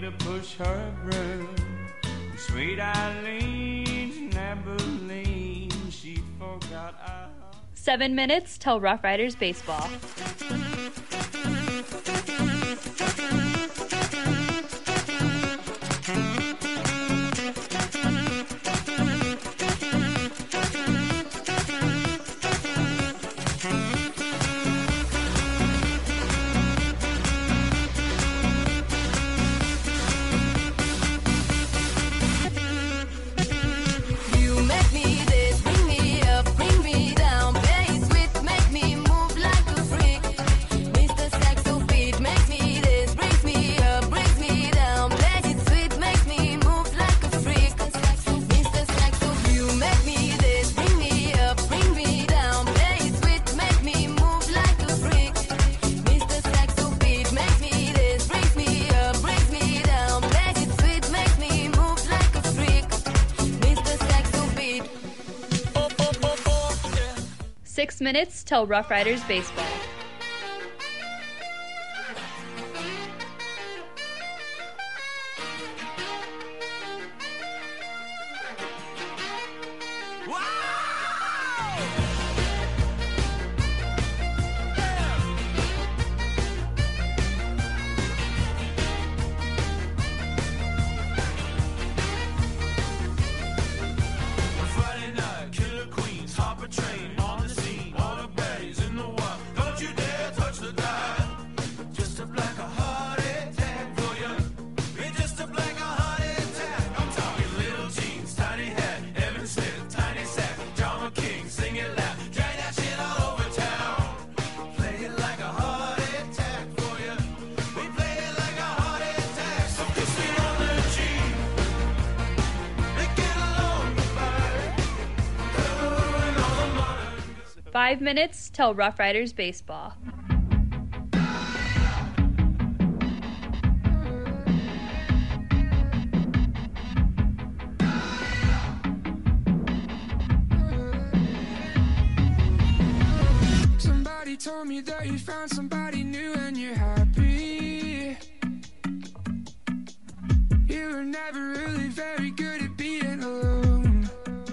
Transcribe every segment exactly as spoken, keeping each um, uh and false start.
to push her broom. Sweet Eileen never believed she forgot I... Seven minutes till Rough Riders baseball. Six minutes till Rough Riders baseball. Five minutes till Rough Riders baseball. Somebody told me that you found somebody new and you're happy. You were never really very good at being alone.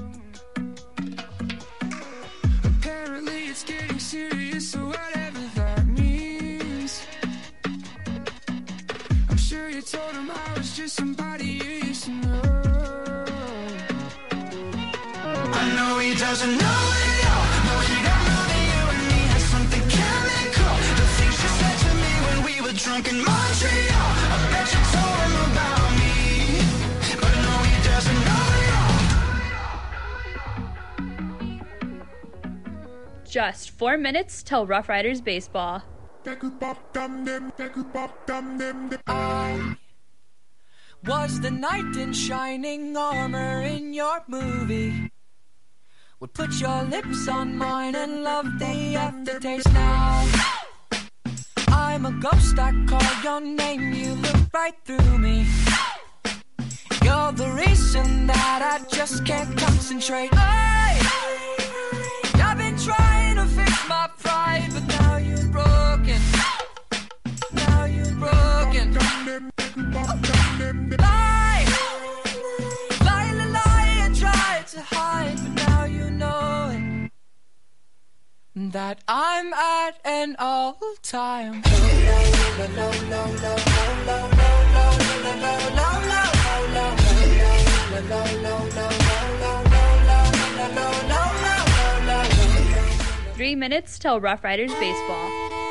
Apparently it's getting serious, so whatever that means. I'm sure you told him I was just somebody you used to know. I know he doesn't know it all. No, he don't know that you and me had something chemical. The things you said to me when we were drunk in Montreal, I bet you told him about me, but no, he doesn't know it all. Just four minutes till Rough Riders baseball. I was the knight in shining armor in your movie. Would put your lips on mine and love the aftertaste now. I'm a ghost, I call your name, you look right through me. You're the reason that I just can't concentrate. Hey! I've been trying to fix my pride, but now you're broken. Now you're broken. Lie, lie, lie, lie, and try to hide, but now you know it. That I'm at an all-time. Three minutes till Rough Riders baseball.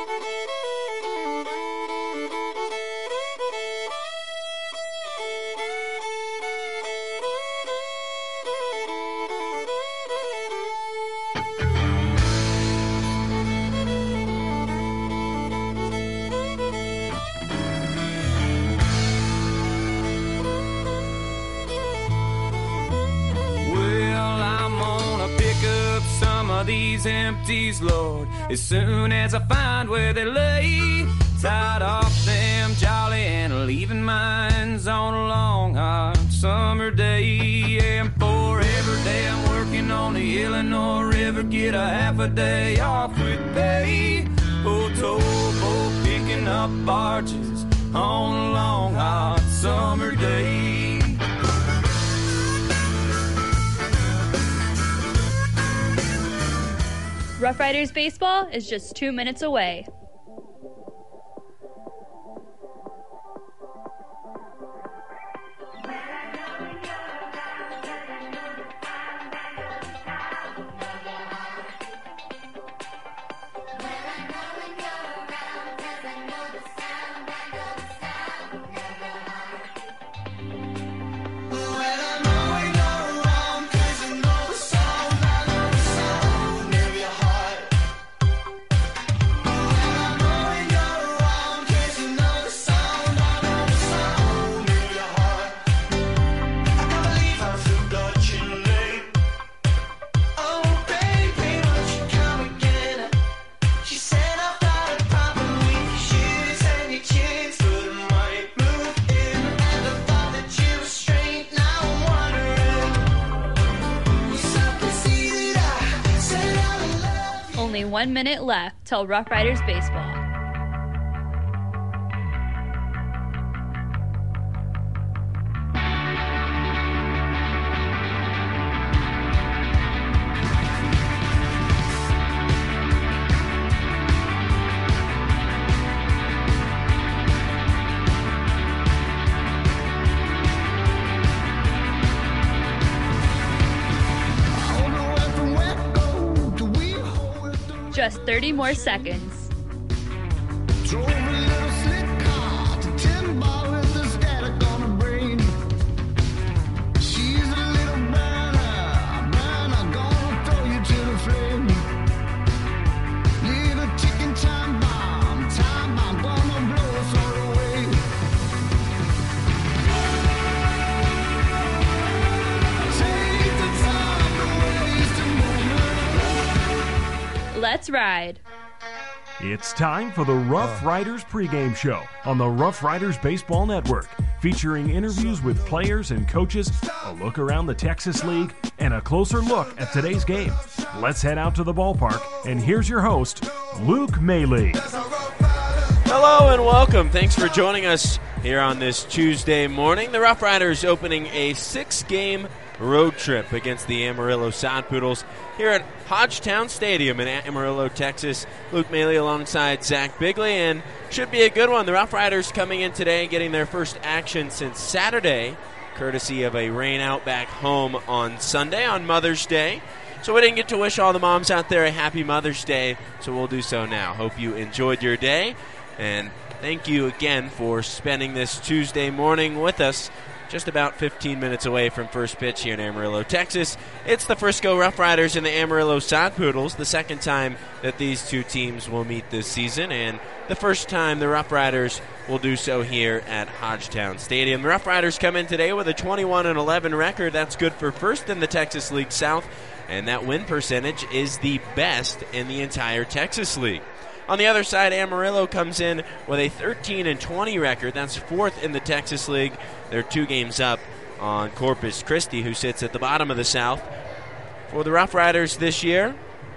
These empties, Lord, as soon as I find where they lay, tied off them jolly and leaving mines on a long hot summer day. And for every day I'm working on the Illinois River, get a half a day off with pay. Oh, towboat picking up barges on a long hot summer summer day. Rough Riders baseball is just two minutes away. Only one minute left till Rough Riders baseball. Just thirty more seconds. Let's ride. It's time for the Rough Riders pregame show on the Rough Riders Baseball Network, featuring interviews with players and coaches, a look around the Texas League, and a closer look at today's game. Let's head out to the ballpark, and here's your host, Luke Maley. Hello and welcome. Thanks for joining us here on this Tuesday morning. The Rough Riders opening a six-game road trip against the Amarillo Sod Poodles here at Hodgetown Stadium in Amarillo, Texas. Luke Maley alongside Zach Bigley, and should be a good one. The Rough Riders coming in today, getting their first action since Saturday, courtesy of a rain out back home on Sunday on Mother's Day. So we didn't get to wish all the moms out there a happy Mother's Day, so we'll do so now. Hope you enjoyed your day, and thank you again for spending this Tuesday morning with us. Just about fifteen minutes away from first pitch here in Amarillo, Texas. It's the Frisco Rough Riders and the Amarillo Sod Poodles, the second time that these two teams will meet this season, and the first time the Rough Riders will do so here at Hodgetown Stadium. The Rough Riders come in today with a twenty-one and eleven record. That's good for first in the Texas League South, and that win percentage is the best in the entire Texas League. On the other side, Amarillo comes in with a thirteen and twenty record. That's fourth in the Texas League. They're two games up on Corpus Christi, who sits at the bottom of the South. For the Rough Riders this year,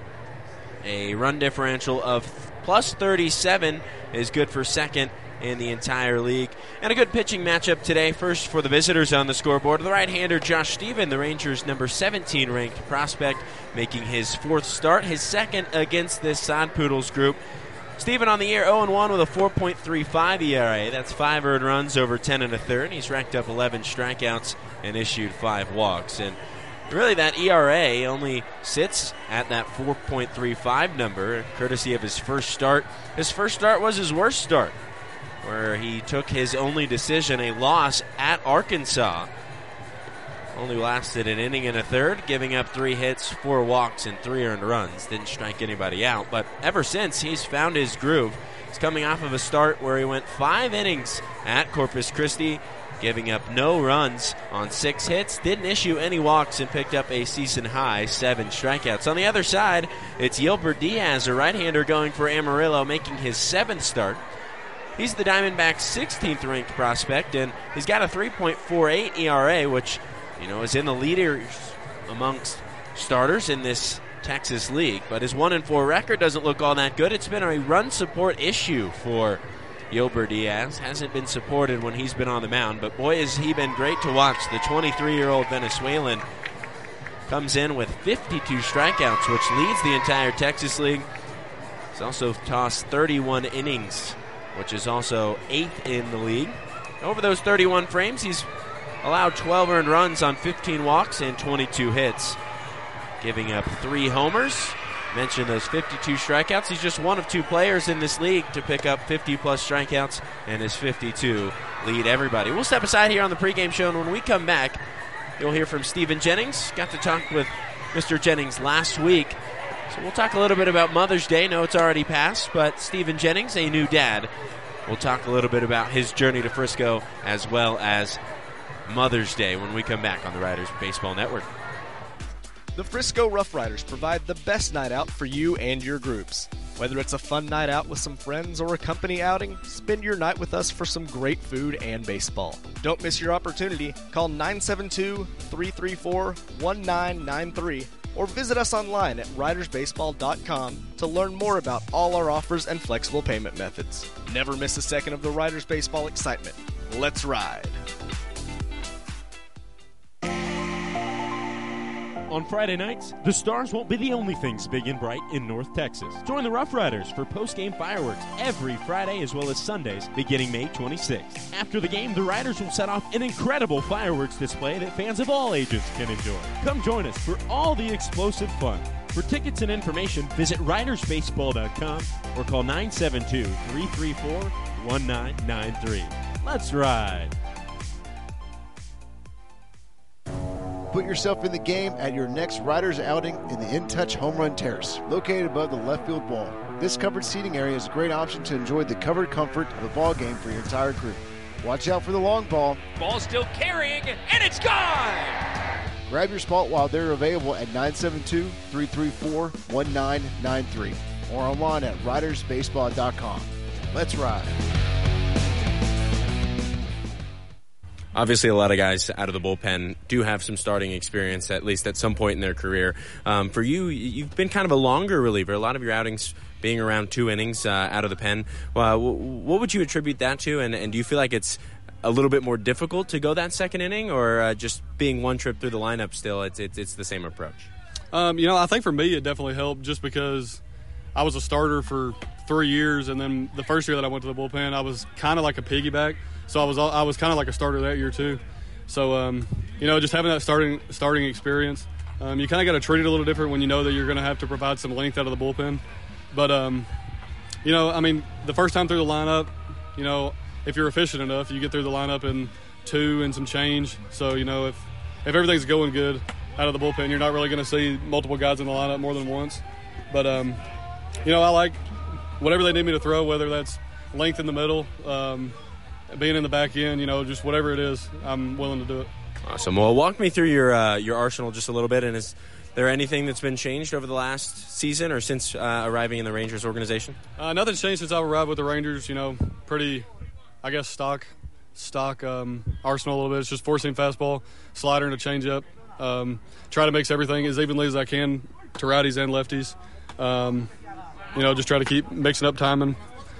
a run differential of plus thirty-seven is good for second in the entire league. And a good pitching matchup today. First for the visitors on the scoreboard, the right-hander Josh Stephen, the Rangers' number seventeen ranked prospect, making his fourth start, his second against this Sod Poodles group. Stephen on the year oh and one with a four point three five E R A. That's five earned runs over ten and a third. He's racked up eleven strikeouts and issued five walks. And really that E R A only sits at that four point three five number, courtesy of his first start. His first start was his worst start, where he took his only decision, a loss at Arkansas. Only lasted an inning and a third, giving up three hits, four walks, and three earned runs. Didn't strike anybody out, but ever since, he's found his groove. He's coming off of a start where he went five innings at Corpus Christi, giving up no runs on six hits, didn't issue any walks, and picked up a season-high seven strikeouts. On the other side, it's Yilbert Diaz, a right-hander going for Amarillo, making his seventh start. He's the Diamondbacks' sixteenth ranked prospect, and he's got a three point four eight E R A, which, you know, is in the leaders amongst starters in this Texas League. But his one and four record doesn't look all that good. It's been a run support issue for Yober Diaz hasn't been supported when he's been on the mound, but boy has he been great to watch. The twenty-three-year-old Venezuelan comes in with fifty-two strikeouts, which leads the entire Texas League. He's also tossed thirty-one innings, which is also eighth in the league. Over those thirty-one frames, he's allowed twelve earned runs on fifteen walks and twenty-two hits, giving up three homers. Mentioned those fifty-two strikeouts. He's just one of two players in this league to pick up fifty-plus strikeouts, and his fifty-two lead everybody. We'll step aside here on the pregame show, and when we come back, you'll hear from Stephen Jennings. Got to talk with Mister Jennings last week, so we'll talk a little bit about Mother's Day. No, it's already passed, but Stephen Jennings, a new dad. We'll talk a little bit about his journey to Frisco as well as Mother's Day when we come back on the Riders Baseball Network. The Frisco Rough Riders provide the best night out for you and your groups. Whether it's a fun night out with some friends or a company outing, spend your night with us for some great food and baseball. Don't miss your opportunity. Call nine seven two, three three four, one nine nine three or visit us online at riders baseball dot com to learn more about all our offers and flexible payment methods. Never miss a second of the Riders Baseball excitement. Let's ride! On Friday nights, the Stars won't be the only things big and bright in North Texas. Join the Rough Riders for post-game fireworks every Friday as well as Sundays beginning May twenty-sixth. After the game, the Riders will set off an incredible fireworks display that fans of all ages can enjoy. Come join us for all the explosive fun. For tickets and information, visit riders baseball dot com or call nine seven two, three three four, one nine nine three. Let's ride! Put yourself in the game at your next Riders outing in the In Touch Home Run Terrace, located above the left field wall. This covered seating area is a great option to enjoy the covered comfort of a ball game for your entire group. Watch out for the long ball. Ball still carrying, and it's gone! Grab your spot while they're available at nine seven two, three three four, one nine nine three or online at riders baseball dot com. Let's ride. Obviously, a lot of guys out of the bullpen do have some starting experience, at least at some point in their career. Um, for you, you've been kind of a longer reliever. A lot of your outings being around two innings uh, out of the pen. Uh, what would you attribute that to? And, and do you feel like it's a little bit more difficult to go that second inning, or uh, just being one trip through the lineup still, it's, it's, it's the same approach? Um, you know, I think for me it definitely helped just because I was a starter for three years, and then the first year that I went to the bullpen, I was kind of like a piggyback. So I was I was kind of like a starter that year too. So um, you know, just having that starting starting experience, um, you kind of got to treat it a little different when you know that you're going to have to provide some length out of the bullpen. But um, you know, I mean, the first time through the lineup, you know, if you're efficient enough, you get through the lineup in two and some change. So you know, if if everything's going good out of the bullpen, you're not really going to see multiple guys in the lineup more than once. But um, you know, I like whatever they need me to throw, whether that's length in the middle. Um, being in the back end, you know, just whatever it is, I'm willing to do it. Awesome. Well, walk me through your uh, your arsenal just a little bit, and is there anything that's been changed over the last season or since uh, arriving in the Rangers organization? Uh, nothing's changed since I've arrived with the Rangers. You know, pretty, I guess, stock stock um, arsenal a little bit. It's just four-seam fastball, slider, and a changeup. Um, try to mix everything as evenly as I can to righties and lefties. Um, you know, just try to keep mixing up timing.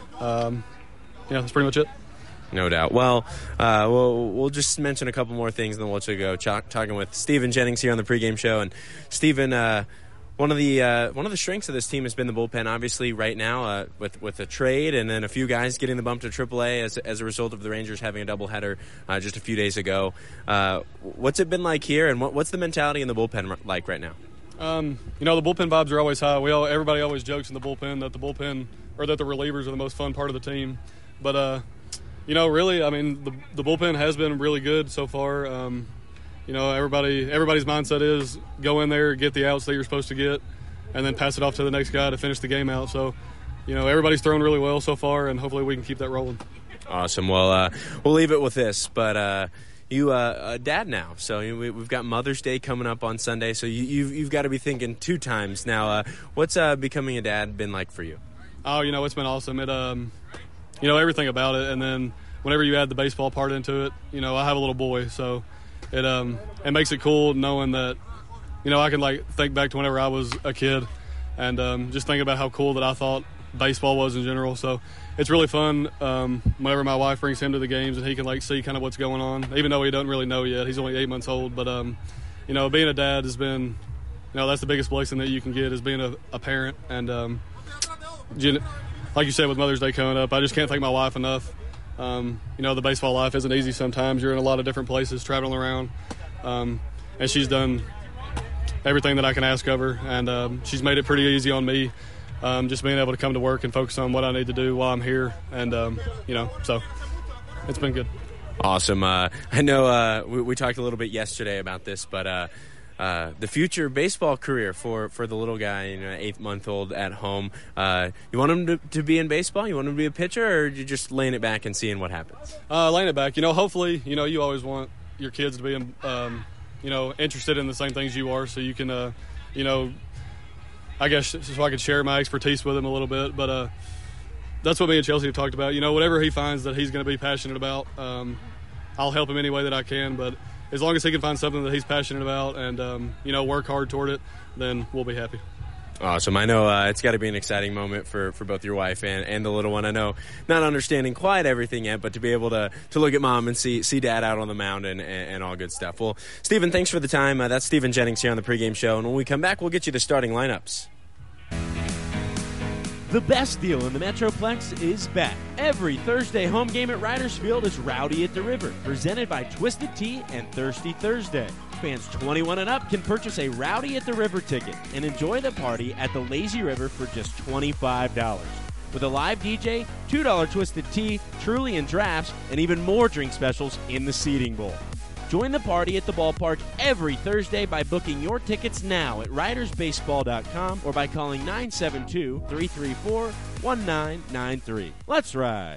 Um, yeah, that's pretty much it. No doubt. Well, uh, we'll we'll just mention a couple more things, and then we'll let you go. Ch- talking with Stephen Jennings here on the pregame show, and Stephen, uh, one of the uh, one of the strengths of this team has been the bullpen. Obviously, right now uh, with with a trade, and then a few guys getting the bump to triple A as as a result of the Rangers having a doubleheader uh, just a few days ago. Uh, what's it been like here, and what, what's the mentality in the bullpen like right now? Um, you know, the bullpen vibes are always high. We all everybody always jokes in the bullpen that the bullpen or that the relievers are the most fun part of the team, but. Uh, You know, really, I mean, the the bullpen has been really good so far. Um, you know, everybody everybody's mindset is go in there, get the outs that you're supposed to get, and then pass it off to the next guy to finish the game out. So, you know, everybody's thrown really well so far, and hopefully we can keep that rolling. Awesome. Well, uh, we'll leave it with this, but uh, you uh, a dad now, so you, we, we've got Mother's Day coming up on Sunday, so you, you've, you've got to be thinking two times now. Uh, what's uh, becoming a dad been like for you? Oh, you know, it's been awesome. It um. You know, everything about it, and then whenever you add the baseball part into it, you know, I have a little boy, so it um it makes it cool knowing that, you know, I can, like, think back to whenever I was a kid and um, just think about how cool that I thought baseball was in general. So it's really fun um, whenever my wife brings him to the games and he can like see kind of what's going on, even though he doesn't really know yet. He's only eight months old, but um, you know, being a dad has been, you know, that's the biggest blessing that you can get is being a, a parent. And um, you know, like you said, with Mother's Day coming up, I just can't thank my wife enough. Um, you know, the baseball life isn't easy sometimes. You're in a lot of different places, traveling around, um, and she's done everything that I can ask of her, and um, she's made it pretty easy on me. Um, just being able to come to work and focus on what I need to do while I'm here. And, um, you know, so it's been good. Awesome. Uh, I know uh, we, we talked a little bit yesterday about this, but uh, uh, the future baseball career for, for the little guy, you know, eight-month-old at home, uh, you want him to, to be in baseball? You want him to be a pitcher, or are you just laying it back and seeing what happens? Uh, laying it back. You know, hopefully, you know, you always want your kids to be, um, you know, interested in the same things you are so you can, uh, you know, I guess so I could share my expertise with him a little bit. But uh, that's what me and Chelsea have talked about. You know, whatever he finds that he's going to be passionate about, um, I'll help him any way that I can. But as long as he can find something that he's passionate about and, um, you know, work hard toward it, then we'll be happy. Awesome. I know uh, it's got to be an exciting moment for, for both your wife and, and the little one. I know not understanding quite everything yet, but to be able to, to look at mom and see see dad out on the mound and, and, and all good stuff. Well, Stephen, thanks for the time. Uh, that's Stephen Jennings here on the pregame show. And when we come back, we'll get you the starting lineups. The best deal in the Metroplex is back. Every Thursday home game at Riders Field is Rowdy at the River, presented by Twisted Tea and Thirsty Thursday. Fans twenty-one and up can purchase a Rowdy at the River ticket and enjoy the party at the Lazy River for just twenty-five dollars. With a live D J, two dollars Twisted Tea, Truly and drafts, and even more drink specials in the seating bowl. Join the party at the ballpark every Thursday by booking your tickets now at riders baseball dot com or by calling nine seven two, three three four, one nine nine three. Let's ride.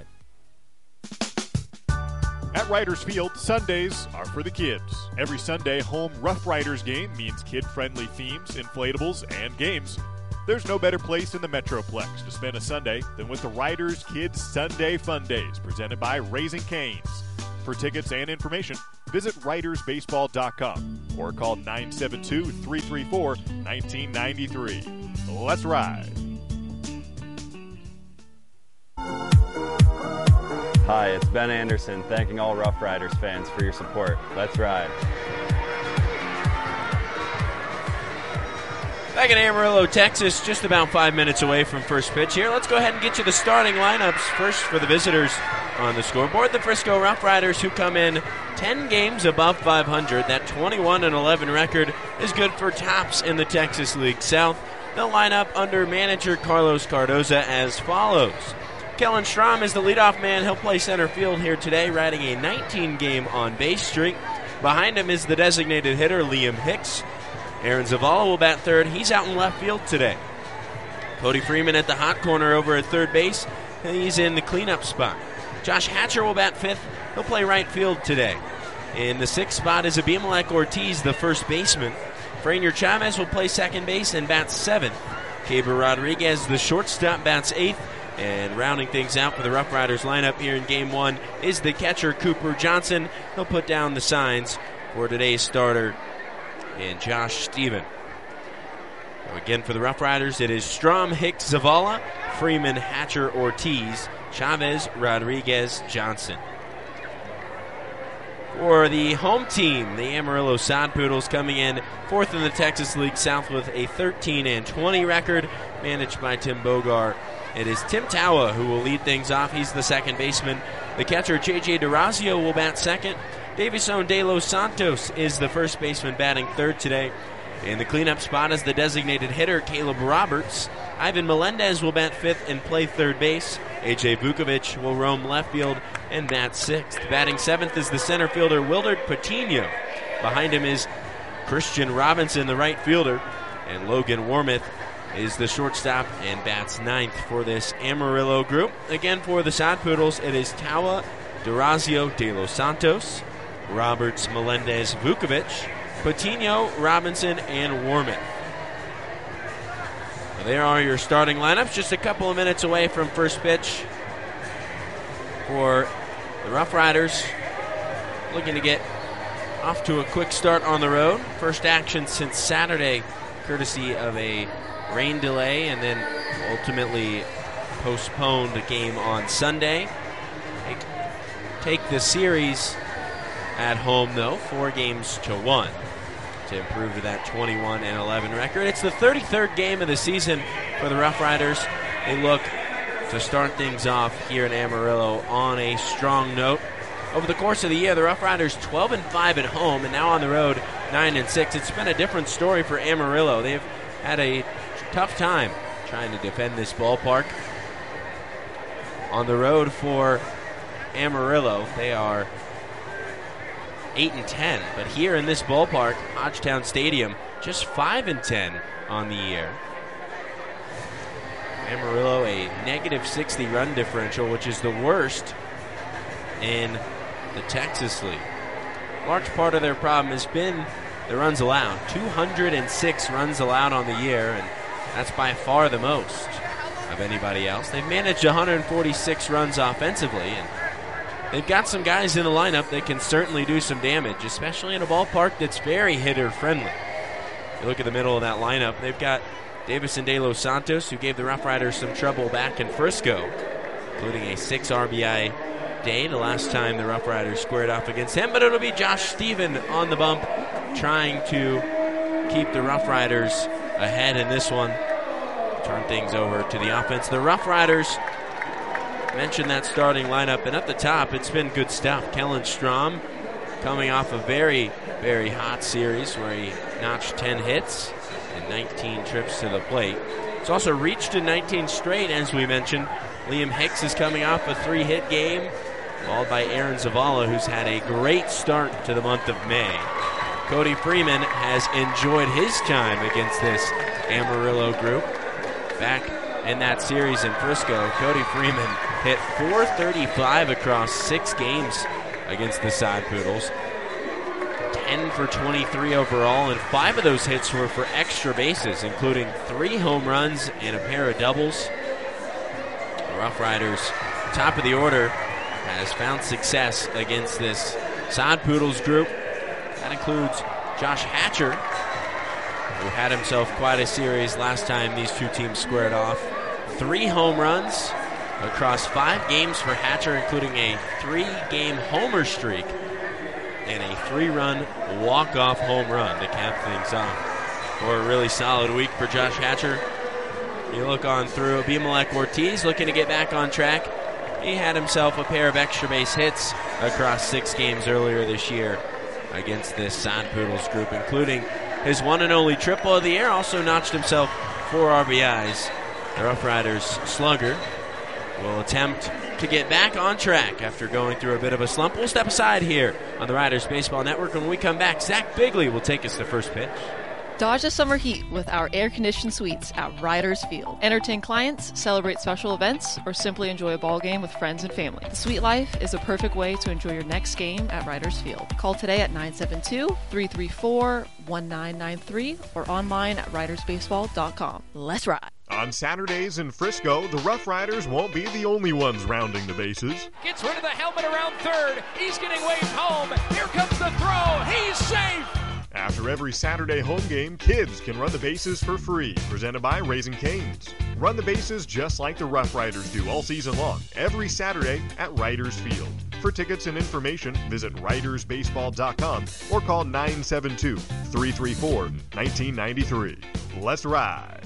At Riders Field, Sundays are for the kids. Every Sunday, home Rough Riders game means kid-friendly themes, inflatables, and games. There's no better place in the Metroplex to spend a Sunday than with the Riders Kids Sunday Fun Days, presented by Raising Cane's. For tickets and information, visit riders baseball dot com or call nine seven two, three three four, one nine nine three. Let's ride. Hi, it's Ben Anderson, thanking all Rough Riders fans for your support. Let's ride. Back in Amarillo, Texas, just about five minutes away from first pitch here. Let's go ahead and get you the starting lineups. First for the visitors on the scoreboard, the Frisco Rough Riders, who come in ten games above five hundred. That twenty-one and eleven record is good for tops in the Texas League South. They'll line up under manager Carlos Cardoza as follows. Kellen Strom is the leadoff man. He'll play center field here today, riding a nineteen-game on-base streak. Behind him is the designated hitter, Liam Hicks. Aaron Zavala will bat third. He's out in left field today. Cody Freeman at the hot corner over at third base. He's in the cleanup spot. Josh Hatcher will bat fifth. He'll play right field today. In the sixth spot is Abimelech Ortiz, the first baseman. Frainier Chavez will play second base and bats seventh. Caber Rodriguez, the shortstop, bats eighth. And rounding things out for the Rough Riders lineup here in Game one is the catcher, Cooper Johnson. He'll put down the signs for today's starter, and Josh Stephen. So again, for the Rough Riders, it is Strom, Hicks, Zavala, Freeman, Hatcher, Ortiz, Chavez, Rodriguez, Johnson. For the home team, the Amarillo Sod Poodles coming in fourth in the Texas League South with a thirteen and twenty record, managed by Tim Bogar. It is Tim Tawa who will lead things off. He's the second baseman. The catcher, J J DeRazio, will bat second. Davison De Los Santos is the first baseman, batting third today. In the cleanup spot is the designated hitter, Caleb Roberts. Ivan Melendez will bat fifth and play third base. A J Vukovic will roam left field and bat sixth. Batting seventh is the center fielder, Wilderd Patino. Behind him is Christian Robinson, the right fielder. And Logan Warmouth is the shortstop and bats ninth for this Amarillo group. Again, for the Sod Poodles, it is Tawa, DeRazio, De Los Santos, Roberts, Melendez, Vukovic, Patino, Robinson, and Warmouth. There are your starting lineups, just a couple of minutes away from first pitch for the Rough Riders, looking to get off to a quick start on the road. First action since Saturday, courtesy of a rain delay and then ultimately postponed game on Sunday. Take, take the series at home, though, four games to one to improve to that twenty-one and eleven record. It's the thirty-third game of the season for the Rough Riders. They look to start things off here in Amarillo on a strong note. Over the course of the year, the Rough Riders twelve and five at home, and now on the road nine and six. It's been a different story for Amarillo. They've had a tough time trying to defend this ballpark. On the road for Amarillo, they are eight and ten, but here in this ballpark, Hodgetown Stadium, just five and ten on the year. Amarillo a negative sixty run differential, which is the worst in the Texas League. Large part of their problem has been the runs allowed. two hundred six runs allowed on the year, and that's by far the most of anybody else. They've managed one hundred forty-six runs offensively, and they've got some guys in the lineup that can certainly do some damage, especially in a ballpark that's very hitter-friendly. You look at the middle of that lineup, they've got Davison De Los Santos, who gave the Rough Riders some trouble back in Frisco, including a six R B I day the last time the Rough Riders squared off against him. But it'll be Josh Stephen on the bump, trying to keep the Rough Riders ahead in this one. Turn things over to the offense. The Rough Riders mentioned that starting lineup, and at the top, it's been good stuff. Kellen Strom coming off a very, very hot series where he notched ten hits and nineteen trips to the plate. It's also reached to nineteen straight, as we mentioned. Liam Hicks is coming off a three-hit game, followed by Aaron Zavala, who's had a great start to the month of May. Cody Freeman has enjoyed his time against this Amarillo group. Back in that series in Frisco, Cody Freeman hit four thirty-five across six games against the Sod Poodles. ten for twenty-three overall, and five of those hits were for extra bases, including three home runs and a pair of doubles. The Rough Riders, top of the order, has found success against this Sod Poodles group. That includes Josh Hatcher, who had himself quite a series last time these two teams squared off. Three home runs across five games for Hatcher, including a three-game homer streak and a three-run walk-off home run to cap things off. For a really solid week for Josh Hatcher. You look on through, Abimelech Ortiz looking to get back on track. He had himself a pair of extra base hits across six games earlier this year against this Sod Poodles group, including his one and only triple of the year. Also notched himself four R B Is. The Rough Riders slugger will attempt to get back on track after going through a bit of a slump. We'll step aside here on the Riders Baseball Network. When we come back, Zach Bigley will take us to first pitch. Dodge the summer heat with our air-conditioned suites at Riders Field. Entertain clients, celebrate special events, or simply enjoy a ball game with friends and family. The suite life is a perfect way to enjoy your next game at Riders Field. Call today at nine seven two, three three four, one nine nine three or online at riders baseball dot com. Let's ride. On Saturdays in Frisco, the Rough Riders won't be the only ones rounding the bases. Gets rid of the helmet around third. He's getting waved home. Here comes the throw. He's safe. After every Saturday home game, kids can run the bases for free. Presented by Raising Cane's. Run the bases just like the Rough Riders do all season long, every Saturday at Riders Field. For tickets and information, visit riders baseball dot com or call nine seven two, three three four, one nine nine three. Let's ride.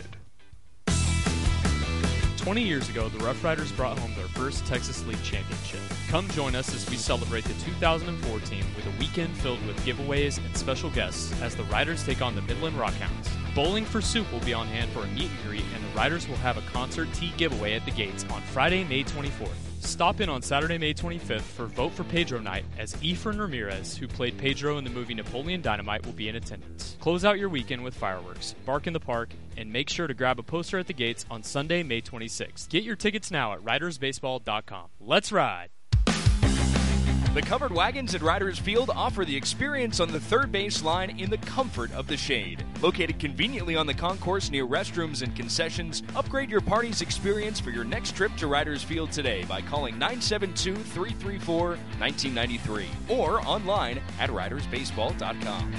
twenty years ago, the Rough Riders brought home their first Texas League championship. Come join us as we celebrate the two thousand four team with a weekend filled with giveaways and special guests as the Riders take on the Midland Rockhounds. Bowling for Soup will be on hand for a meet and greet, and the Riders will have a concert tea giveaway at the gates on Friday, May twenty-fourth. Stop in on Saturday, May twenty-fifth for Vote for Pedro night, as Efren Ramirez, who played Pedro in the movie Napoleon Dynamite, will be in attendance. Close out your weekend with fireworks, bark in the park, and make sure to grab a poster at the gates on Sunday, May twenty-sixth. Get your tickets now at riders baseball dot com. Let's ride! The covered wagons at Riders Field offer the experience on the third base line in the comfort of the shade. Located conveniently on the concourse near restrooms and concessions, upgrade your party's experience for your next trip to Riders Field today by calling nine seven two, three three four, one nine nine three or online at riders baseball dot com.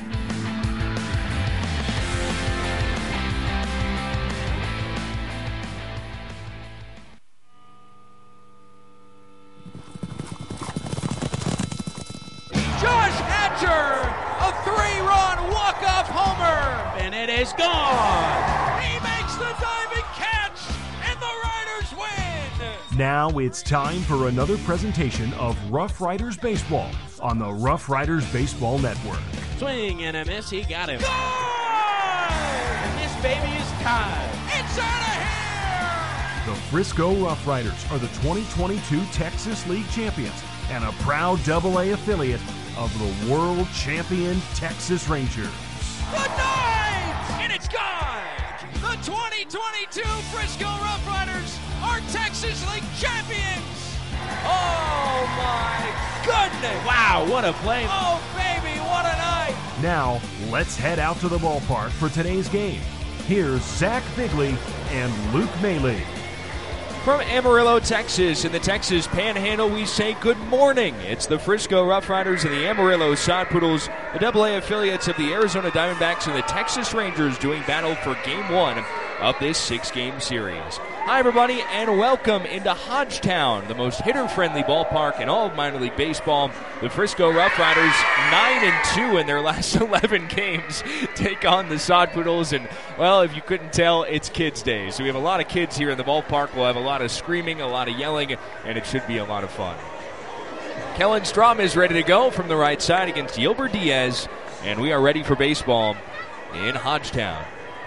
Bellinger, a three-run walk-off homer, and it is gone. He makes the diving catch, and the Riders win. Now it's time for another presentation of Rough Riders Baseball on the Rough Riders Baseball Network. Swing and a miss, he got him. And this baby is tied. It's out of here! The Frisco Rough Riders are the twenty twenty-two Texas League champions and a proud double A affiliate of the world champion Texas Rangers. Good night! And it's gone! The twenty twenty-two Frisco Rough Riders are Texas League champions! Oh my goodness! Wow, what a play! Oh baby, what a night! Now, let's head out to the ballpark for today's game. Here's Zach Bigley and Luke Maley. From Amarillo, Texas, in the Texas Panhandle, we say good morning. It's the Frisco Rough Riders and the Amarillo Sod Poodles, the double A affiliates of the Arizona Diamondbacks and the Texas Rangers, doing battle for Game one of this six-game series. Hi, everybody, and welcome into Hodgetown, the most hitter-friendly ballpark in all of minor league baseball. The Frisco Rough Riders, nine and two in their last eleven games, take on the Sod Poodles. And, well, if you couldn't tell, it's Kids Day. So we have a lot of kids here in the ballpark. We'll have a lot of screaming, a lot of yelling, and it should be a lot of fun. Kellen Strom is ready to go from the right side against Yilber Diaz, and we are ready for baseball in Hodgetown.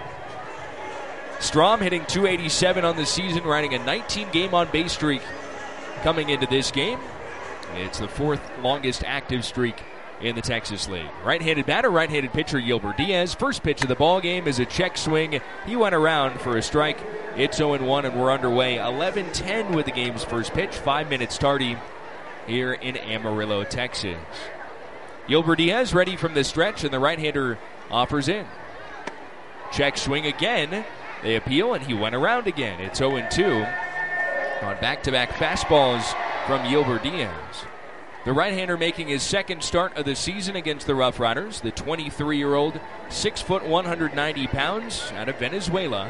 Strom hitting two eighty-seven on the season, riding a nineteen-game on-base streak coming into this game. It's the fourth longest active streak in the Texas League. Right-handed batter, right-handed pitcher Yilber Diaz. First pitch of the ball game is a check swing. He went around for a strike. It's oh and one, and we're underway. eleven ten with the game's first pitch. Five minutes tardy here in Amarillo, Texas. Yilber Diaz ready from the stretch, and the right-hander offers in. Check swing again. They appeal, and he went around again. It's oh and two on back-to-back fastballs from Yilber Diaz. The right-hander making his second start of the season against the Rough Riders, the twenty-three-year-old, six foot one hundred ninety pounds, out of Venezuela.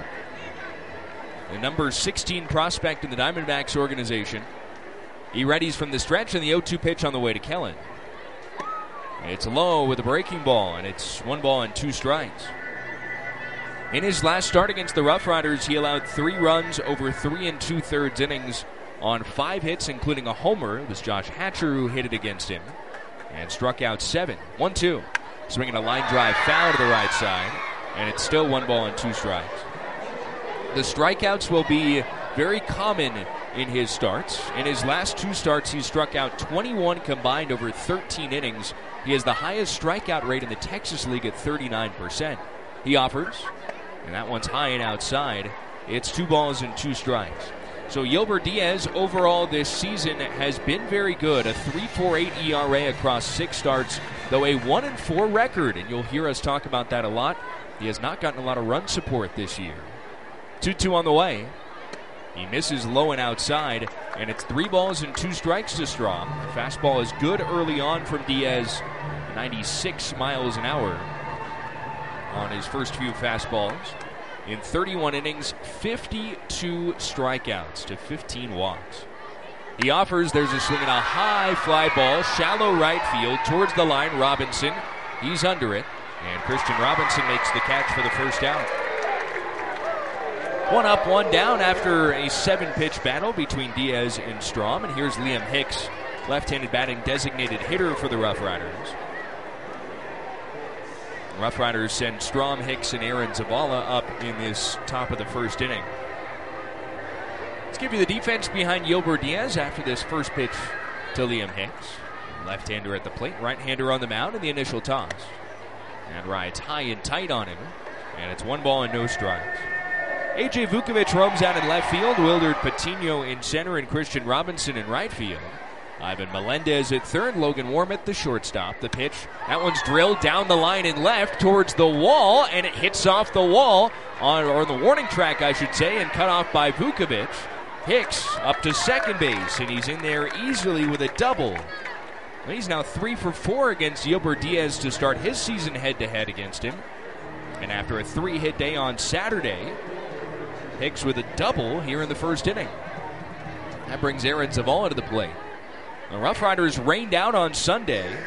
The number sixteen prospect in the Diamondbacks organization. He readies from the stretch, and the oh two pitch on the way to Kellen. It's low with a breaking ball, and it's one ball and two strikes. In his last start against the Rough Riders, he allowed three runs over three and two-thirds innings on five hits, including a homer. It was Josh Hatcher who hit it against him and struck out seven. one two. Swinging a line drive foul to the right side, and it's still one ball and two strikes. The strikeouts will be very common in his starts. In his last two starts, he struck out twenty-one combined over thirteen innings. He has the highest strikeout rate in the Texas League at thirty-nine percent. He offers, and that one's high and outside. It's two balls and two strikes. So Yilber Diaz overall this season has been very good. A three point four eight E R A across six starts, though a one and four record, and you'll hear us talk about that a lot. He has not gotten a lot of run support this year. two two on the way. He misses low and outside, and it's three balls and two strikes to Strom. The fastball is good early on from Diaz, ninety-six miles an hour on his first few fastballs. In thirty-one innings, fifty-two strikeouts to fifteen walks. He offers, there's a swing and a high fly ball, shallow right field, towards the line, Robinson. He's under it, and Christian Robinson makes the catch for the first out. One up, one down after a seven-pitch battle between Diaz and Strom, and here's Liam Hicks, left-handed batting designated hitter for the Rough Riders. Rough Riders send Strom, Hicks, and Aaron Zavala up in this top of the first inning. Let's give you the defense behind Yilber Diaz after this first pitch to Liam Hicks. Left-hander at the plate, right-hander on the mound in the initial toss. And rides high and tight on him, and it's one ball and no strikes. A J Vukovic roams out in left field, Wilderd Patino in center, and Christian Robinson in right field. Ivan Melendez at third, Logan Warm at the shortstop. The pitch, that one's drilled down the line and left towards the wall, and it hits off the wall, on, or the warning track, I should say, and cut off by Vukovic. Hicks up to second base, and he's in there easily with a double. He's now three for four against Yilber Diaz to start his season head-to-head against him. And after a three-hit day on Saturday, Hicks with a double here in the first inning. That brings Aaron Zavala to the plate. The Rough Riders rained out on Sunday,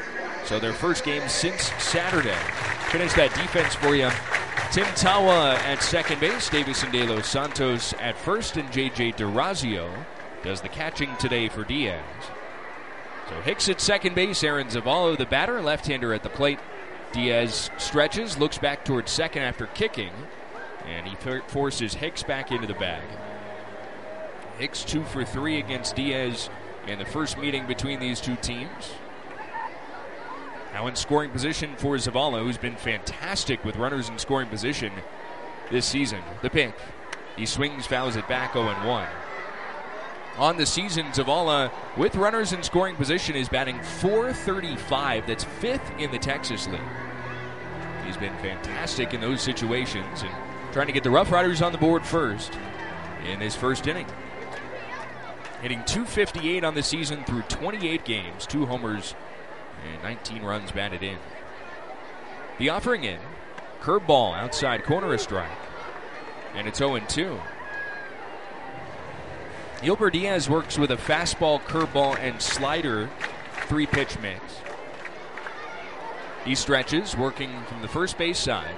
So their first game since Saturday. Finish that defense for you. Tim Tawa at second base, Davison De Los Santos at first, and J J DeRazio does the catching today for Diaz. So Hicks at second base, Aaron Zavallo the batter, left-hander at the plate. Diaz stretches, looks back towards second after kicking, and he forces Hicks back into the bag. Hicks two for three against Diaz in the first meeting between these two teams. Now in scoring position for Zavallo, who's been fantastic with runners in scoring position this season. The pitch. He swings, fouls it back, oh and one. On the season, Zavala, with runners in scoring position, is batting four thirty-five. That's fifth in the Texas League. He's been fantastic in those situations and trying to get the Rough Riders on the board first in his first inning. Hitting two fifty-eight on the season through twenty-eight games, two homers, and nineteen runs batted in. The offering in, curveball outside corner, a strike, and it's oh and two. Gilbert Diaz works with a fastball, curveball, and slider three-pitch mix. He stretches, working from the first base side.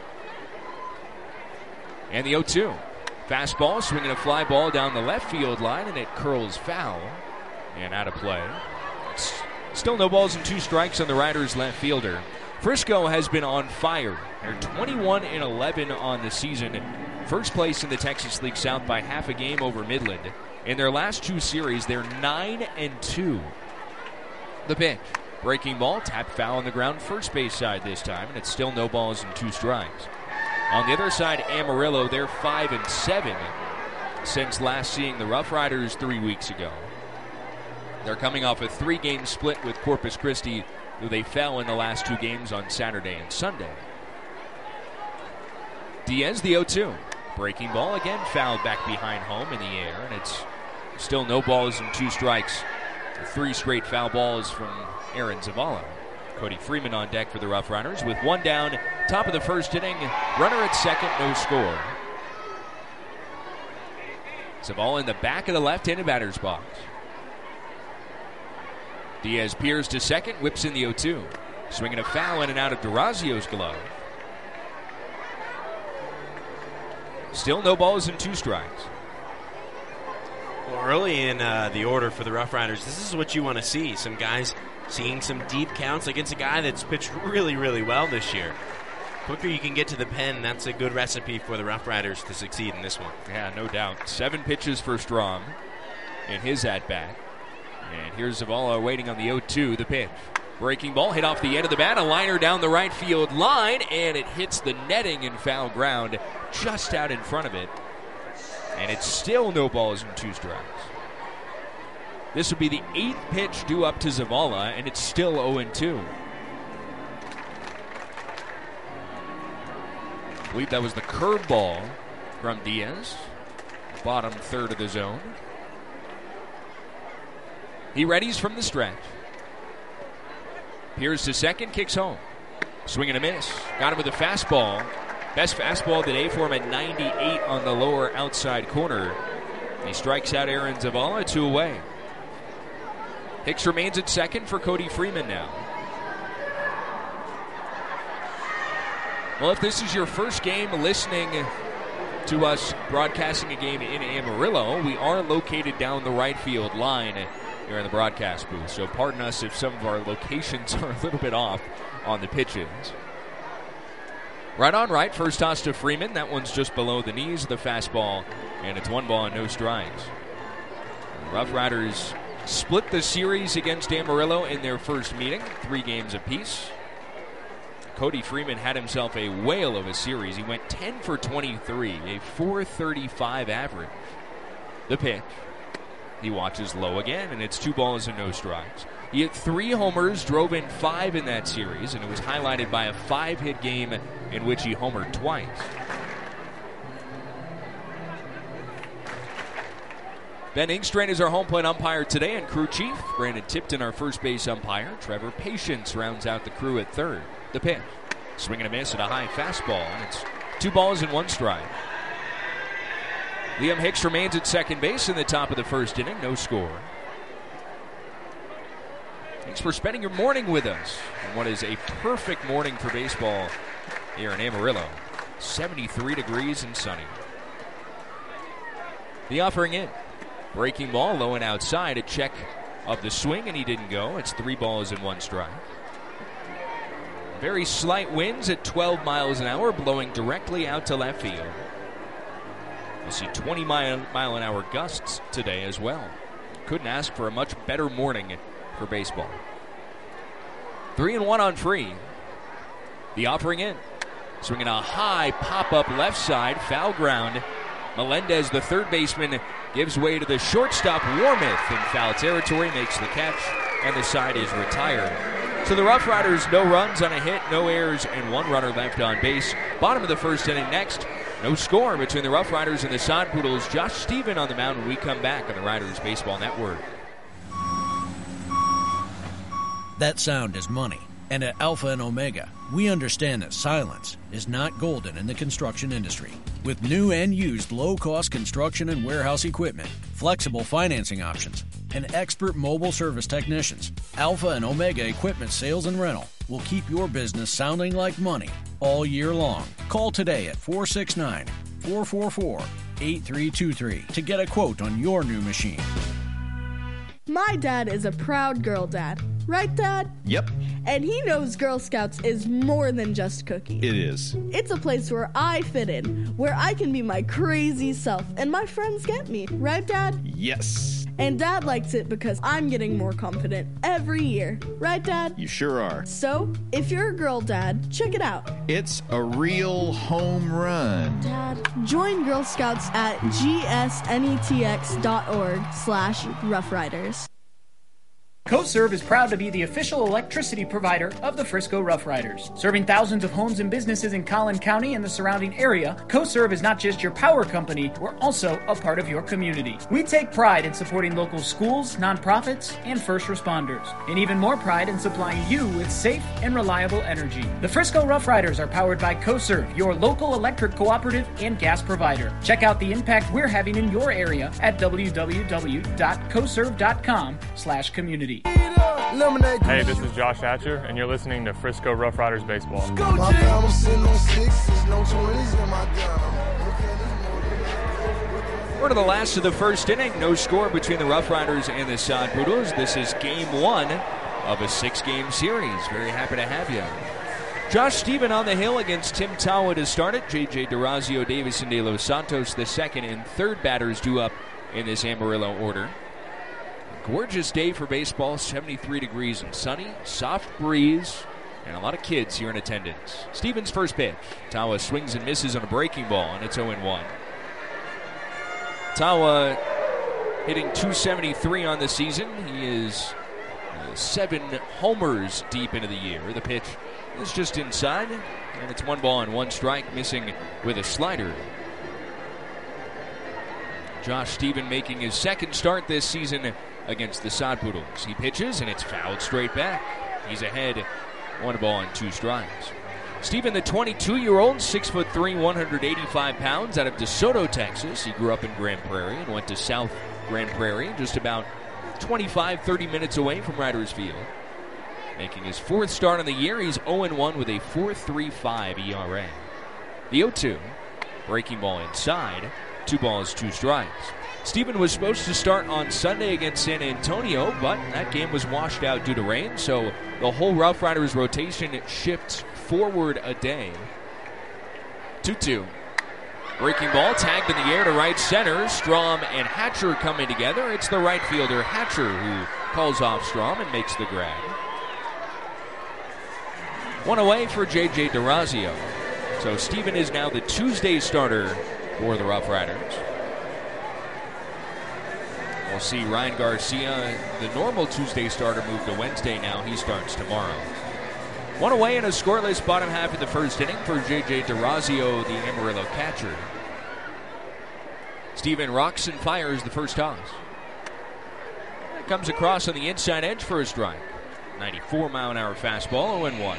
And the oh two. Fastball, swinging a fly ball down the left field line, and it curls foul and out of play. It's still no balls and two strikes on the Riders' left fielder. Frisco has been on fire. They're twenty-one and eleven on the season. First place in the Texas League South by half a game over Midland. In their last two series, they're nine and two. The pitch. Breaking ball, tap foul on the ground, first base side this time, and it's still no balls and two strikes. On the other side, Amarillo, they're five and seven since last seeing the Rough Riders three weeks ago. They're coming off a three-game split with Corpus Christi, who they fell in the last two games on Saturday and Sunday. Diaz, the oh two. Breaking ball, again fouled back behind home in the air, and it's still no balls and two strikes. Three straight foul balls from Aaron Zavala. Cody Freeman on deck for the Rough Riders with one down, top of the first inning. Runner at second, no score. Zavala in the back of the left-handed batter's box. Diaz peers to second, whips in the oh two. Swinging a foul in and out of DeRazio's glove. Still no balls and two strikes. Well, early in uh, the order for the Rough Riders, this is what you want to see. Some guys seeing some deep counts against a guy that's pitched really, really well this year. Quicker you can get to the pen, that's a good recipe for the Rough Riders to succeed in this one. Yeah, no doubt. Seven pitches for Strom in his at-bat. And here's Zavala waiting on the oh two, the pitch. Breaking ball, hit off the end of the bat, a liner down the right field line, and it hits the netting in foul ground just out in front of it. And it's still no balls and two strikes. This would be the eighth pitch due up to Zavala, and it's still oh and two. I believe that was the curveball from Diaz, bottom third of the zone. He readies from the stretch. Peers to second, kicks home. Swing and a miss. Got him with a fastball. Best fastball today for him at ninety-eight on the lower outside corner. He strikes out Aaron Zavala, two away. Hicks remains at second for Cody Freeman now. Well, if this is your first game listening to us broadcasting a game in Amarillo, we are located down the right field line here in the broadcast booth. So pardon us if some of our locations are a little bit off on the pitches. Right on right, first toss to Freeman. That one's just below the knees of the fastball, and it's one ball and no strikes. The Rough Riders split the series against Amarillo in their first meeting, three games apiece. Cody Freeman had himself a whale of a series. He went ten for twenty-three, a four thirty-five average. The pitch. He watches low again, and it's two balls and no strikes. He hit three homers, drove in five in that series, and it was highlighted by a five-hit game in which he homered twice. Ben Ingstrain is our home plate umpire today, and crew chief. Brandon Tipton, our first base umpire. Trevor Patience rounds out the crew at third. The pitch. Swing and a miss at a high fastball, and it's two balls and one strike. Liam Hicks remains at second base in the top of the first inning. No score. Thanks for spending your morning with us on what is a perfect morning for baseball here in Amarillo. seventy-three degrees and sunny. The offering in. Breaking ball, low and outside. A check of the swing, and he didn't go. It's three balls and one strike. Very slight winds at twelve miles an hour, blowing directly out to left field. We'll see twenty mile, mile an hour gusts today as well. Couldn't ask for a much better morning for baseball. Three and one on free. The offering in. Swinging a high pop-up left side, foul ground. Melendez, the third baseman, gives way to the shortstop, Warmouth, in foul territory, makes the catch, and the side is retired. So the Rough Riders, no runs on a hit, no errors, and one runner left on base. Bottom of the first inning next. No score between the Rough Riders and the Sod Poodles. Josh Stephen on the mound when we come back on the Riders Baseball Network. That sound is money. And at Alpha and Omega, we understand that silence is not golden in the construction industry. With new and used low-cost construction and warehouse equipment, flexible financing options, and expert mobile service technicians, Alpha and Omega Equipment Sales and Rental will keep your business sounding like money all year long. Call today at four six nine, four four four, eight three two three to get a quote on your new machine. My dad is a proud girl dad. Right, Dad? Yep. And he knows Girl Scouts is more than just cookies. It is. It's a place where I fit in, where I can be my crazy self, and my friends get me. Right, Dad? Yes. And Dad likes it because I'm getting more confident every year. Right, Dad? You sure are. So, if you're a girl dad, check it out. It's a real home run. Dad, join Girl Scouts at gsnetx.org slash Rough Riders. CoServe is proud to be the official electricity provider of the Frisco Rough Riders. Serving thousands of homes and businesses in Collin County and the surrounding area, CoServe is not just your power company, we're also a part of your community. We take pride in supporting local schools, nonprofits, and first responders, and even more pride in supplying you with safe and reliable energy. The Frisco Rough Riders are powered by CoServe, your local electric cooperative and gas provider. Check out the impact we're having in your area at www.coserve.com slash community. Hey, this is Josh Hatcher, and you're listening to Frisco Rough Riders Baseball. We're to the last of the first inning. No score between the Rough Riders and the Sod Poodles. This is game one of a six-game series. Very happy to have you. Josh Stephen on the hill against Tim Tawa to start it. J J DeRazio, Davison de Los Santos, the second and third batters due up in this Amarillo order. Gorgeous day for baseball, seventy-three degrees and sunny, soft breeze, and a lot of kids here in attendance. Stevens' first pitch. Tawa swings and misses on a breaking ball, and it's oh and one. Tawa hitting two seventy-three on the season. He is uh, seven homers deep into the year. The pitch is just inside, and it's one ball and one strike, missing with a slider. Josh Stephen making his second start this season against the Sod Poodles. He pitches, and it's fouled straight back. He's ahead, one ball and two strikes. Stephen, the twenty-two-year-old, six foot three, one hundred eighty-five pounds, out of DeSoto, Texas. He grew up in Grand Prairie and went to South Grand Prairie, just about twenty-five, thirty minutes away from Riders Field. Making his fourth start on the year, he's oh and one with a four point three five E R A. The oh two, breaking ball inside, two balls, two strikes. Stephen was supposed to start on Sunday against San Antonio, but that game was washed out due to rain, so the whole Rough Riders rotation shifts forward a day. two two. Breaking ball, tagged in the air to right center. Strom and Hatcher coming together. It's the right fielder, Hatcher, who calls off Strom and makes the grab. One away for J J DeRazio. So Stephen is now the Tuesday starter for the Rough Riders. We'll see Ryan Garcia, the normal Tuesday starter, move to Wednesday now. He starts tomorrow. One away in a scoreless bottom half of the first inning for J J DeRazio, the Amarillo catcher. Stephen rocks and fires the first toss. It comes across on the inside edge for a strike. ninety-four mile an hour fastball, oh and one.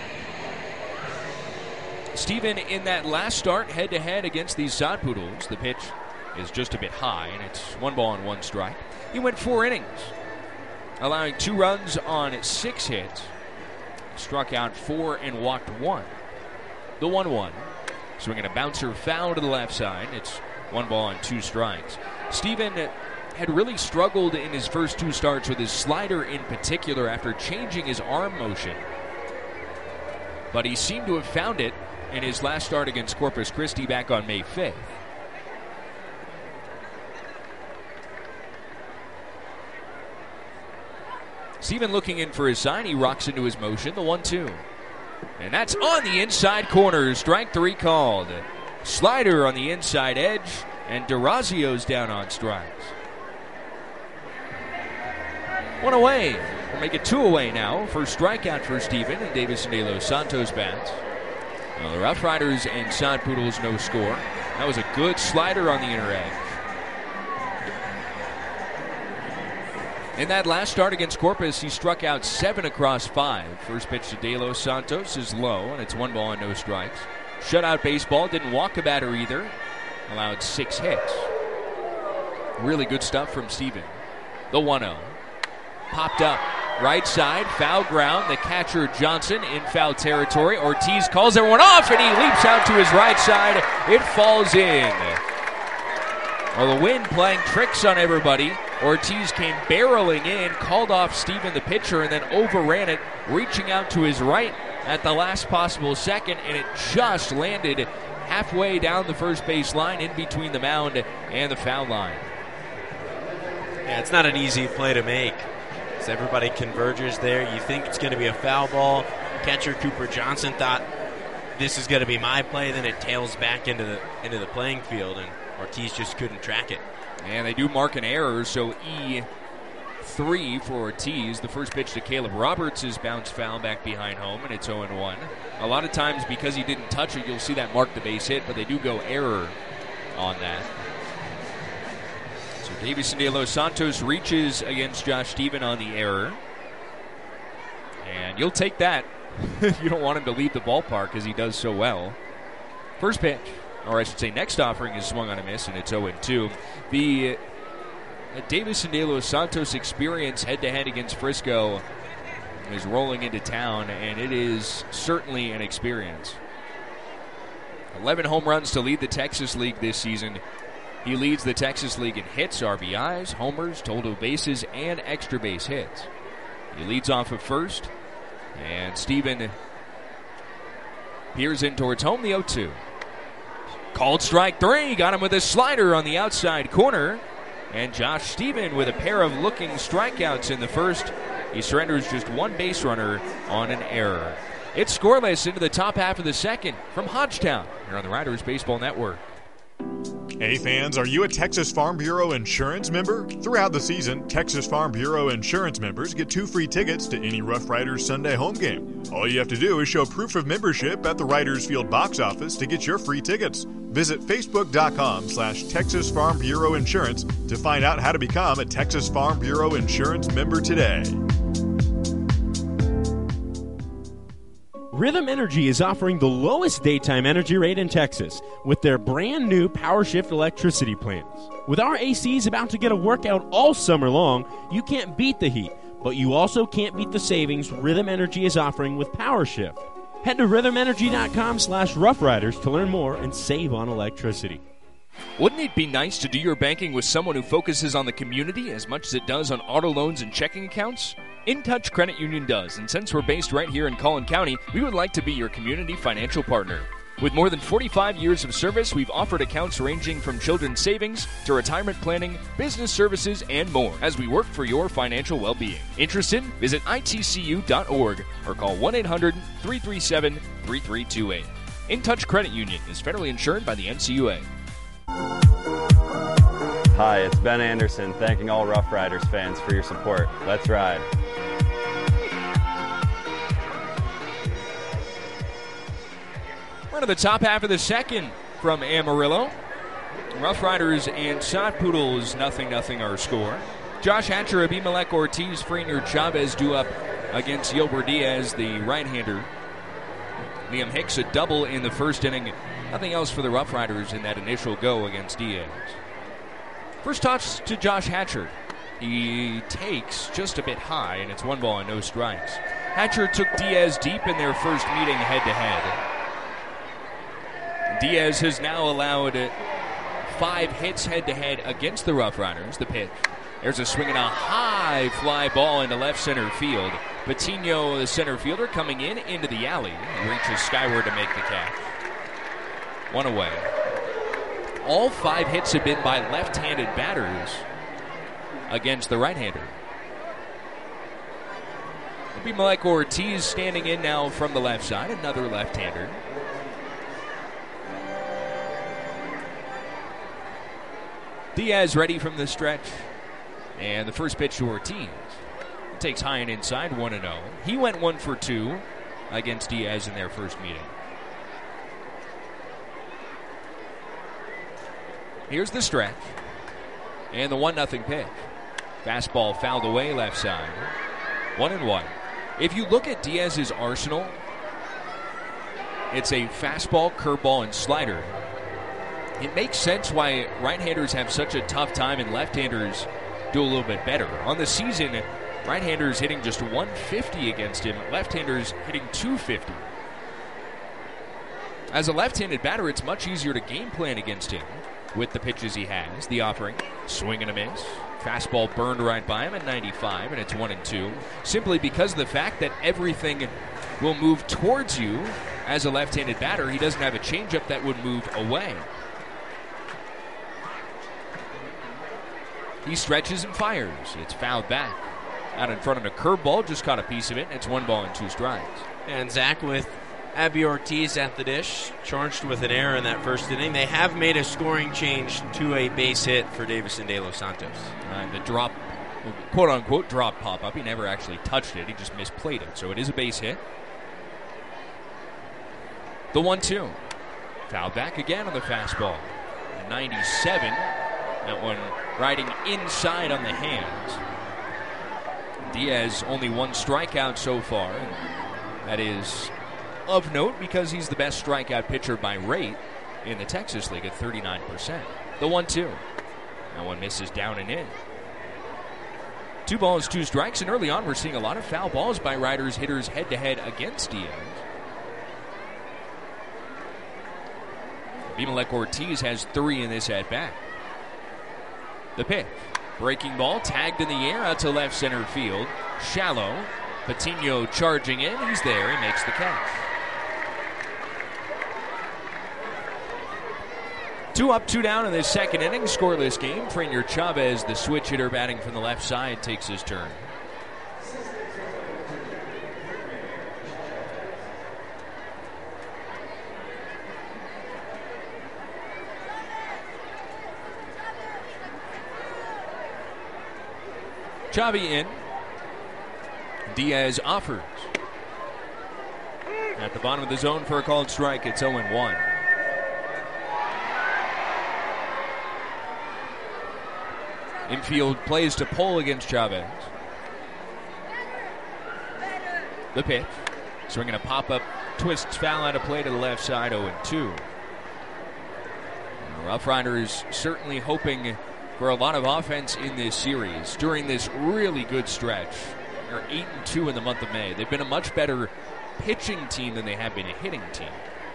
Stephen in that last start head-to-head against these Sod Poodles. The pitch is just a bit high, and it's one ball and one strike. He went four innings. allowing two runs on six hits. Struck out four and walked one. The one one. Swinging a bouncer foul to the left side. It's one ball and two strikes. Steven had really struggled in his first two starts with his slider in particular after changing his arm motion. But he seemed to have found it in his last start against Corpus Christi back on May fifth. Steven looking in for his sign. He rocks into his motion. The one two. And that's on the inside corner. Strike three called. Slider on the inside edge. And DeRazio's down on strikes. One away. We'll make it two away now. First strikeout for Steven and Davison De Los Santos bats. Well, the Rough Riders and Sod Poodles no score. That was a good slider on the inner edge. In that last start against Corpus, he struck out seven across five. First pitch to De Los Santos is low, and it's one ball and no strikes. Shutout baseball, didn't walk a batter either. Allowed six hits. Really good stuff from Steven. The one oh. Popped up. Right side, foul ground. The catcher Johnson in foul territory. Ortiz calls everyone off, and he leaps out to his right side. It falls in. Well, the wind playing tricks on everybody. Ortiz came barreling in, called off Steven the pitcher, and then overran it, reaching out to his right at the last possible second, and it just landed halfway down the first base line in between the mound and the foul line. Yeah, it's not an easy play to make. As everybody converges there, you think it's going to be a foul ball. Catcher Cooper Johnson thought this is going to be my play, then it tails back into the into the playing field, and Ortiz just couldn't track it. And they do mark an error, so E three for Ortiz. The first pitch to Caleb Roberts is bounced foul back behind home, and it's oh and one. A lot of times, because he didn't touch it, you'll see that mark the base hit, but they do go error on that. So Davison De Los Santos reaches against Josh Steven on the error. And you'll take that. You don't want him to leave the ballpark because he does so well. First pitch, or I should say next offering, is swung on a miss, and it's oh and two. The uh, Davison De Los Santos experience head-to-head against Frisco is rolling into town, and it is certainly an experience. eleven home runs to lead the Texas League this season. He leads the Texas League in hits, R B Is, homers, total bases, and extra base hits. He leads off of first, and Steven peers in towards home, the oh two. Called strike three, got him with a slider on the outside corner. And Josh Steven with a pair of looking strikeouts in the first. He surrenders just one base runner on an error. It's scoreless into the top half of the second from Hodgetown here on the Riders Baseball Network. Hey fans, are you a Texas Farm Bureau insurance member? Throughout the season, Texas Farm Bureau insurance members get two free tickets to any Rough Riders Sunday home game. All you have to do is show proof of membership at the Riders Field box office to get your free tickets. Visit facebook.com slash Texas Farm Bureau Insurance to find out how to become a Texas Farm Bureau insurance member today. Rhythm Energy is offering the lowest daytime energy rate in Texas with their brand new PowerShift electricity plans. With our A Cs about to get a workout all summer long, you can't beat the heat, but you also can't beat the savings Rhythm Energy is offering with PowerShift. Head to rhythm energy dot com slash rough riders to learn more and save on electricity. Wouldn't it be nice to do your banking with someone who focuses on the community as much as it does on auto loans and checking accounts? InTouch Credit Union does, and since we're based right here in Collin County, we would like to be your community financial partner. With more than forty-five years of service, we've offered accounts ranging from children's savings to retirement planning, business services, and more as we work for your financial well-being. Interested? Visit I T C U dot org or call one eight hundred, three three seven, three three two eight. InTouch Credit Union is federally insured by the N C U A. Hi, it's Ben Anderson thanking all Rough Riders fans for your support. Let's ride. We're to the top half of the second from Amarillo. Rough Riders and Sod Poodles, nothing, nothing our score. Josh Hatcher, Abimelech Ortiz, Frenier Chavez do up against Yilber Diaz, the right-hander. Liam Hicks a double in the first inning. Nothing else for the Rough Riders in that initial go against Diaz. First toss to Josh Hatcher. he takes just a bit high, and it's one ball and no strikes. Hatcher took Diaz deep in their first meeting head-to-head. Diaz has now allowed five hits head-to-head against the Rough Riders. The pitch. There's a swing and a high fly ball into left center field. Patino, the center fielder, coming in into the alley. He reaches skyward to make the catch. One away. All five hits have been by left-handed batters against the right-hander. It'll be Mike Ortiz standing in now from the left side, another left-hander. Diaz ready from the stretch. And the first pitch to Ortiz. It takes high and inside, one and oh. He went one for two against Diaz in their first meeting. Here's the stretch. And the one nothing pitch. Fastball fouled away left side. One and one. If you look at Diaz's arsenal, it's a fastball, curveball, and slider. It makes sense why right-handers have such a tough time and left-handers do a little bit better. On the season, right-handers hitting just one fifty against him, left-handers hitting two fifty. As a left-handed batter, it's much easier to game plan against him with the pitches he has. The offering, swing and a miss. Fastball burned right by him at ninety-five, and it's one and two. Simply because of the fact that everything will move towards you as a left-handed batter. He doesn't have a changeup that would move away. He stretches and fires. It's fouled back. Out in front of a curveball, just caught a piece of it, and it's one ball and two strikes. And Zach with Abby Ortiz at the dish, charged with an error in that first inning. They have made a scoring change to a base hit for Davison De Los Santos. Uh, the drop, quote-unquote drop pop-up, he never actually touched it. He just misplayed it, so it is a base hit. The one two. Fouled back again on the fastball. ninety-seven. That one riding inside on the hands. Diaz only one strikeout so far. That is of note because he's the best strikeout pitcher by rate in the Texas League at thirty-nine percent. The one two. That one misses down and in. Two balls, two strikes, and early on we're seeing a lot of foul balls by Riders hitters head-to-head against Diaz. Abimelec Ortiz has three in this at-bat. The pitch. Breaking ball, tagged in the air out to left center field. Shallow. Patino charging in. He's there. He makes the catch. Two up, two down in this second inning. Scoreless game. Franier Chavez, the switch hitter batting from the left side, takes his turn. Chavi in. Diaz offers. At the bottom of the zone for a called strike, it's oh and one. Infield plays to pull against Chavez. The pitch. Swinging a pop-up, twists foul out of play to the left side, oh and two. The Rough Riders certainly hoping for a lot of offense in this series during this really good stretch. They're eight and two in the month of May. They've been a much better pitching team than they have been a hitting team.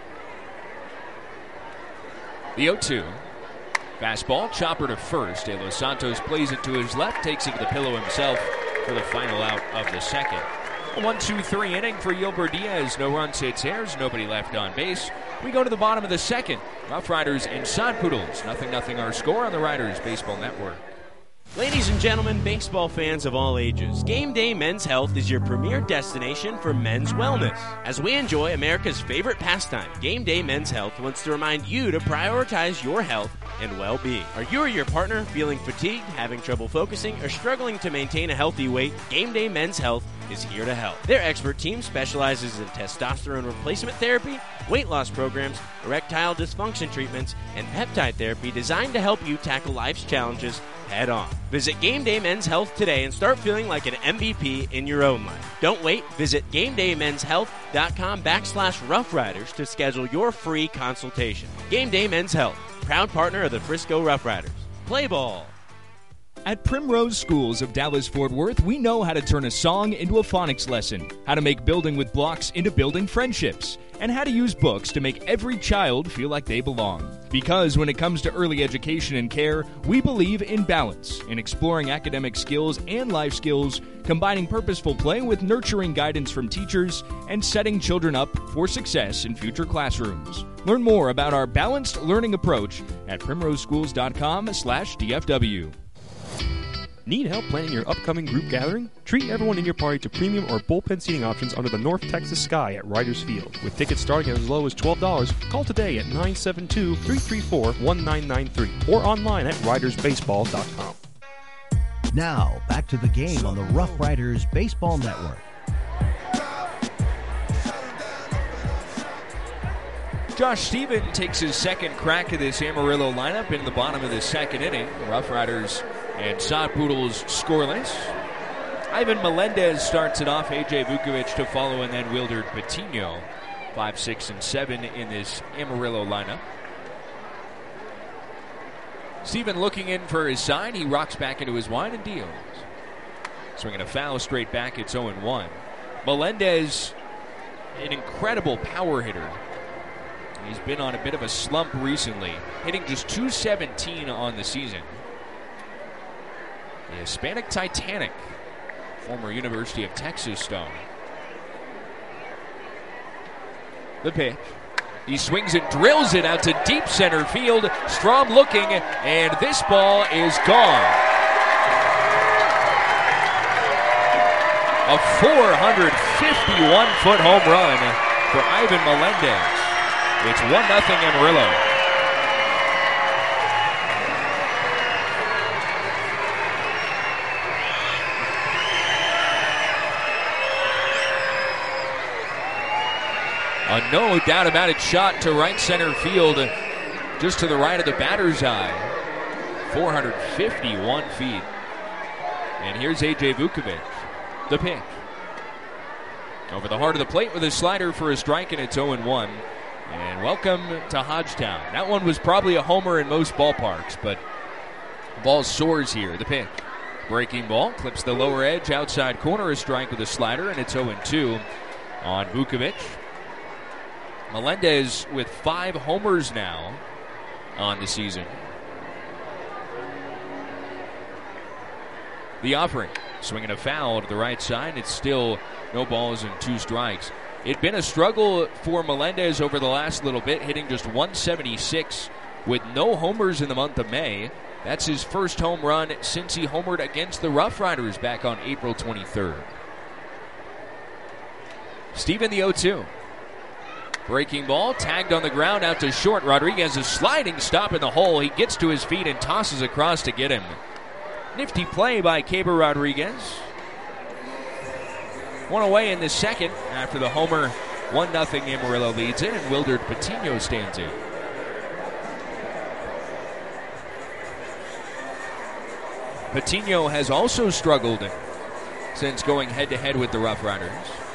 The oh two. Fastball, chopper to first. De Los Santos plays it to his left, takes it to the pillow himself for the final out of the second. A one two three inning for Yilber Diaz. No runs, hits, errors, nobody left on base. We go to the bottom of the second. Rough Riders and Sod Poodles. Nothing, nothing our score on the Riders Baseball Network. Ladies and gentlemen, baseball fans of all ages, Game Day Men's Health is your premier destination for men's wellness. As we enjoy America's favorite pastime, Game Day Men's Health wants to remind you to prioritize your health and well-being. Are you or your partner feeling fatigued, having trouble focusing, or struggling to maintain a healthy weight? Game Day Men's Health is here to help. Their expert team specializes in testosterone replacement therapy, weight loss programs, erectile dysfunction treatments, and peptide therapy designed to help you tackle life's challenges head on. Visit Game Day Men's Health today and start feeling like an M V P in your own life. Don't wait. Visit GameDayMen'sHealth.com backslash Rough Riders to schedule your free consultation. Game Day Men's Health, proud partner of the Frisco Rough Riders. Play ball. At Primrose Schools of Dallas-Fort Worth, we know how to turn a song into a phonics lesson, how to make building with blocks into building friendships, and how to use books to make every child feel like they belong. Because when it comes to early education and care, we believe in balance, in exploring academic skills and life skills, combining purposeful play with nurturing guidance from teachers, and setting children up for success in future classrooms. Learn more about our balanced learning approach at primroseschools.com slash DFW. Need help planning your upcoming group gathering? Treat everyone in your party to premium or bullpen seating options under the North Texas sky at Riders Field. With tickets starting at as low as twelve dollars, call today at nine seven two, three three four, one nine nine three or online at riders baseball dot com. Now, back to the game on the Rough Riders Baseball Network. Josh Stephen takes his second crack at this Amarillo lineup in the bottom of the second inning. The Rough Riders and Sod Poodles scoreless. Ivan Melendez starts it off. A J Vukovic to follow, and then Wilderd Patino. Five, six, and seven in this Amarillo lineup. Stephen looking in for his side. He rocks back into his wide and deals. Swinging a foul straight back. It's oh and one. Melendez, an incredible power hitter. He's been on a bit of a slump recently, hitting just two seventeen on the season. The Hispanic Titanic, former University of Texas star. The pitch. He swings and drills it out to deep center field. Strom looking, and this ball is gone. A four fifty-one foot home run for Ivan Melendez. It's one nothing Amarillo. A no doubt about it shot to right center field, just to the right of the batter's eye. four fifty-one feet. And here's A J Vukovic. The pitch. Over the heart of the plate with a slider for a strike, and it's oh and one. And welcome to Hodgetown. That one was probably a homer in most ballparks, but the ball soars here. The pitch. Breaking ball, clips the lower edge, outside corner, a strike with a slider, and it's oh and two on Vukovic. Melendez with five homers now on the season. The offering, swinging a foul to the right side. It's still no balls and two strikes. It'd been a struggle for Melendez over the last little bit, hitting just one seventy-six with no homers in the month of May. That's his first home run since he homered against the Rough Riders back on April twenty-third. Stephen the oh two. Breaking ball, tagged on the ground out to short. Rodriguez is sliding stop in the hole. He gets to his feet and tosses across to get him. Nifty play by Caber Rodriguez. One away in the second after the homer. one nothing Amarillo leads it, and Wilderd Patino stands in. Patino has also struggled since going head-to-head with the Rough Riders.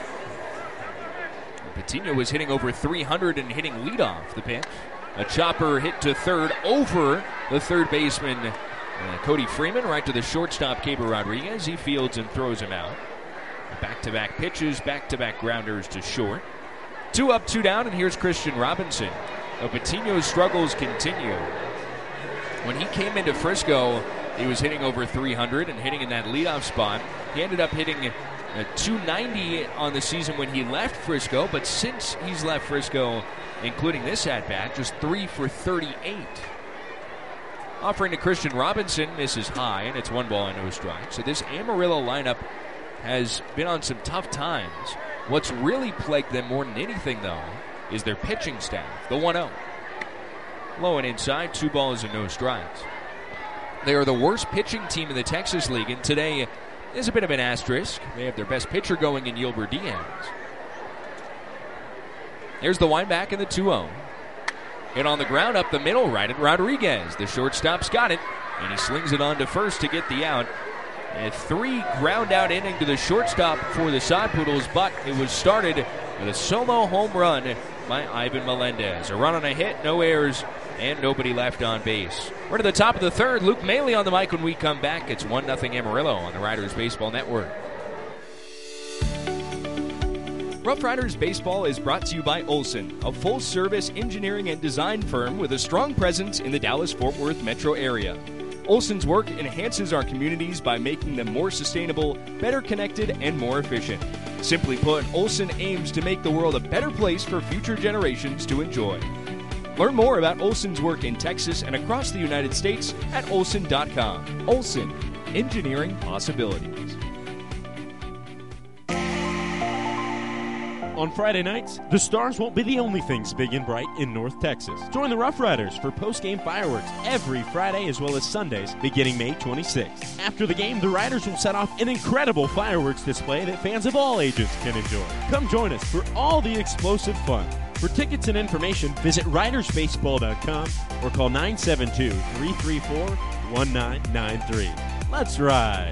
Patino was hitting over three hundred and hitting leadoff. The pitch. A chopper hit to third over the third baseman, uh, Cody Freeman, right to the shortstop, Caber Rodriguez. He fields and throws him out. Back-to-back pitches, back-to-back grounders to short. Two up, two down, and here's Christian Robinson. Now, Patino's struggles continue. When he came into Frisco, he was hitting over three hundred and hitting in that leadoff spot. He ended up hitting Uh, two ninety on the season when he left Frisco, but since he's left Frisco, including this at-bat, just three for thirty-eight. Offering to Christian Robinson, misses high, and it's one ball and no strike. So this Amarillo lineup has been on some tough times. What's really plagued them more than anything, though, is their pitching staff, the one oh. Low and inside, two balls and no strikes. They are the worst pitching team in the Texas League, and today is a bit of an asterisk. They have their best pitcher going in Yilber Diaz. Here's the wind back in the two oh. Hit on the ground up the middle, right at Rodriguez. The shortstop's got it, and he slings it on to first to get the out. A three ground out inning to the shortstop for the Sod Poodles, but it was started with a solo home run by Ivan Melendez. A run on a hit, no errors and nobody left on base. We're to the top of the third. Luke Maley on the mic when we come back. It's one nothing Amarillo on the Riders Baseball Network. Rough Riders Baseball is brought to you by Olson, a full-service engineering and design firm with a strong presence in the Dallas-Fort Worth metro area. Olson's work enhances our communities by making them more sustainable, better connected, and more efficient. Simply put, Olson aims to make the world a better place for future generations to enjoy. Learn more about Olson's work in Texas and across the United States at olson dot com. Olson, engineering possibilities. On Friday nights, the Stars won't be the only things big and bright in North Texas. Join the Rough Riders for post-game fireworks every Friday as well as Sundays beginning May twenty-sixth. After the game, the Riders will set off an incredible fireworks display that fans of all ages can enjoy. Come join us for all the explosive fun. For tickets and information, visit riders baseball dot com or call nine seven two, three three four, one nine nine three. Let's ride!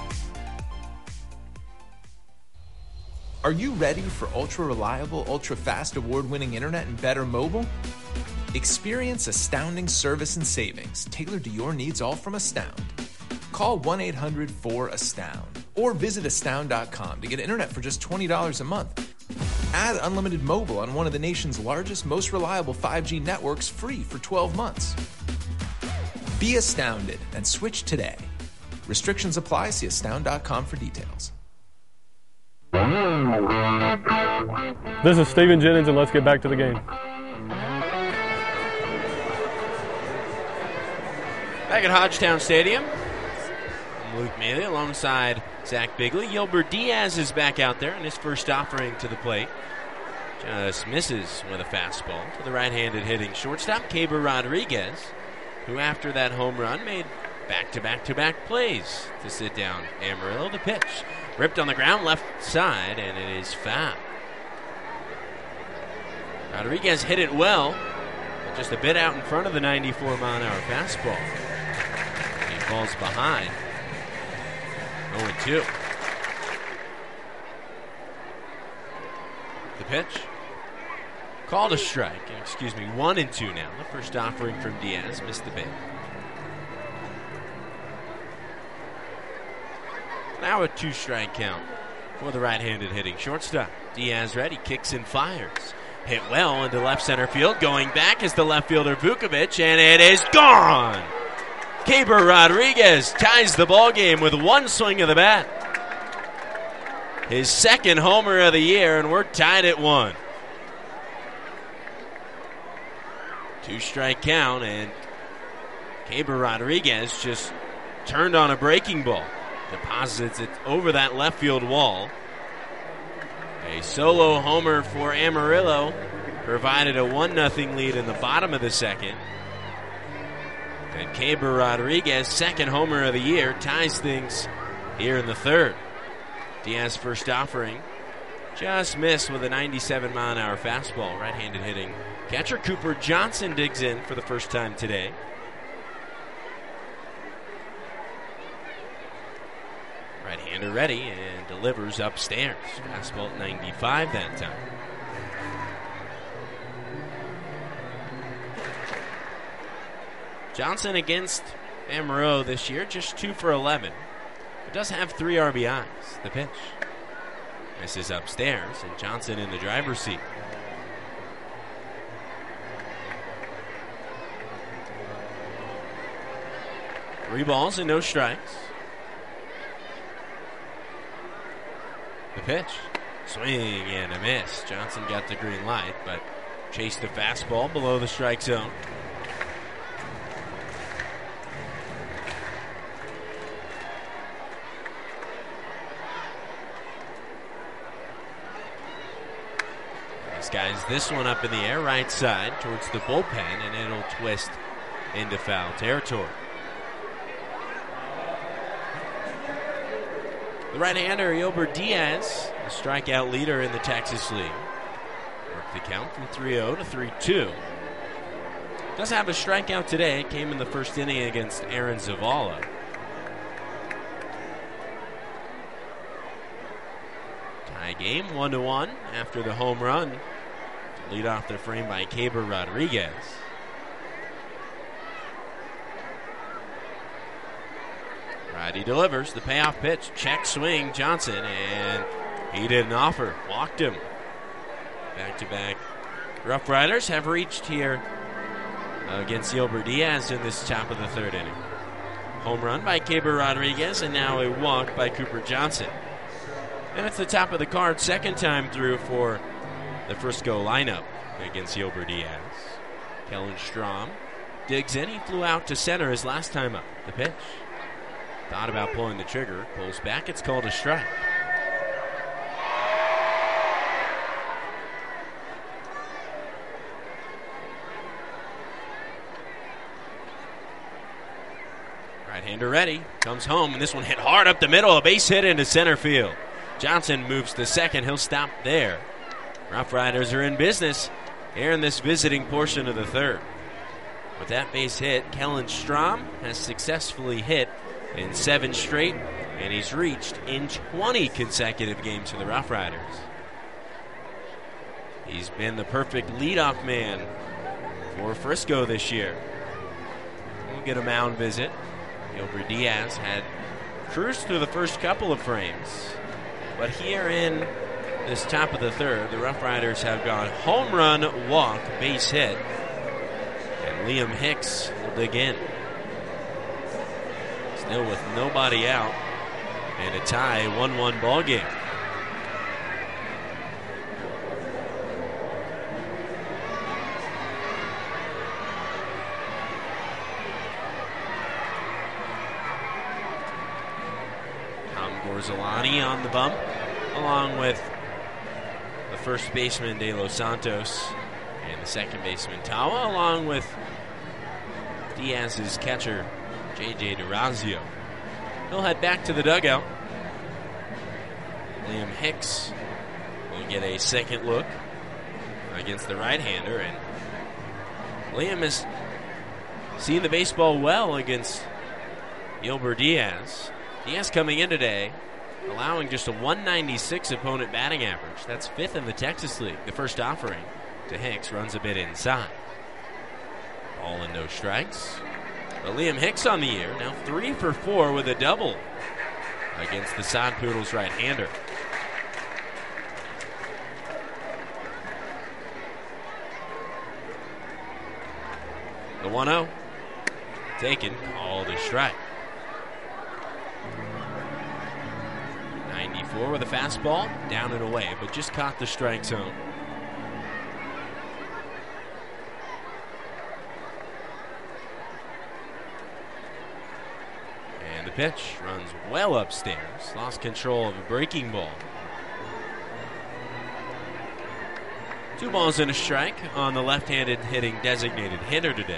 Are you ready for ultra-reliable, ultra-fast, award-winning internet and better mobile? Experience astounding service and savings tailored to your needs, all from Astound. Call one eight hundred four astound or visit astound dot com to get internet for just twenty dollars a month. Add unlimited mobile on one of the nation's largest, most reliable five G networks free for twelve months. Be astounded and switch today. Restrictions apply. See astound dot com for details. This is Steven Jennings, and let's get back to the game. Back at Hodgetown Stadium, Luke Maley alongside Zach Bigley. Yelber Diaz is back out there in his first offering to the plate. Just misses with a fastball to the right-handed hitting shortstop, Caber Rodriguez, who after that home run made back-to-back-to-back plays to sit down Amarillo. The pitch ripped on the ground left side, and it is foul. Rodriguez hit it well, but just a bit out in front of the ninety-four mile an hour fastball. He falls behind. oh and two. The pitch. Called a strike. Excuse me, one and two now. The first offering from Diaz missed the bait. Now a two-strike count for the right-handed hitting shortstop. Diaz ready, kicks and fires. Hit well into left center field. Going back is the left fielder Vukovic, and it is gone. Caber Rodriguez ties the ball game with one swing of the bat. His second homer of the year, and we're tied at one. Two-strike count, and Caber Rodriguez just turned on a breaking ball. Deposits it over that left field wall. A solo homer for Amarillo provided a one nothing lead in the bottom of the second. And Caber Rodriguez, second homer of the year, ties things here in the third. Diaz first offering just missed with a ninety-seven mile an hour fastball. Right-handed hitting catcher Cooper Johnson digs in for the first time today. Right-hander ready and delivers upstairs. Fastball at ninety-five that time. Johnson against Amarillo this year, just two for eleven. But does have three R B Is. The pitch. This is upstairs, and Johnson in the driver's seat. Three balls and no strikes. The pitch. Swing and a miss. Johnson got the green light, but chased the fastball below the strike zone. This guy's this one up in the air, right side, towards the bullpen, and it'll twist into foul territory. The right-hander, Yelber Diaz, the strikeout leader in the Texas League. Worked the count from three oh to three two. Does have a strikeout today. It came in the first inning against Aaron Zavala. Tie game, one to one after the home run. Lead off the frame by Caber Rodriguez. Friday delivers the payoff pitch. Check swing, Johnson, and he didn't offer. Walked him. Back-to-back Rough Riders have reached here against Gilbert Diaz in this top of the third inning. Home run by Caber Rodriguez, and now a walk by Cooper Johnson. And it's the top of the card, second time through for the Frisco lineup against Gilbert Diaz. Kellen Strom digs in. He flew out to center his last time up. The pitch. Thought about pulling the trigger. Pulls back. It's called a strike. Right-hander ready. Comes home, and this one hit hard up the middle. A base hit into center field. Johnson moves to second. He'll stop there. Rough Riders are in business here in this visiting portion of the third. With that base hit, Kellen Strom has successfully hit in seven straight, and he's reached in twenty consecutive games for the Rough Riders. He's been the perfect leadoff man for Frisco this year. We'll get a mound visit. Gilbert Diaz had cruised through the first couple of frames, but here in this top of the third, the Rough Riders have gone home run, walk, base hit, and Liam Hicks will dig in. Still with nobody out, and a tie, one one ball game. Tom Gorzolani on the bump, along with the first baseman De Los Santos and the second baseman Tawa, along with Diaz's catcher J J DeRazio. He'll head back to the dugout. Liam Hicks will get a second look against the right-hander, and Liam has seen the baseball well against Gilbert Diaz. Diaz coming in today, allowing just a one ninety-six opponent batting average. That's fifth in the Texas League. The first offering to Hicks runs a bit inside. All in, no strikes. But Liam Hicks on the year, now three for four with a double against the Sod Poodles right-hander. The one oh. Taken, called a strike. ninety-four with a fastball, down and away, but just caught the strike zone. And the pitch runs well upstairs, lost control of a breaking ball. Two balls and a strike on the left-handed hitting designated hitter today.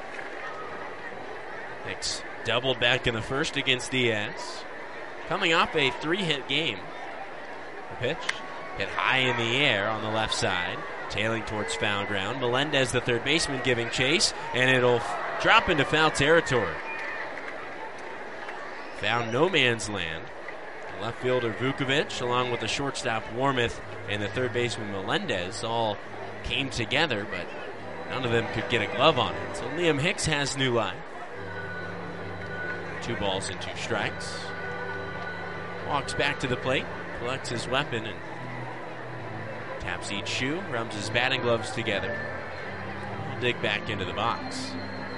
Hicks doubled back in the first against Diaz. Coming off a three-hit game. The pitch hit high in the air on the left side, tailing towards foul ground. Melendez, the third baseman, giving chase, and it'll f- drop into foul territory. Found no man's land. The left fielder Vukovic, along with the shortstop Warmoth and the third baseman Melendez, all came together, but none of them could get a glove on it. So Liam Hicks has new life. Two balls and two strikes. Walks back to the plate, collects his weapon, and taps each shoe, rubs his batting gloves together. He'll dig back into the box.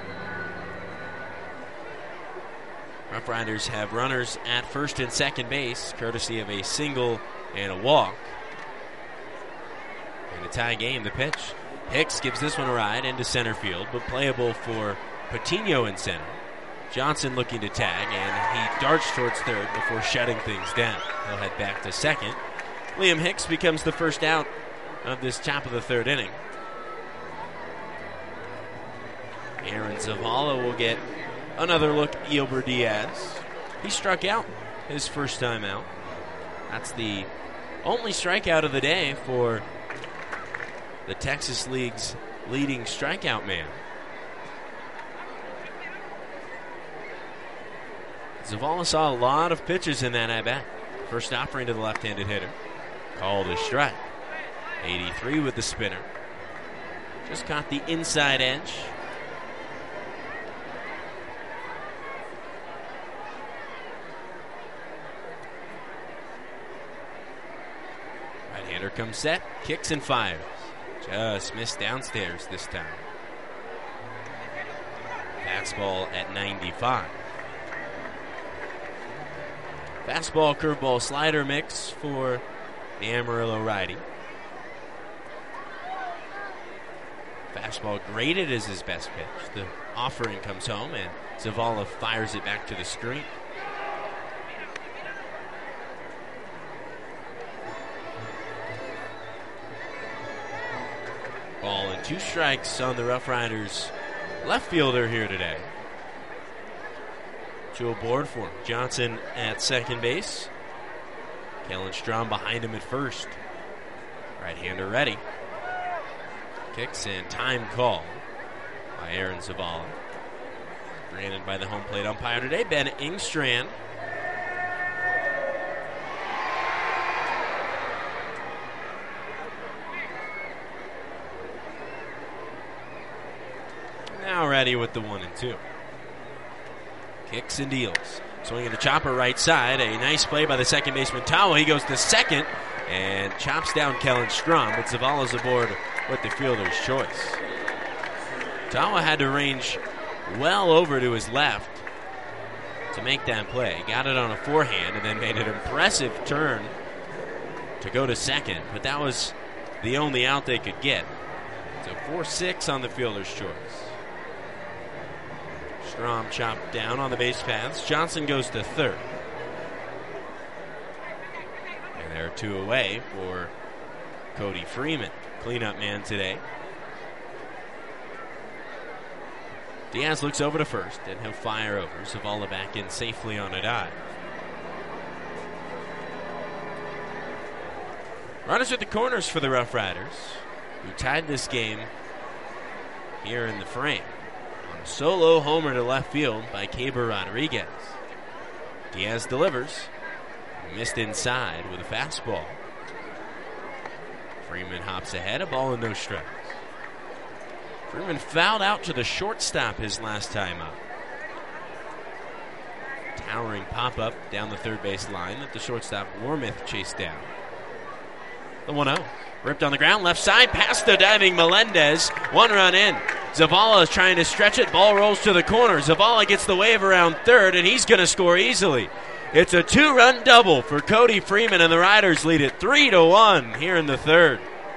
Rough Riders have runners at first and second base, courtesy of a single and a walk. In a tie game, the pitch. Hicks gives this one a ride into center field, but playable for Patino in center. Johnson looking to tag, and he darts towards third before shutting things down. He'll head back to second. Liam Hicks becomes the first out of this top of the third inning. Aaron Zavala will get another look at Gilbert Diaz. He struck out his first time out. That's the only strikeout of the day for the Texas League's leading strikeout man. Zavala saw a lot of pitches in that at-bat. First offering to the left-handed hitter. Called a strike. eighty-three with the spinner. Just caught the inside edge. comes set, kicks and fires. Just missed downstairs this time. Fastball at ninety-five. Fastball, curveball, slider mix for the Amarillo righty. Fastball graded as his best pitch. The offering comes home, and Zavala fires it back to the screen. Ball and two strikes on the Rough Riders left fielder here today. Two aboard for him. Johnson at second base. Kellen Strom behind him at first. Right-hander ready. Kicks and time call by Aaron Zavala. Granted by the home plate umpire today, Ben Ingstrand. Now ready with the one and two. Kicks and deals. Swinging the chopper right side. A nice play by the second baseman Tawa. He goes to second and chops down Kellen Strom, but Zavala's aboard with the fielder's choice. Tawa had to range well over to his left to make that play. Got it on a forehand and then made an impressive turn to go to second, but that was the only out they could get. So four six on the fielder's choice. Strom chopped down on the base paths. Johnson goes to third. And there are two away for Cody Freeman, cleanup man today. Diaz looks over to first, and he'll fire over. Zavala back in safely on a dive. Runners at the corners for the Rough Riders, who tied this game here in the frame. On a solo homer to left field by Caber Rodriguez. Diaz delivers. Missed inside with a fastball. Freeman hops ahead, a ball and no strikes. Freeman fouled out to the shortstop his last time up. Towering pop-up down the third base line that the shortstop Warmith chased down. The one oh. Ripped on the ground, left side, past the diving Melendez. One run in. Zavala is trying to stretch it. Ball rolls to the corner. Zavala gets the wave around third, and he's going to score easily. It's a two-run double for Cody Freeman, and the Riders lead it three to one here in the third.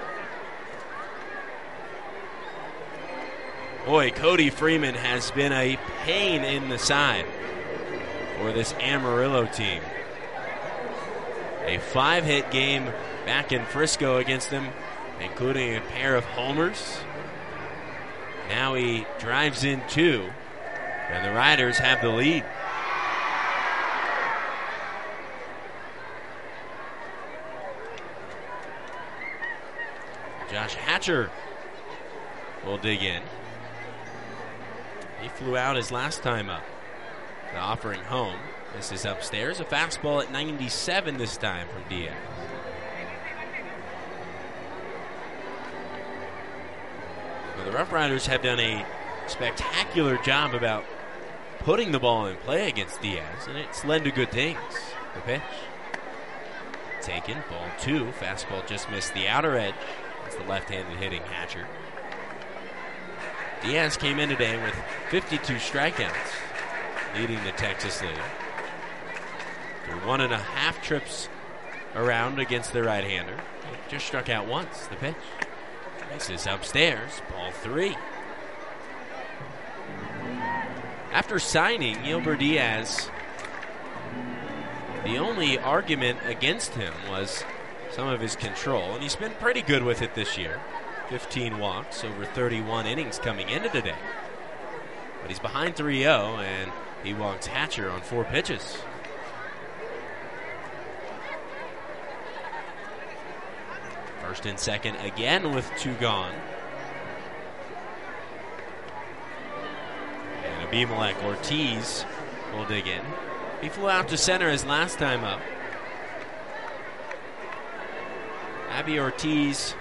Boy, Cody Freeman has been a pain in the side for this Amarillo team. A five-hit game back in Frisco against them, including a pair of homers. Now he drives in two, and the Riders have the lead. Josh Hatcher will dig in. He flew out his last time up. The offering home. This is upstairs. A fastball at ninety-seven this time from Diaz. Well, the Rough Riders have done a spectacular job about putting the ball in play against Diaz, and it's led to good things. The pitch. Taken. Ball two. Fastball just missed the outer edge. It's the left-handed hitting Hatcher. Diaz came in today with fifty-two strikeouts, leading the Texas League. Through one and a half trips around against the right-hander. He just struck out once. The pitch. This is upstairs. Ball three. After signing Gilbert Diaz, the only argument against him was some of his control, and he's been pretty good with it this year. fifteen walks over thirty-one innings coming into today. But he's behind three oh, and he walks Hatcher on four pitches. First and second again with two gone. And Abimelech Ortiz will dig in. He flew out to center his last time up. Abby Ortiz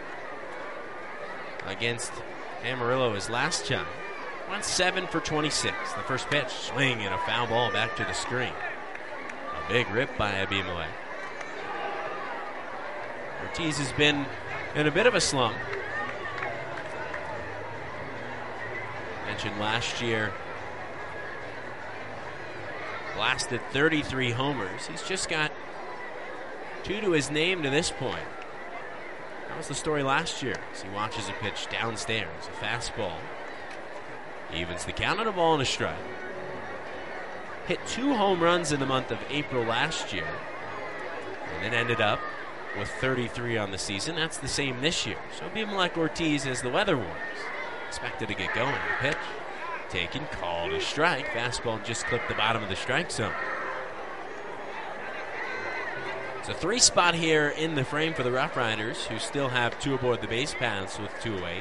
against Amarillo his last time. Went seven for twenty-six. The first pitch, swing and a foul ball back to the screen. A big rip by Abimelech. Ortiz has been in a bit of a slump. Mentioned last year, blasted thirty-three homers. He's just got two to his name to this point. That was the story last year as he watches a pitch downstairs, a fastball. Evens the count on a ball and a strike. Hit two home runs in the month of April last year, and then ended up with thirty-three on the season. That's the same this year. So Abimelec Ortiz, as the weather warms, expected to get going. The pitch taken, called a strike. Fastball just clipped the bottom of the strike zone. It's a three spot here in the frame for the Rough Riders, who still have two aboard the base paths with two away.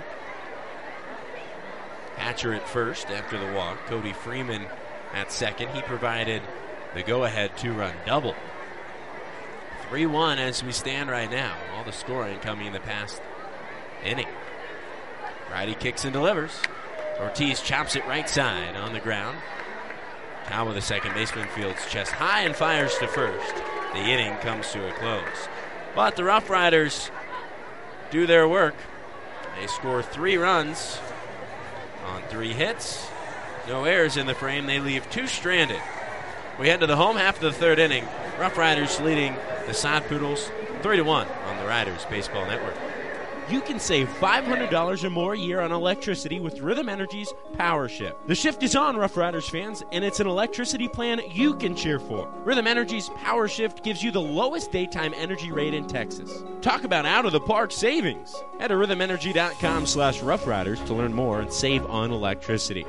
Hatcher at first after the walk. Cody Freeman at second. He provided the go-ahead two-run double. three one as we stand right now. All the scoring coming in the past inning. Righty kicks and delivers. Ortiz chops it right side on the ground. Tawa, the second baseman, fields chest high and fires to first. The inning comes to a close. But the Rough Riders do their work. They score three runs on three hits. No errors in the frame. They leave two stranded. We head to the home half of the third inning. Rough Riders leading the Sod Poodles three to one on the Riders Baseball Network. You can save five hundred dollars or more a year on electricity with Rhythm Energy's Power Shift. The shift is on, Rough Riders fans, and it's an electricity plan you can cheer for. Rhythm Energy's Power Shift gives you the lowest daytime energy rate in Texas. Talk about out-of-the-park savings. Head to rhythm energy dot com slash rough riders to learn more and save on electricity.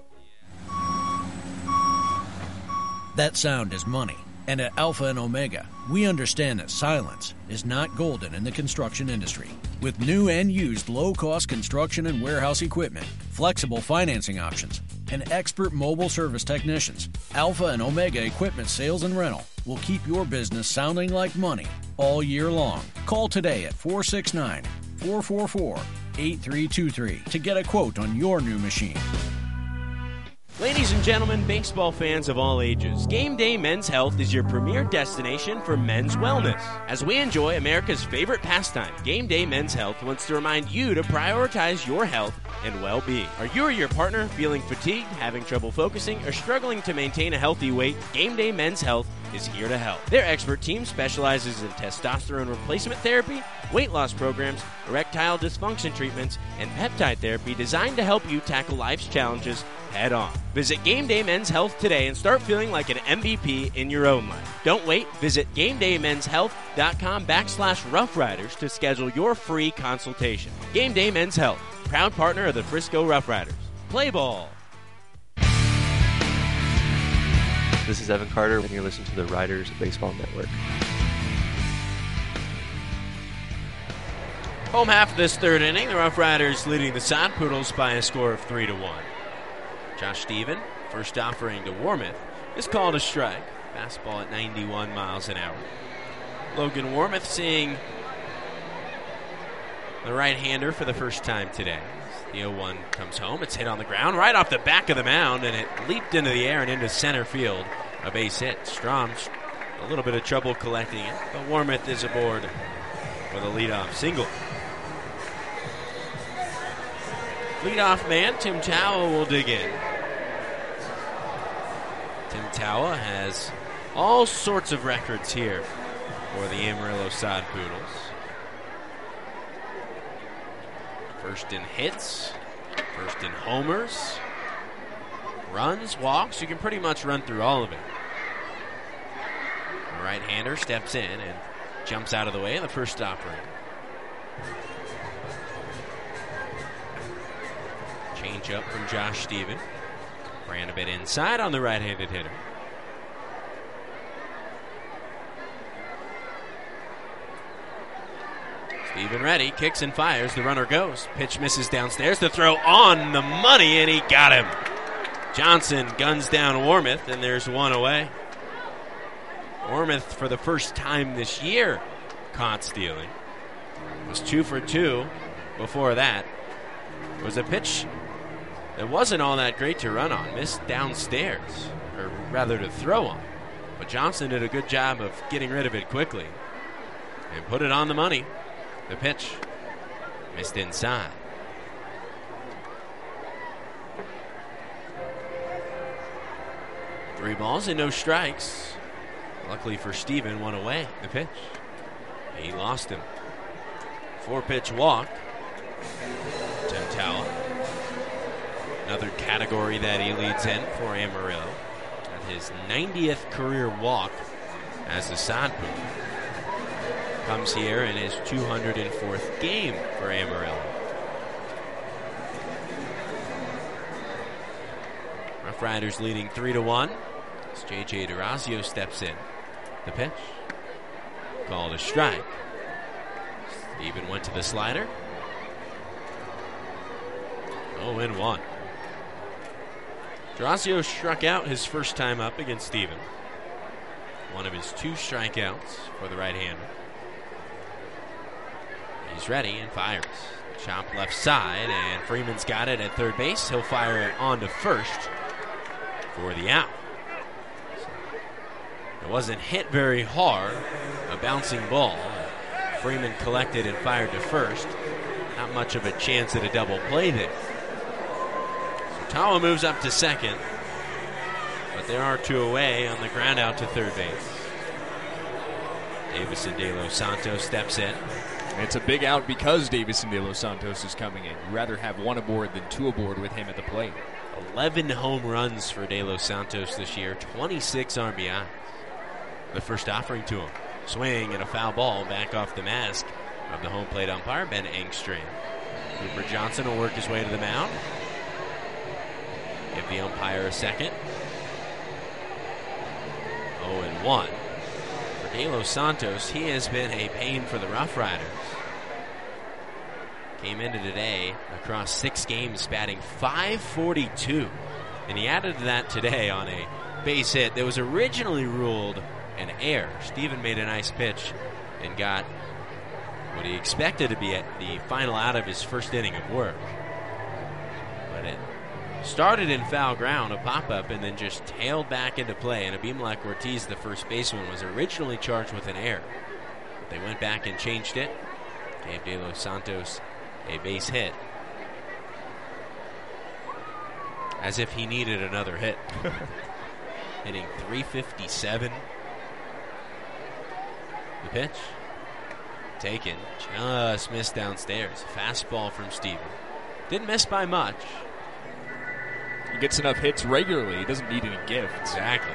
That sound is money. And at Alpha and Omega, we understand that silence is not golden in the construction industry. With new and used low-cost construction and warehouse equipment, flexible financing options, and expert mobile service technicians, Alpha and Omega Equipment Sales and Rental will keep your business sounding like money all year long. Call today at four six nine, four four four, eight three two three to get a quote on your new machine. Ladies and gentlemen, baseball fans of all ages, Game Day Men's Health is your premier destination for men's wellness. As we enjoy America's favorite pastime, Game Day Men's Health wants to remind you to prioritize your health and well-being. Are you or your partner feeling fatigued, having trouble focusing, or struggling to maintain a healthy weight? Game Day Men's Health is here to help. Their expert team specializes in testosterone replacement therapy, weight loss programs, erectile dysfunction treatments, and peptide therapy designed to help you tackle life's challenges head on. Visit Game Day Men's Health today and start feeling like an M V P in your own life. Don't wait. Visit game day men's health dot com backslash Rough Riders to schedule your free consultation. Game Day Men's Health, proud partner of the Frisco Rough Riders. Play ball. This is Evan Carter, and you're listening to the Riders Baseball Network. Home half of this third inning, the Rough Riders leading the Sod Poodles by a score of three to one. Josh Stephen, first offering to Warmouth, is called a strike. Fastball at ninety-one miles an hour. Logan Warmouth seeing the right-hander for the first time today. The oh one comes home. It's hit on the ground right off the back of the mound, and it leaped into the air and into center field. A base hit. Strom's a little bit of trouble collecting it, but Warmouth is aboard with a leadoff single. Leadoff man, Tim Tawa, will dig in. Tim Tawa has all sorts of records here for the Amarillo Sod Poodles. First in hits, first in homers, runs, walks. You can pretty much run through all of it. The right-hander steps in and jumps out of the way in the first offering. Change up from Josh Stephen. Ran a bit inside on the right-handed hitter. Stephen ready, kicks and fires. The runner goes. Pitch misses downstairs. The throw on the money, and he got him. Johnson guns down Warmouth, and there's one away. Warmouth, for the first time this year, caught stealing. Was two for two before that. It was a pitch that wasn't all that great to run on. Missed downstairs, or rather to throw on. But Johnson did a good job of getting rid of it quickly and put it on the money. The pitch missed inside. Three balls and no strikes. Luckily for Steven, one away. The pitch. He lost him. Four-pitch walk. Tim Towle. Another category that he leads in for Amarillo. At his ninetieth career walk as the Sod Poodle. Comes here in his two hundred fourth game for Amarillo. Rough Riders leading three to one. As J J DeRazio steps in. The pitch. Called a strike. Steven went to the slider. oh and one. DeRazio struck out his first time up against Steven. One of his two strikeouts for the right-hander. He's ready and fires. Chop left side, and Freeman's got it at third base. He'll fire it on to first for the out. It wasn't hit very hard, a bouncing ball. Freeman collected and fired to first. Not much of a chance at a double play there. So Tawa moves up to second, but there are two away on the ground out to third base. Davison De Los Santos steps in. It's a big out because Davison De Los Santos is coming in. You'd rather have one aboard than two aboard with him at the plate. eleven home runs for De Los Santos this year, twenty-six R B Is. The first offering to him. Swing and a foul ball back off the mask of the home plate umpire, Ben Engstrand. Cooper Johnson will work his way to the mound. Give the umpire a second. oh and one. For De Los Santos, he has been a pain for the Rough Riders. Came into today across six games batting five forty-two. And he added to that today on a base hit that was originally ruled an error. Steven made a nice pitch and got what he expected to be at the final out of his first inning of work. But it started in foul ground, a pop-up, and then just tailed back into play. And Abimelech Ortiz, the first baseman, was originally charged with an error. But they went back and changed it. Gave De Los Santos a base hit. As if he needed another hit. Hitting three fifty-seven. The pitch. Taken. Just missed downstairs. Fastball from Steven. Didn't miss by much. He gets enough hits regularly. He doesn't need any gift. Exactly.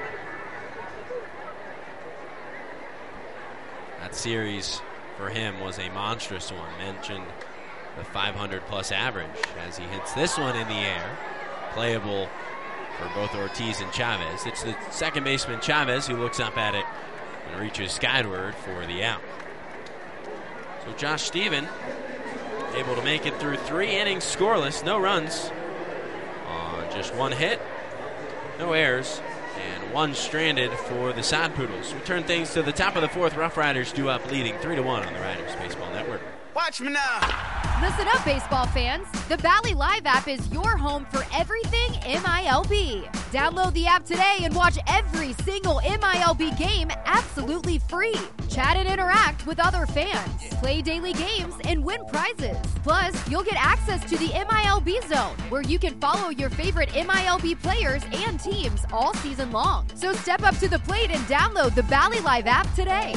That series for him was a monstrous one. Mentioned the five hundred plus average as he hits this one in the air. Playable for both Ortiz and Chavez. It's the second baseman Chavez who looks up at it and reaches skyward for the out. So Josh Steven able to make it through three innings scoreless, no runs on just one hit, no errors, and one stranded for the Sod Poodles. We turn things to the top of the fourth. Rough Riders due up leading three to one on the Riders Baseball Network. Watch me now. Listen up, baseball fans. The Bally Live app is your home for everything M I L B. Download the app today and watch every single M I L B game absolutely free. Chat and interact with other fans. Play daily games and win prizes. Plus, you'll get access to the M I L B Zone, where you can follow your favorite M I L B players and teams all season long. So step up to the plate and download the Bally Live app today.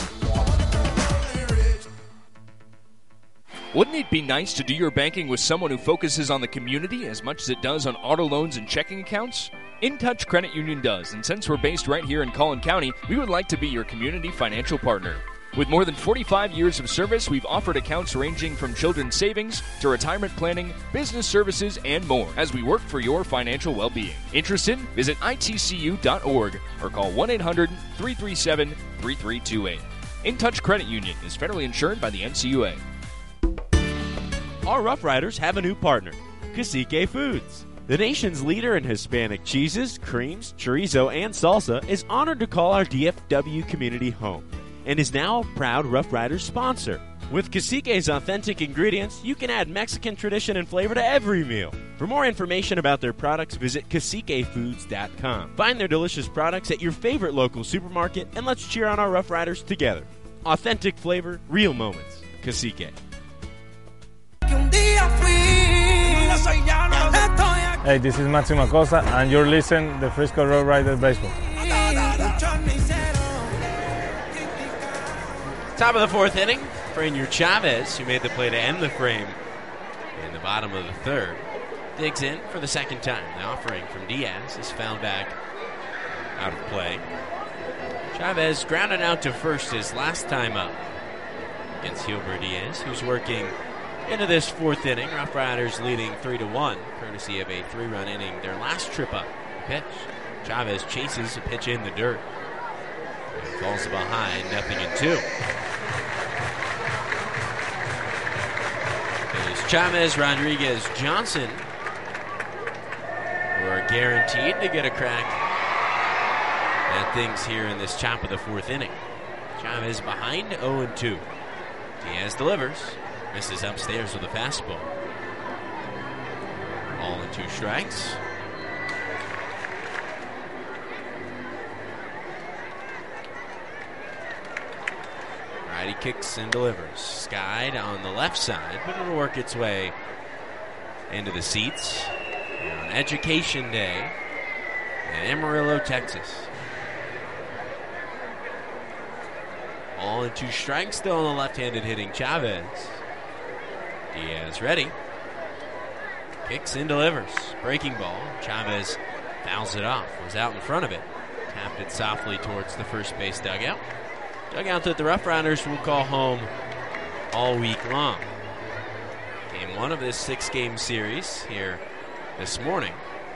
Wouldn't it be nice to do your banking with someone who focuses on the community as much as it does on auto loans and checking accounts? InTouch Credit Union does, and since we're based right here in Collin County, we would like to be your community financial partner. With more than forty-five years of service, we've offered accounts ranging from children's savings to retirement planning, business services, and more as we work for your financial well-being. Interested? Visit I T C U dot org or call one eight hundred, three three seven, three three two eight. InTouch Credit Union is federally insured by the N C U A. Our Rough Riders have a new partner, Cacique Foods. The nation's leader in Hispanic cheeses, creams, chorizo, and salsa is honored to call our D F W community home and is now a proud Rough Riders sponsor. With Cacique's authentic ingredients, you can add Mexican tradition and flavor to every meal. For more information about their products, visit cacique foods dot com. Find their delicious products at your favorite local supermarket, and let's cheer on our Rough Riders together. Authentic flavor, real moments. Cacique. Hey, this is Maxi Macosa, and you're listening to the Frisco Road Riders Baseball. Top of the fourth inning, Franier Chavez, who made the play to end the frame in the bottom of the third, digs in for the second time. The offering from Diaz is fouled back out of play. Chavez grounded out to first his last time up against Gilbert Diaz, who's working into this fourth inning. Rough Riders leading three to one, courtesy of a three-run inning. Their last trip up. Pitch. Chavez chases a pitch in the dirt. And falls behind, nothing in two. It is Chavez, Rodriguez, Johnson, who are guaranteed to get a crack at things here in this top of the fourth inning. Chavez behind oh and two. Diaz delivers. Misses upstairs with a fastball. All in two strikes. Righty kicks and delivers. Skied on the left side, but it'll work its way into the seats on Education Day in Amarillo, Texas. All in two strikes, still on the left-handed hitting Chavez. Diaz ready. Kicks and delivers. Breaking ball. Chavez fouls it off. Was out in front of it. Tapped it softly towards the first base dugout. Dugout that the Rough Riders will call home all week long. Game one of this six-game series here this morning.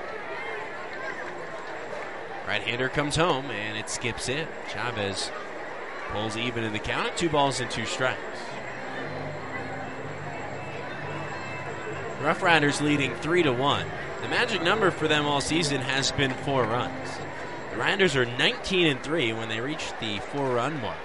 Right-hander comes home, and it skips in. Chavez pulls even in the count at two balls and two strikes. Rough Riders leading three to one. The magic number for them all season has been four runs. The Riders are nineteen and three when they reach the four-run mark.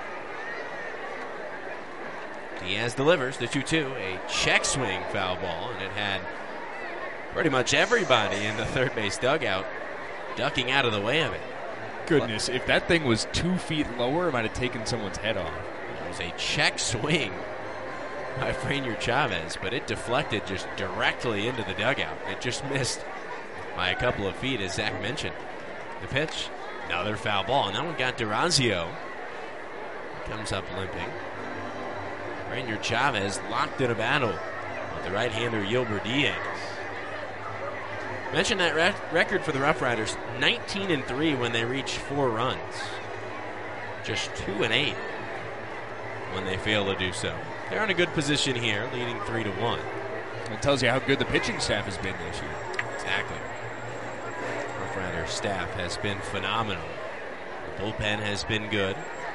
Diaz delivers the two two, a check swing foul ball, and it had pretty much everybody in the third base dugout ducking out of the way of it. Goodness, if that thing was two feet lower, it might have taken someone's head off. It was a check swing by Franier Chavez, but it deflected just directly into the dugout. It just missed by a couple of feet, as Zach mentioned. The pitch, another foul ball, and that one got DeRazio. Comes up limping. Franier Chavez locked in a battle with the right-hander Gilbert Diaz. Mentioned that rec- record for the Rough Riders, nineteen and three when they reach four runs. Just two and eight when they fail to do so. They're in a good position here, leading three to one. It tells you how good the pitching staff has been this year. Exactly. Rough Riders staff has been phenomenal. The bullpen has been good.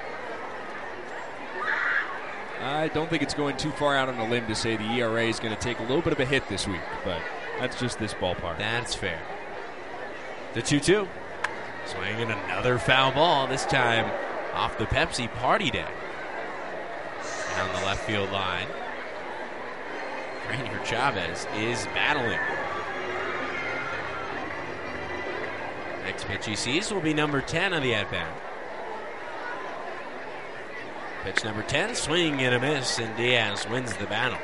I don't think it's going too far out on a limb to say the E R A is going to take a little bit of a hit this week, but that's just this ballpark. That's fair. The two two. Swinging another foul ball, this time off the Pepsi Party Deck. Down the left field line. Franier Chavez is battling. Next pitch he sees will be number ten of the at-bat. Pitch number ten, swing and a miss, and Diaz wins the battle.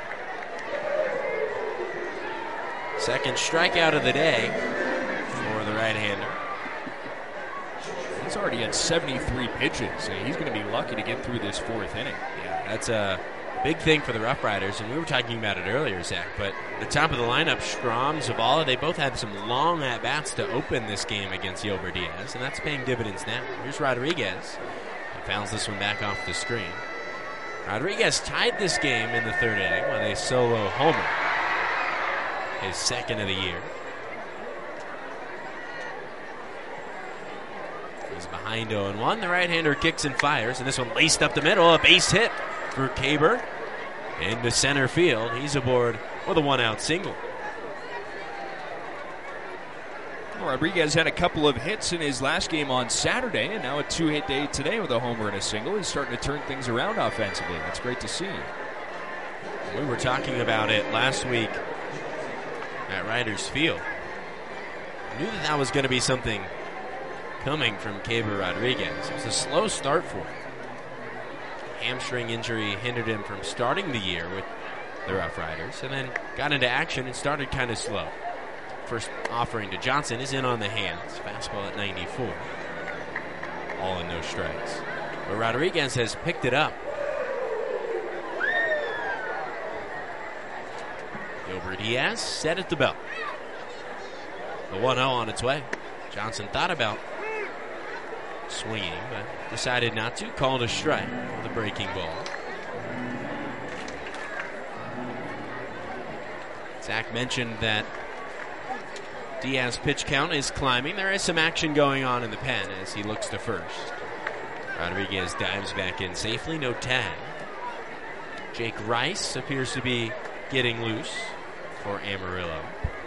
Second strikeout of the day for the right-hander. He's already had seventy-three pitches. So he's going to be lucky to get through this fourth inning. Yeah, that's a big thing for the Rough Riders, and we were talking about it earlier, Zach, but the top of the lineup, Strom, Zavala, they both had some long at-bats to open this game against Gilbert Diaz, and that's paying dividends now. Here's Rodriguez. He fouls this one back off the screen. Rodriguez tied this game in the third inning with a solo homer, his second of the year. He's behind oh and one. The right-hander kicks and fires, and this one laced up the middle. A base hit for Kaber into center field. He's aboard with a one-out single. Rodriguez had a couple of hits in his last game on Saturday, and now a two-hit day today with a homer and a single. He's starting to turn things around offensively. That's great to see. We were talking about it last week at Riders Field. I knew that that was going to be something coming from Kaber Rodriguez. It was a slow start for him. hamstring injury hindered him from starting the year with the Rough Riders, and then got into action and started kind of slow. First offering to Johnson is in on the hands. Fastball at ninety-four. All in, no strikes. But Rodriguez has picked it up. Gilbert Diaz set at the belt. The one oh on its way. Johnson thought about swinging, but decided not to. Called a strike with a breaking ball. Zach mentioned that Diaz's pitch count is climbing. There is some action going on in the pen as he looks to first. Rodriguez dives back in safely, no tag. Jake Rice appears to be getting loose for Amarillo.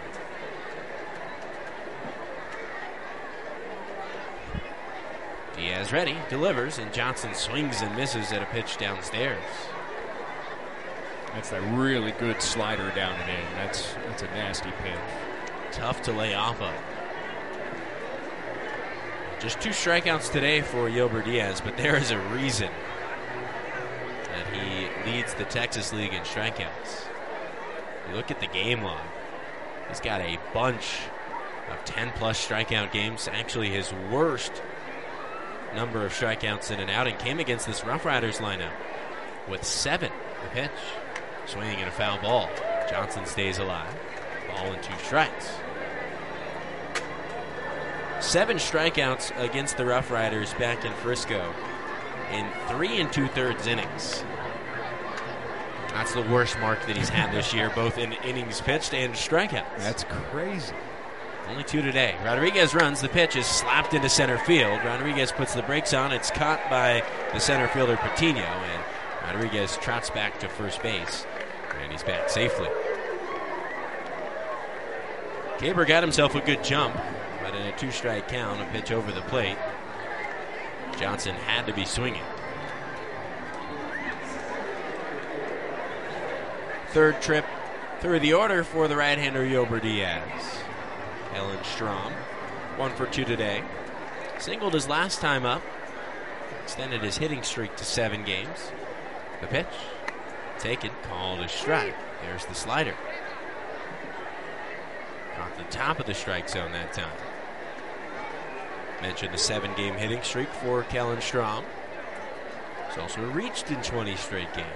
Diaz ready, delivers, and Johnson swings and misses at a pitch downstairs. That's that really good slider down and in. That's, that's a nasty pitch. Tough to lay off of. Just two strikeouts today for Gilbert Diaz, but there is a reason that he leads the Texas League in strikeouts. You look at the game log. He's got a bunch of ten-plus strikeout games. Actually, his worst number of strikeouts in an outing came against this Rough Riders lineup with seven. The pitch. Swinging and a foul ball. Johnson stays alive. Ball and two strikes. Seven strikeouts against the Rough Riders back in Frisco in three and two-thirds innings. That's the worst mark that he's had this year, both in innings pitched and strikeouts. That's crazy. Only two today. Rodriguez runs. The pitch is slapped into center field. Rodriguez puts the brakes on. It's caught by the center fielder Patino, and Rodriguez trots back to first base, and he's back safely. Gaber got himself a good jump, but in a two-strike count, a pitch over the plate, Johnson had to be swinging. Third trip through the order for the right-hander Gilbert Diaz. Ellen Strom, one for two today. Singled his last time up, extended his hitting streak to seven games. The pitch, taken, called a strike. There's the slider. Off the top of the strike zone that time. Mentioned the seven-game hitting streak for Kellen Strom. He's also reached in twenty straight games.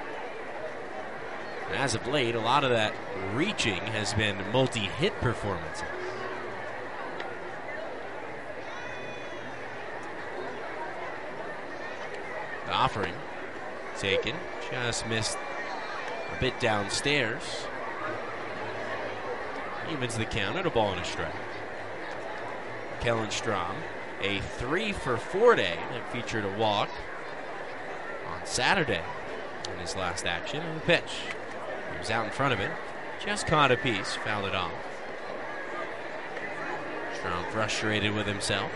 And as of late, a lot of that reaching has been multi-hit performances. The offering, taken, just missed a bit downstairs. Evens the count at a ball and a strike. Kellen Strom, a three for four day that featured a walk on Saturday in his last action. And the pitch, he was out in front of it, just caught a piece, fouled it off. Strom frustrated with himself.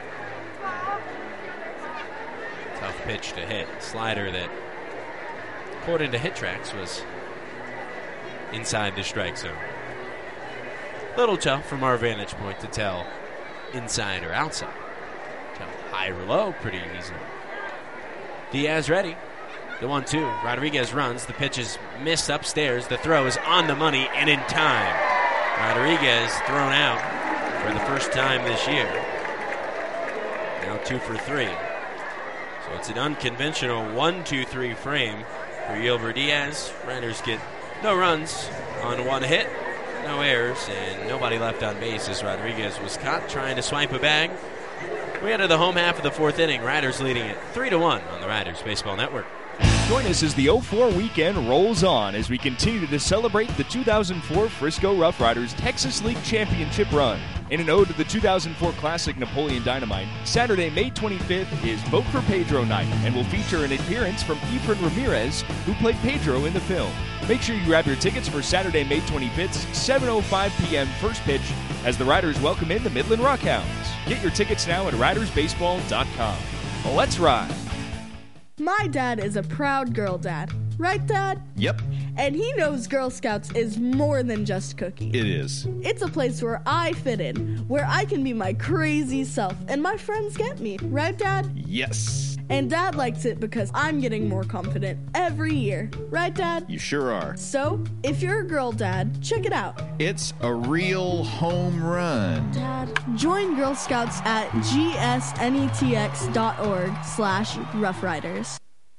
Tough pitch to hit. Slider that, according to Hit Tracks, was inside the strike zone. Little tough from our vantage point to tell inside or outside. Tell high or low pretty easy. Diaz ready. The one two. Rodriguez runs. The pitch is missed upstairs. The throw is on the money and in time. Rodriguez thrown out for the first time this year. Now two for three. So it's an unconventional one two three frame for Gilbert Diaz. Riders get no runs on one hit. No errors, and nobody left on base as Rodriguez was caught trying to swipe a bag. We enter the home half of the fourth inning. Riders leading it three to one on the Riders Baseball Network. Join us as the oh four weekend rolls on as we continue to celebrate the two thousand four Frisco Rough Riders Texas League Championship run. In an ode to the two thousand four Classic Napoleon Dynamite, Saturday, May twenty-fifth is Vote for Pedro night and will feature an appearance from Efren Ramirez, who played Pedro in the film. Make sure you grab your tickets for Saturday, May twenty-fifth's seven oh five p.m. first pitch as the Riders welcome in the Midland Rockhounds. Get your tickets now at riders baseball dot com. Let's ride. My dad is a proud girl dad. Right, Dad? Yep, And he knows Girl Scouts is more than just cookies. it is. It's a place where I fit in, where I can be my crazy self, and my friends get me. Right, Dad? Yes. And Dad likes it because I'm getting more confident every year. Right, Dad? You sure are. So, if you're a girl, Dad, check it out. It's a real home run. Dad, join Girl Scouts at gsnetx.org slash Rough Riders.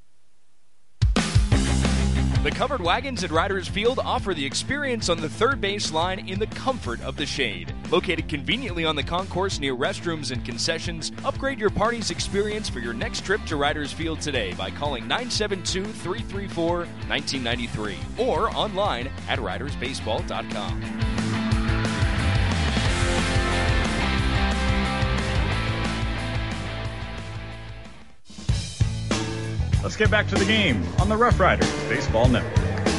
The Covered Wagons at Riders Field offer the experience on the third base line in the comfort of the shade. Located conveniently on the concourse near restrooms and concessions, upgrade your party's experience for your next trip to Riders Field today by calling nine seven two, three three four, one nine nine three or online at riders baseball dot com. Let's get back to the game on the Rough Riders Baseball Network.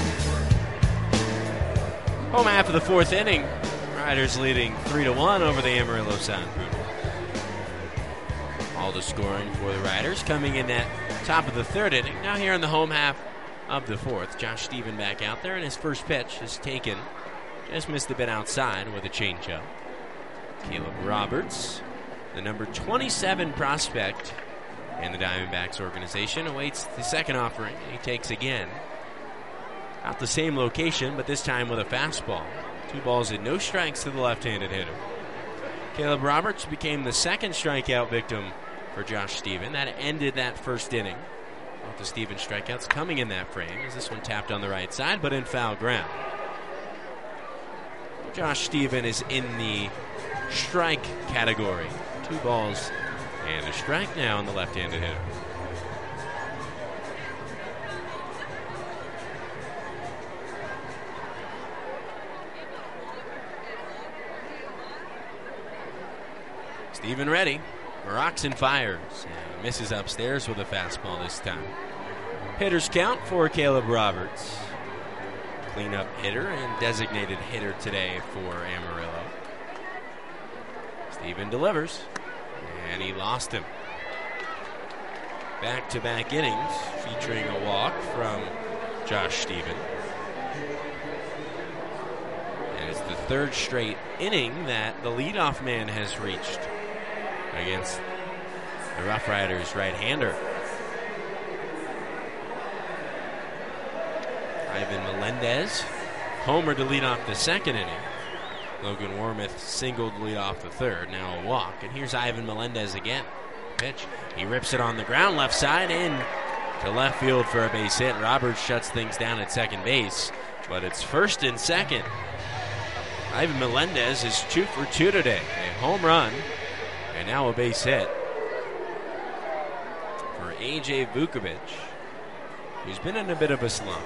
Home half of the fourth inning. Riders leading three to one over the Amarillo Sound Poodles. All the scoring for the Riders coming in that top of the third inning. Now here in the home half of the fourth. Josh Stephen back out there, and his first pitch is taken. Just missed a bit outside with a changeup. Caleb Roberts, the number twenty-seven prospect in the Diamondbacks organization, awaits the second offering. He takes again. Out the same location, but this time with a fastball. Two balls and no strikes to the left-handed hitter. Caleb Roberts became the second strikeout victim for Josh Stephen. That ended that first inning. Both the Stephen strikeouts coming in that frame as this one tapped on the right side, but in foul ground. Josh Stephen is in the strike category. Two balls and a strike now on the left-handed hitter. Stephen ready. Roxon fires and misses upstairs with a fastball this time. Hitters count for Caleb Roberts. Cleanup hitter and designated hitter today for Amarillo. Stephen delivers. And he lost him. Back-to-back innings featuring a walk from Josh Stephen. And it's the third straight inning that the leadoff man has reached against the Rough Riders right-hander. Ivan Melendez homered to lead off the second inning. Logan Warmoth singled to lead off the third. Now a walk. And here's Ivan Melendez again. Pitch. He rips it on the ground left side in to left field for a base hit. Roberts shuts things down at second base. But it's first and second. Ivan Melendez is two for two today. A home run. And now a base hit for A J Vukovic, who's been in a bit of a slump.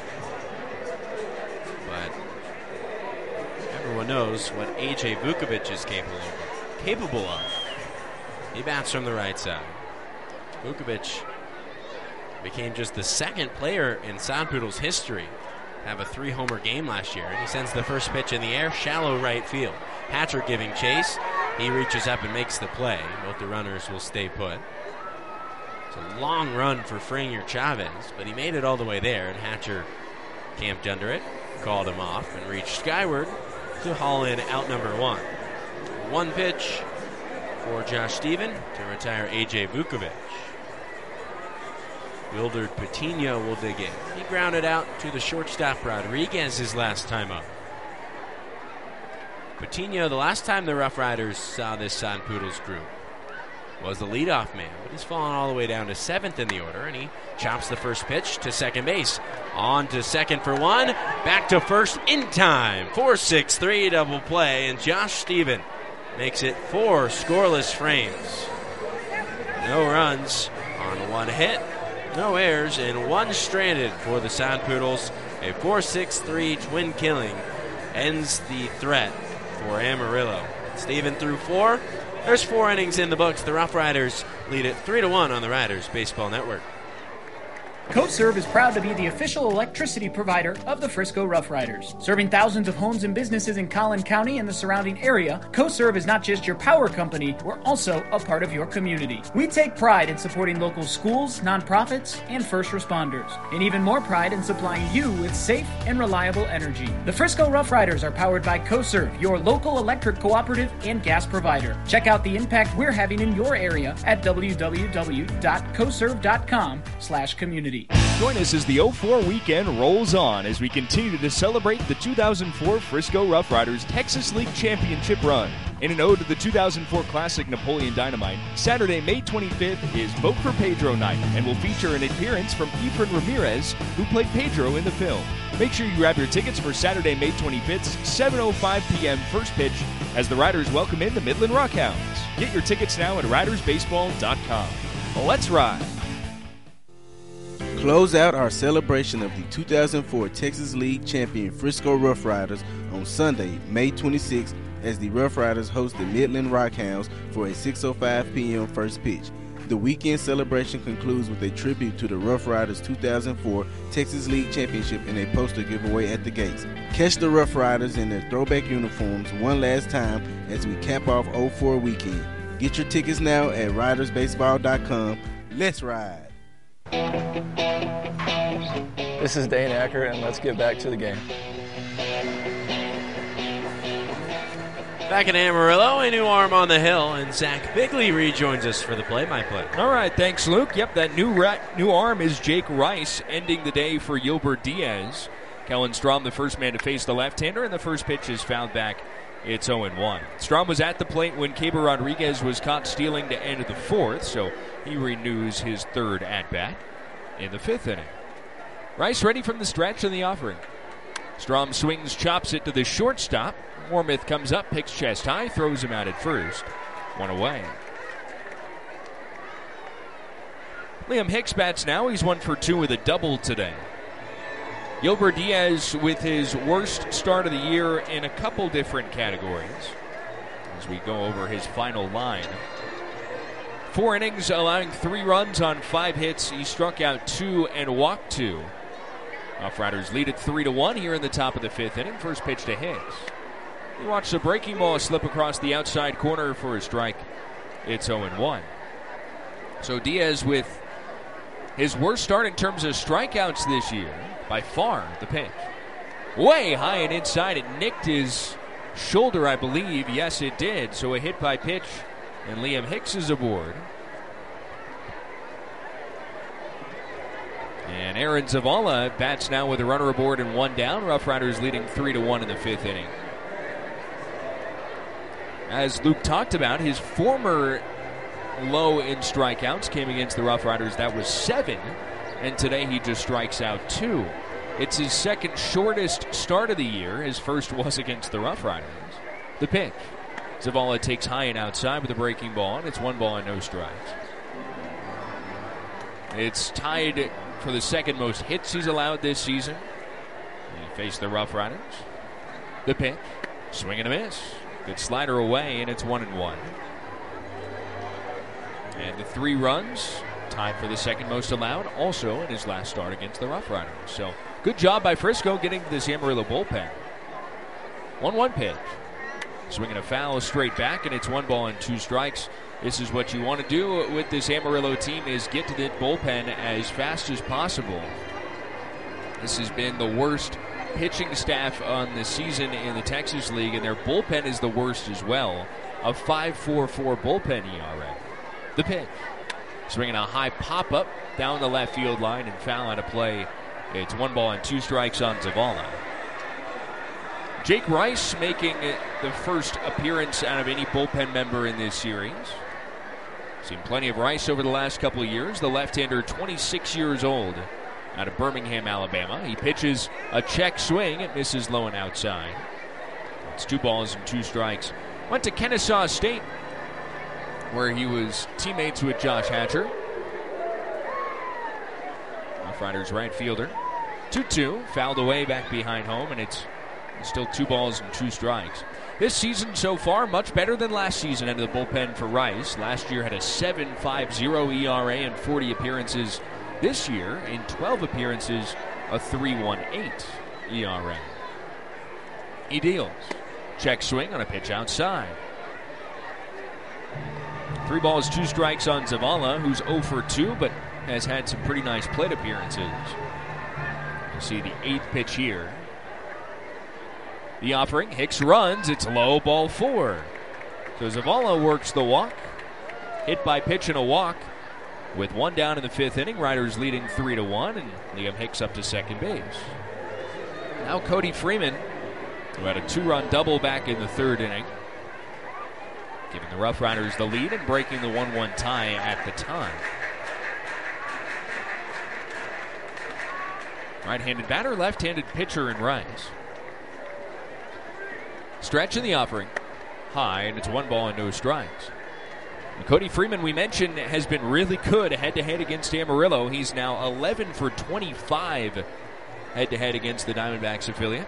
But everyone knows what A J Vukovic is capable of. Capable of. He bats from the right side. Vukovic became just the second player in Sound Poodles history to have a three-homer game last year. And he sends the first pitch in the air, shallow right field. Hatcher giving chase. He reaches up and makes the play. Both the runners will stay put. It's a long run for Franier Chavez, but he made it all the way there, and Hatcher camped under it, called him off, and reached skyward to haul in out number one. One pitch for Josh Stephen to retire A J Vukovic. Wilderd Patino will dig in. He grounded out to the shortstop Rodriguez his last time up. Patino, the last time the Rough Riders saw this Sound Poodles group, was the leadoff man, but he's fallen all the way down to seventh in the order, and he chops the first pitch to second base. On to second for one, back to first in time. four six three double play, and Josh Stephen makes it four scoreless frames. No runs on one hit, no errors, and one stranded for the Sound Poodles. A four six three twin killing ends the threat for Amarillo. Stephen threw four. There's four innings in the books. The Rough Riders lead it three to one on the Riders Baseball Network. CoServe is proud to be the official electricity provider of the Frisco Rough Riders. Serving thousands of homes and businesses in Collin County and the surrounding area, CoServe is not just your power company, we're also a part of your community. We take pride in supporting local schools, nonprofits, and first responders, and even more pride in supplying you with safe and reliable energy. The Frisco Rough Riders are powered by CoServe, your local electric cooperative and gas provider. Check out the impact we're having in your area at w w w dot coserve dot com slash community. Join us as the oh four weekend rolls on as we continue to celebrate the two thousand four Frisco Rough Riders Texas League Championship run. In an ode to the two thousand four Classic Napoleon Dynamite, Saturday, May twenty-fifth is Vote for Pedro night and will feature an appearance from Efren Ramirez, who played Pedro in the film. Make sure you grab your tickets for Saturday, May twenty-fifth, seven oh five p.m. first pitch as the Riders welcome in the Midland Rockhounds. Get your tickets now at riders baseball dot com. Let's ride! Close out our celebration of the two thousand four Texas League champion Frisco Rough Riders on Sunday, May twenty-sixth, as the Rough Riders host the Midland Rockhounds for a six oh five p.m. first pitch. The weekend celebration concludes with a tribute to the Rough Riders two thousand four Texas League Championship and a poster giveaway at the gates. Catch the Rough Riders in their throwback uniforms one last time as we cap off oh four weekend. Get your tickets now at riders baseball dot com. Let's ride! This is Dane Acker, and let's get back to the game. Back in Amarillo, a new arm on the hill, and Zach Bigley rejoins us for the play-by-play. All right, thanks, Luke. Yep, that new ra- new arm is Jake Rice, ending the day for Gilbert Diaz. Kellen Strom, the first man to face the left-hander, and the first pitch is fouled back. It's oh and one. Strom was at the plate when Caber Rodriguez was caught stealing to end of the fourth, so he renews his third at-bat in the fifth inning. Rice ready from the stretch in the offering. Strom swings, chops it to the shortstop. Wormuth comes up, picks chest high, throws him out at first. One away. Liam Hicks bats now. He's one for two with a double today. Gilbert Diaz with his worst start of the year in a couple different categories as we go over his final line. Four innings, allowing three runs on five hits. He struck out two and walked two. Rough Riders lead it three to one here in the top of the fifth inning. First pitch to Hicks. He watched the breaking ball slip across the outside corner for a strike. It's oh and one. So Diaz with his worst start in terms of strikeouts this year. By far, the pitch. Way high and inside. It nicked his shoulder, I believe. Yes, it did. So a hit by pitch, and Liam Hicks is aboard. And Aaron Zavala bats now with a runner aboard and one down. Rough Riders leading three to one in the fifth inning. As Luke talked about, his former low in strikeouts came against the Rough Riders. That was seven. And today he just strikes out two. It's his second shortest start of the year. His first was against the Rough Riders. The pitch. Zavala takes high and outside with a breaking ball, and it's one ball and no strikes. It's tied for the second most hits he's allowed this season. He faced the Rough Riders. The pitch. Swing and a miss. Good slider away, and it's one and one. And the three runs, tied for the second most allowed, also in his last start against the Rough Riders. So good job by Frisco getting to this Amarillo bullpen. one one pitch. Swinging a foul straight back, and it's one ball and two strikes. This is what you want to do with this Amarillo team, is get to the bullpen as fast as possible. This has been the worst pitching staff on the season in the Texas League, and their bullpen is the worst as well. A five point four four bullpen E R A. The pitch. Swinging a high pop-up down the left field line and foul out of play. It's one ball and two strikes on Zavala. Jake Rice making the first appearance out of any bullpen member in this series. Seen plenty of Rice over the last couple of years. The left-hander, twenty-six years old, out of Birmingham, Alabama. He pitches a check swing. It misses low and outside. It's two balls and two strikes. Went to Kennesaw State, where he was teammates with Josh Hatcher. Rough Riders right fielder. two two, fouled away back behind home, and it's still two balls and two strikes. This season so far, much better than last season out of the bullpen for Rice. Last year had a seven point five oh E R A and forty appearances This year, in twelve appearances, a three point one eight E R A. He deals. Check swing on a pitch outside. Three balls, two strikes on Zavala, who's oh for two, but has had some pretty nice plate appearances. You see the eighth pitch here. The offering, Hicks runs, it's low, ball four. So Zavala works the walk. Hit by pitch and a walk. With one down in the fifth inning, Riders leading three to one, and Liam Hicks up to second base. Now Cody Freeman, who had a two-run double back in the third inning, giving the Rough Riders the lead and breaking the one one tie at the time. Right-handed batter, left-handed pitcher in Rice. Stretch in the offering. High, and it's one ball and no strikes. And Cody Freeman, we mentioned, has been really good head-to-head against Amarillo. He's now eleven for twenty-five head-to-head against the Diamondbacks affiliate.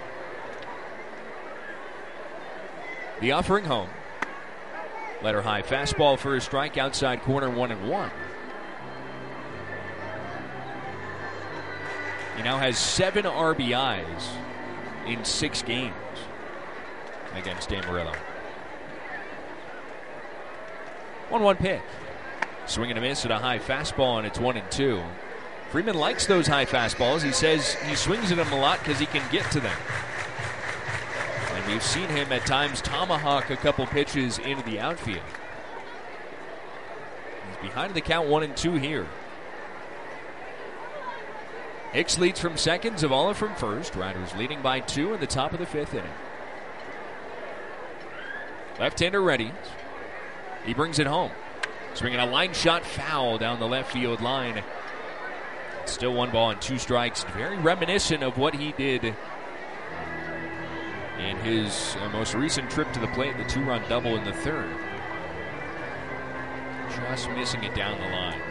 The offering home. Letter high fastball for a strike, outside corner, one and one. He now has seven R B Is in six games against Amarillo. one one pitch. Swing and a miss at a high fastball, and it's one and two. Freeman likes those high fastballs. He says he swings at them a lot because he can get to them. And we've seen him at times tomahawk a couple pitches into the outfield. He's behind the count, one and two here. Hicks leads from second, Zavala from first. Riders leading by two in the top of the fifth inning. Left-hander ready. He brings it home. Swinging a line shot foul down the left field line. Still one ball and two strikes. Very reminiscent of what he did in his uh, most recent trip to the plate, the two-run double in the third. Just missing it down the line.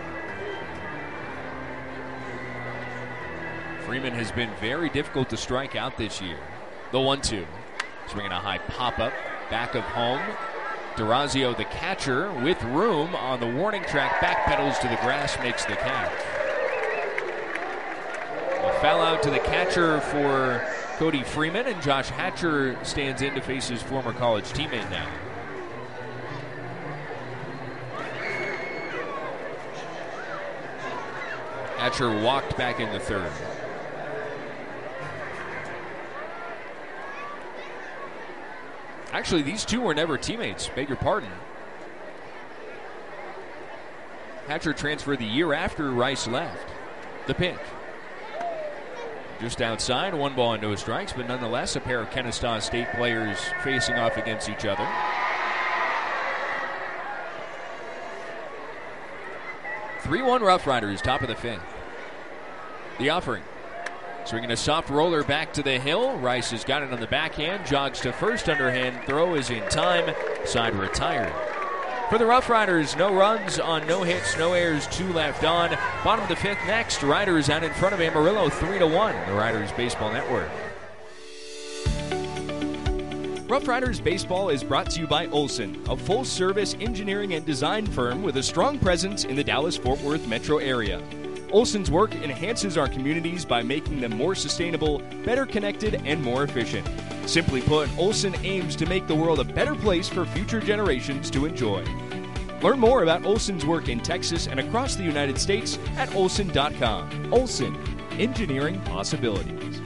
Freeman has been very difficult to strike out this year. The one two. Swinging a high pop-up. Back of home. Durazio, the catcher, with room on the warning track, backpedals to the grass, makes the catch. A foul out to the catcher for Cody Freeman, and Josh Hatcher stands in to face his former college teammate now. Hatcher walked back in the third. Actually, these two were never teammates. Beg your pardon. Hatcher transferred the year after Rice left. The pitch. Just outside, one ball and no strikes, but nonetheless, a pair of Kennesaw State players facing off against each other. three one Rough Riders, top of the fifth. The offering. Swinging a soft roller back to the hill. Rice has got it on the backhand. Jogs to first, underhand throw is in time. Side retired. For the Rough Riders, no runs on no hits, no errors, two left on. Bottom of the fifth next. Riders out in front of Amarillo, three to one. The Riders Baseball Network. Rough Riders Baseball is brought to you by Olson, a full-service engineering and design firm with a strong presence in the Dallas-Fort Worth metro area. Olson's work enhances our communities by making them more sustainable, better connected, and more efficient. Simply put, Olson aims to make the world a better place for future generations to enjoy. Learn more about Olson's work in Texas and across the United States at olson dot com. Olson, engineering possibilities.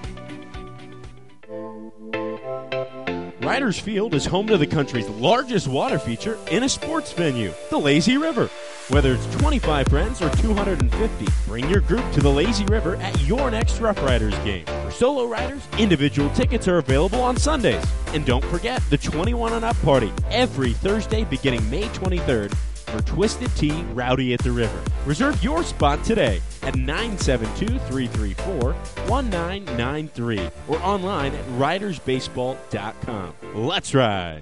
Riders Field is home to the country's largest water feature in a sports venue, the Lazy River. Whether it's twenty-five friends or two hundred fifty, bring your group to the Lazy River at your next Rough Riders game. For solo riders, individual tickets are available on Sundays. And don't forget the twenty-one and up party every Thursday beginning May twenty-third for Twisted Tea Rowdy at the River. Reserve your spot today at nine seven two, three three four, one nine nine three or online at riders baseball dot com. Let's ride!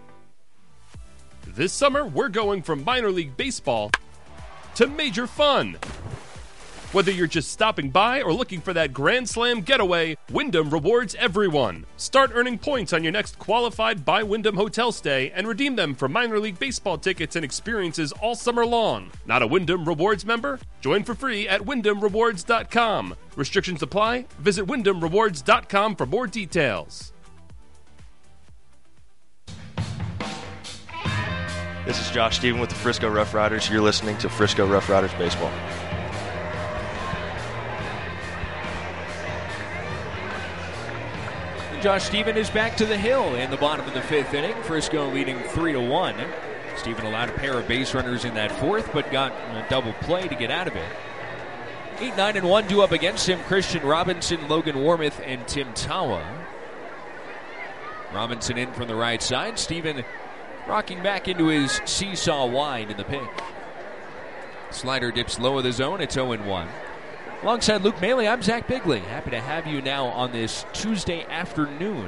This summer, we're going from minor league baseball to major fun. Whether you're just stopping by or looking for that Grand Slam getaway, Wyndham rewards everyone. Start earning points on your next qualified by Wyndham hotel stay and redeem them for minor league baseball tickets and experiences all summer long. Not a Wyndham Rewards member? Join for free at wyndham rewards dot com. Restrictions apply. Visit wyndham rewards dot com for more details. This is Josh Stephen with the Frisco Rough Riders. You're listening to Frisco Rough Riders Baseball. Josh Stephen is back to the hill in the bottom of the fifth inning. Frisco leading three to one. Stephen allowed a pair of base runners in that fourth, but got a double play to get out of it. eight, nine, and one due up against him. Christian Robinson, Logan Warmoth, and Tim Tawa. Robinson in from the right side. Stephen rocking back into his seesaw wind in the pitch. Slider dips low of the zone. It's oh and one. Alongside Luke Maley, I'm Zach Bigley. Happy to have you now on this Tuesday afternoon.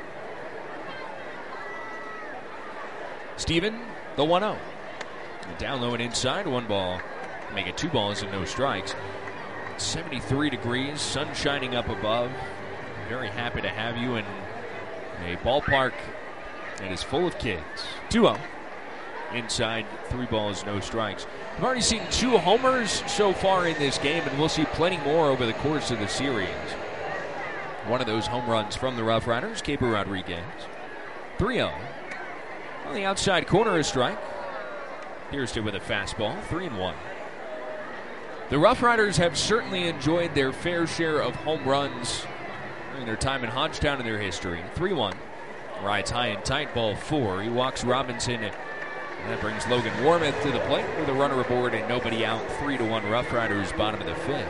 Stephen, the one oh. Down low and inside, one ball. Make it two balls and no strikes. seventy-three degrees, sun shining up above. Very happy to have you in a ballpark that is full of kids. two oh. Inside, three balls, no strikes. We've already seen two homers so far in this game, and we'll see plenty more over the course of the series. One of those home runs from the Rough Riders, Keibert Rodriguez. three oh. On the outside corner, a strike. Pierced it with a fastball, three and one. The Rough Riders have certainly enjoyed their fair share of home runs during their time in Hodgetown in their history. three one. Rides high and tight, ball four. He walks Robinson, and that brings Logan Warmoth to the plate with a runner aboard and nobody out. three to one Rough Riders, bottom of the fifth.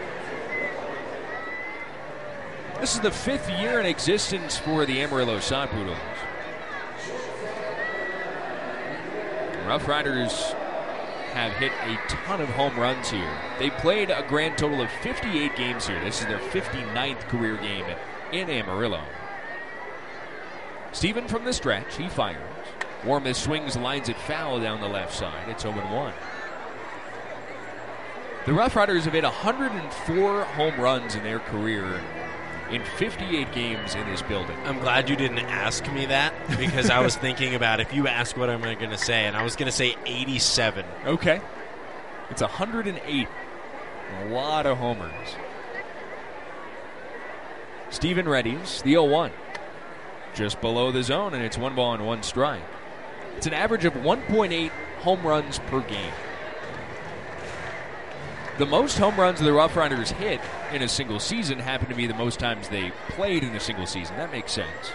This is the fifth year in existence for the Amarillo Sod Poodles. Rough Riders have hit a ton of home runs here. They played a grand total of fifty-eight games here. This is their fifty-ninth career game in Amarillo. Stephen from the stretch, he fires. Warmoth swings, lines it foul down the left side. It's oh and one. The Rough Riders have hit one hundred four home runs in their career in fifty-eight games in this building. I'm glad you didn't ask me that, because I was thinking about if you ask what am I going to say, and I was going to say eighty-seven. Okay. It's one hundred eight. A lot of homers. Stephen readies the oh one. Just below the zone, and it's one ball and one strike. It's an average of one point eight home runs per game. The most home runs the Rough Riders hit in a single season happen to be the most times they played in a single season. That makes sense.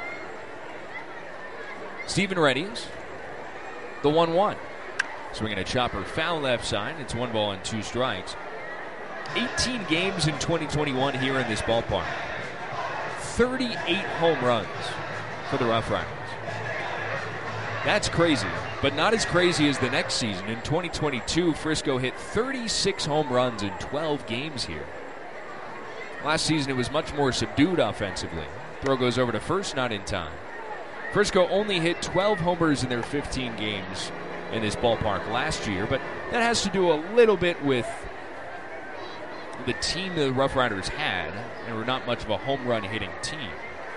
Stephen readies the one one. Swinging a chopper foul left side. It's one ball and two strikes. eighteen games in twenty twenty-one here in this ballpark. thirty-eight home runs for the Rough Riders. That's crazy, but not as crazy as the next season. In twenty twenty-two, Frisco hit thirty-six home runs in twelve games here. Last season, it was much more subdued offensively. Throw goes over to first, not in time. Frisco only hit twelve homers in their fifteen games in this ballpark last year, but that has to do a little bit with the team the Rough Riders had. They were not much of a home run hitting team.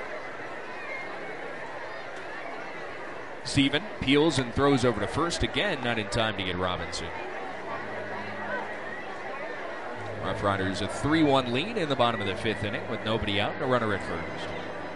Stephen peels and throws over to first again, not in time to get Robinson. Rough Riders a three one lead in the bottom of the fifth inning with nobody out and a runner at first.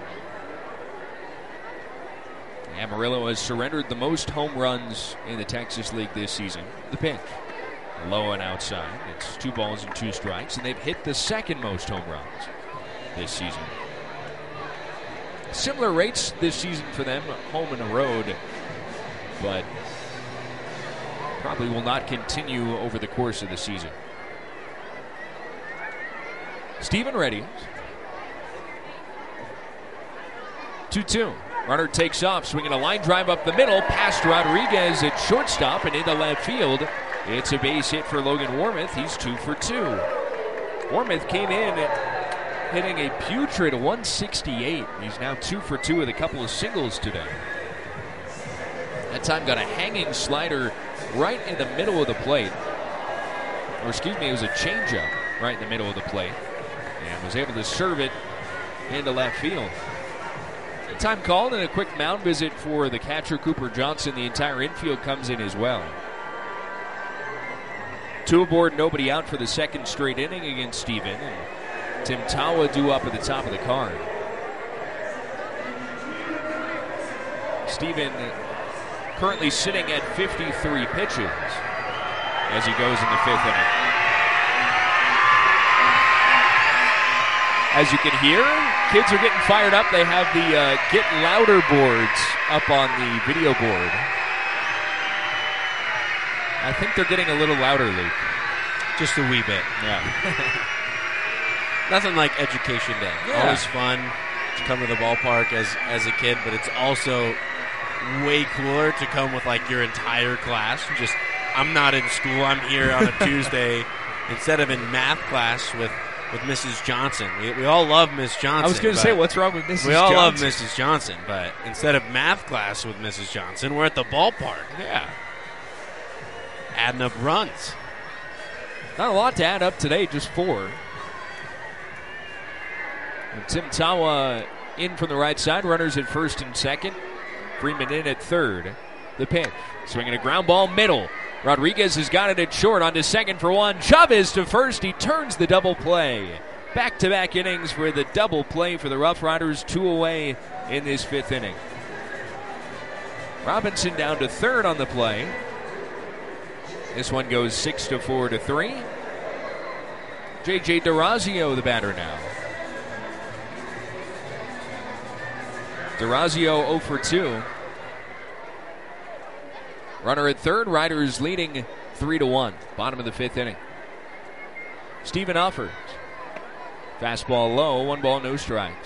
Amarillo has surrendered the most home runs in the Texas League this season. The pitch. Low and outside. It's two balls and two strikes, and they've hit the second most home runs this season. Similar rates this season for them, home and a road, but probably will not continue over the course of the season. Stephen ready. two two. Runner takes off, swinging a line drive up the middle, past Rodriguez at shortstop and into left field. It's a base hit for Logan Warmoth. He's two for two. Warmoth came in hitting a putrid one sixty-eight. He's now two for two with a couple of singles today. That time got a hanging slider right in the middle of the plate. Or excuse me, it was a changeup right in the middle of the plate and was able to serve it into left field. A time called and a quick mound visit for the catcher, Cooper Johnson. The entire infield comes in as well. Two aboard, nobody out for the second straight inning against Steven. And Tim Tawa due up at the top of the card. Steven currently sitting at fifty-three pitches as he goes in the fifth inning. As you can hear, kids are getting fired up. They have the uh, Get Louder boards up on the video board. I think they're getting a little louder, Luke. Just a wee bit. Yeah. Nothing like Education Day. Yeah. Always fun to come to the ballpark as, as a kid, but it's also way cooler to come with like your entire class. Just, I'm not in school. I'm here on a Tuesday instead of in math class with, with Missus Johnson. We, we all love Miss Johnson. I was going to say, what's wrong with Missus We all Johnson? love Missus Johnson, but instead of math class with Missus Johnson, we're at the ballpark. Yeah. Adding up runs. Not a lot to add up today, just four. And Tim Tawa in from the right side, runners at first and second. Freeman in at third. The pitch, swinging a ground ball middle. Rodriguez has got it at short, onto second for one. Chavez to first, he turns the double play. Back-to-back innings for the double play for the Rough Riders, two away in this fifth inning. Robinson down to third on the play. This one goes six to four to three. J J DeRazio, the batter now. DeRazio oh for two. Runner at third, Riders leading three to one. Bottom of the fifth inning. Stephen offers. Fastball low, one ball, no strikes.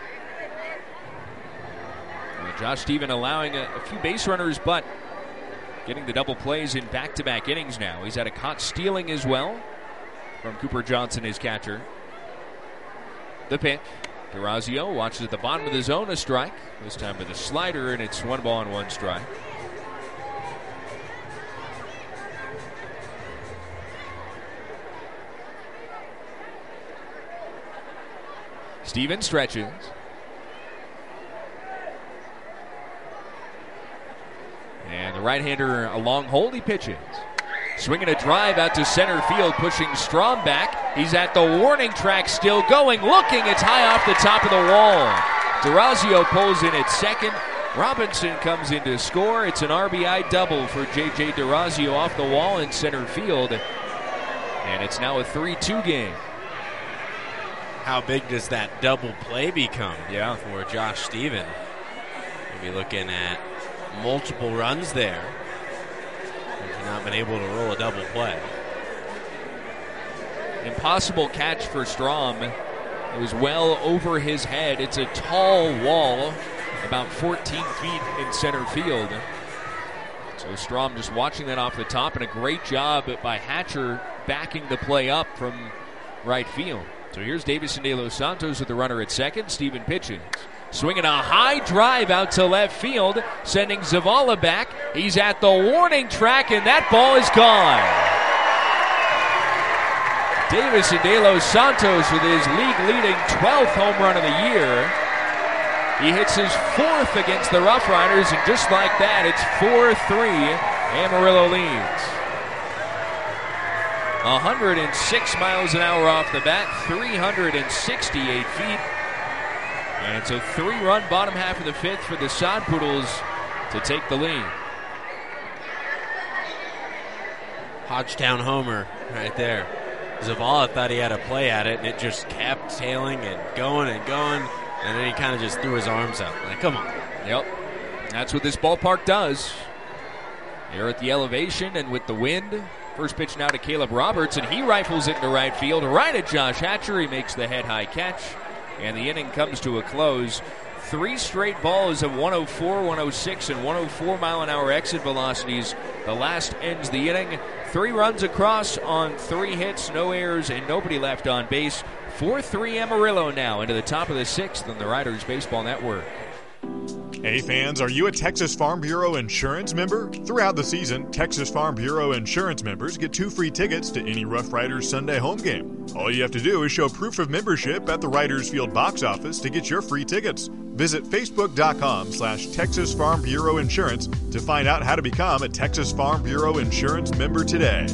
Well, Josh Stephen allowing a, a few base runners, but getting the double plays in back-to-back innings now. He's had a caught stealing as well from Cooper Johnson, his catcher. The pitch. DeRazio watches at the bottom of the zone, a strike. This time with a slider, and it's one ball and one strike. Steven stretches. And the right-hander, a long hold, he pitches. Swinging a drive out to center field, pushing Strom back. He's at the warning track, still going, looking. It's high off the top of the wall. DeRazio pulls in at second. Robinson comes in to score. It's an R B I double for J J DeRazio off the wall in center field. And it's now a three two game. How big does that double play become yeah. for Josh Stephen? We'll be looking at multiple runs there. He's not been able to roll a double play. Impossible catch for Strom. It was well over his head. It's a tall wall, about fourteen feet in center field. So Strom just watching that off the top, and a great job by Hatcher backing the play up from right field. So here's Davison De Los Santos with the runner at second. Steven pitches. Swinging a high drive out to left field, sending Zavala back. He's at the warning track, and that ball is gone. Davison De Los Santos with his league-leading twelfth home run of the year. He hits his fourth against the Rough Riders, and just like that, it's four three. Amarillo leads. one hundred six miles an hour off the bat, three hundred sixty-eight feet. And it's a three-run bottom half of the fifth for the Sod Poodles to take the lead. Hodgetown homer right there. Zavala thought he had a play at it, and it just kept tailing and going and going, and then he kind of just threw his arms up. Like, come on. Yep. That's what this ballpark does. They're at the elevation and with the wind. First pitch now to Caleb Roberts, and he rifles it into right field, right at Josh Hatcher. He makes the head-high catch, and the inning comes to a close. Three straight balls of one oh four, one oh six, and one oh four mile an hour exit velocities. The last ends the inning. Three runs across on three hits, no errors, and nobody left on base. four three Amarillo now into the top of the sixth on the Riders Baseball Network. Hey fans, are you a Texas Farm Bureau Insurance member? Throughout the season, Texas Farm Bureau Insurance members get two free tickets to any Rough Riders Sunday home game. All you have to do is show proof of membership at the Riders Field box office to get your free tickets. Visit facebook.com slash Texas Farm Bureau Insurance to find out how to become a Texas Farm Bureau Insurance member today.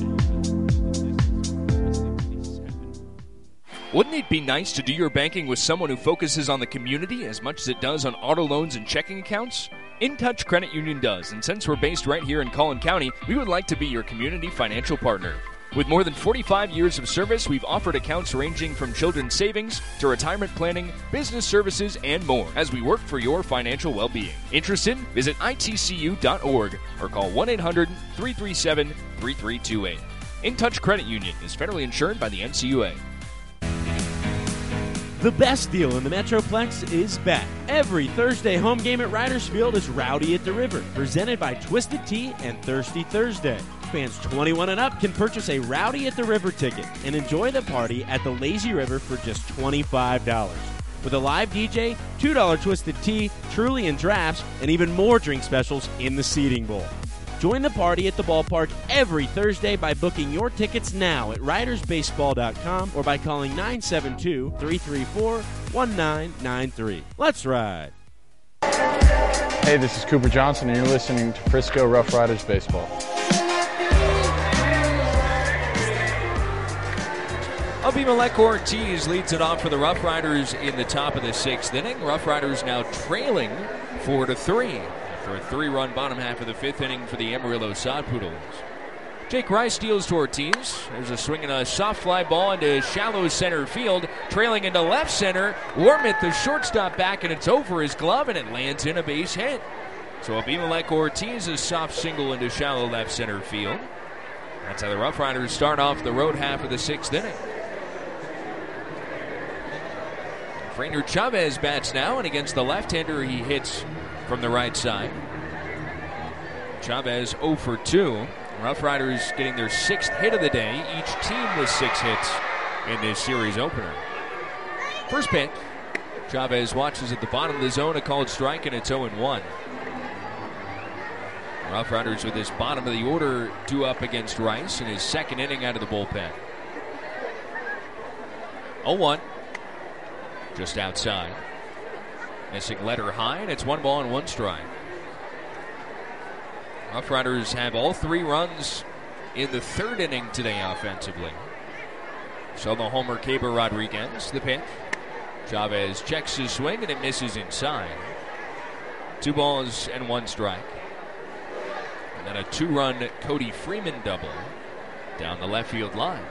Wouldn't it be nice to do your banking with someone who focuses on the community as much as it does on auto loans and checking accounts? InTouch Credit Union does, and since we're based right here in Collin County, we would like to be your community financial partner. With more than forty-five years of service, we've offered accounts ranging from children's savings to retirement planning, business services, and more as we work for your financial well-being. Interested? Visit I T C U dot org or call one eight hundred, three three seven, three three two eight. InTouch Credit Union is federally insured by the N C U A. The best deal in the Metroplex is back. Every Thursday home game at Riders Field is Rowdy at the River, presented by Twisted Tea and Thirsty Thursday. Fans twenty-one and up can purchase a Rowdy at the River ticket and enjoy the party at the Lazy River for just twenty-five dollars. With a live D J, two dollars Twisted Tea, Truly and drafts, and even more drink specials in the seating bowl. Join the party at the ballpark every Thursday by booking your tickets now at riders baseball dot com or by calling nine seven two, three three four, one nine nine three. Let's ride. Hey, this is Cooper Johnson, and you're listening to Frisco Rough Riders Baseball. Abimelech Ortiz leads it off for the Rough Riders in the top of the sixth inning. Rough Riders now trailing four to three. For a three-run bottom half of the fifth inning for the Amarillo Sod Poodles. Jake Rice steals to Ortiz. There's a swing and a soft fly ball into shallow center field. Trailing into left center. Wormuth, the shortstop, back, and it's over his glove, and it lands in a base hit. So Abimelech Ortiz, a soft single into shallow left center field. That's how the Rough Riders start off the road half of the sixth inning. Franier Chavez bats now, and against the left-hander, he hits from the right side. Chavez oh for two. Rough Riders getting their sixth hit of the day. Each team with six hits in this series opener. First pitch. Chavez watches at the bottom of the zone, a called strike, and it's oh and one. Rough Riders with his bottom of the order due up against Rice in his second inning out of the bullpen. oh one. Just outside. Missing letter high, and it's one ball and one strike. Rough Riders have all three runs in the third inning today offensively. Solo homer Caber Rodriguez, the pitch. Chavez checks his swing, and it misses inside. Two balls and one strike. And then a two-run Cody Freeman double down the left field line.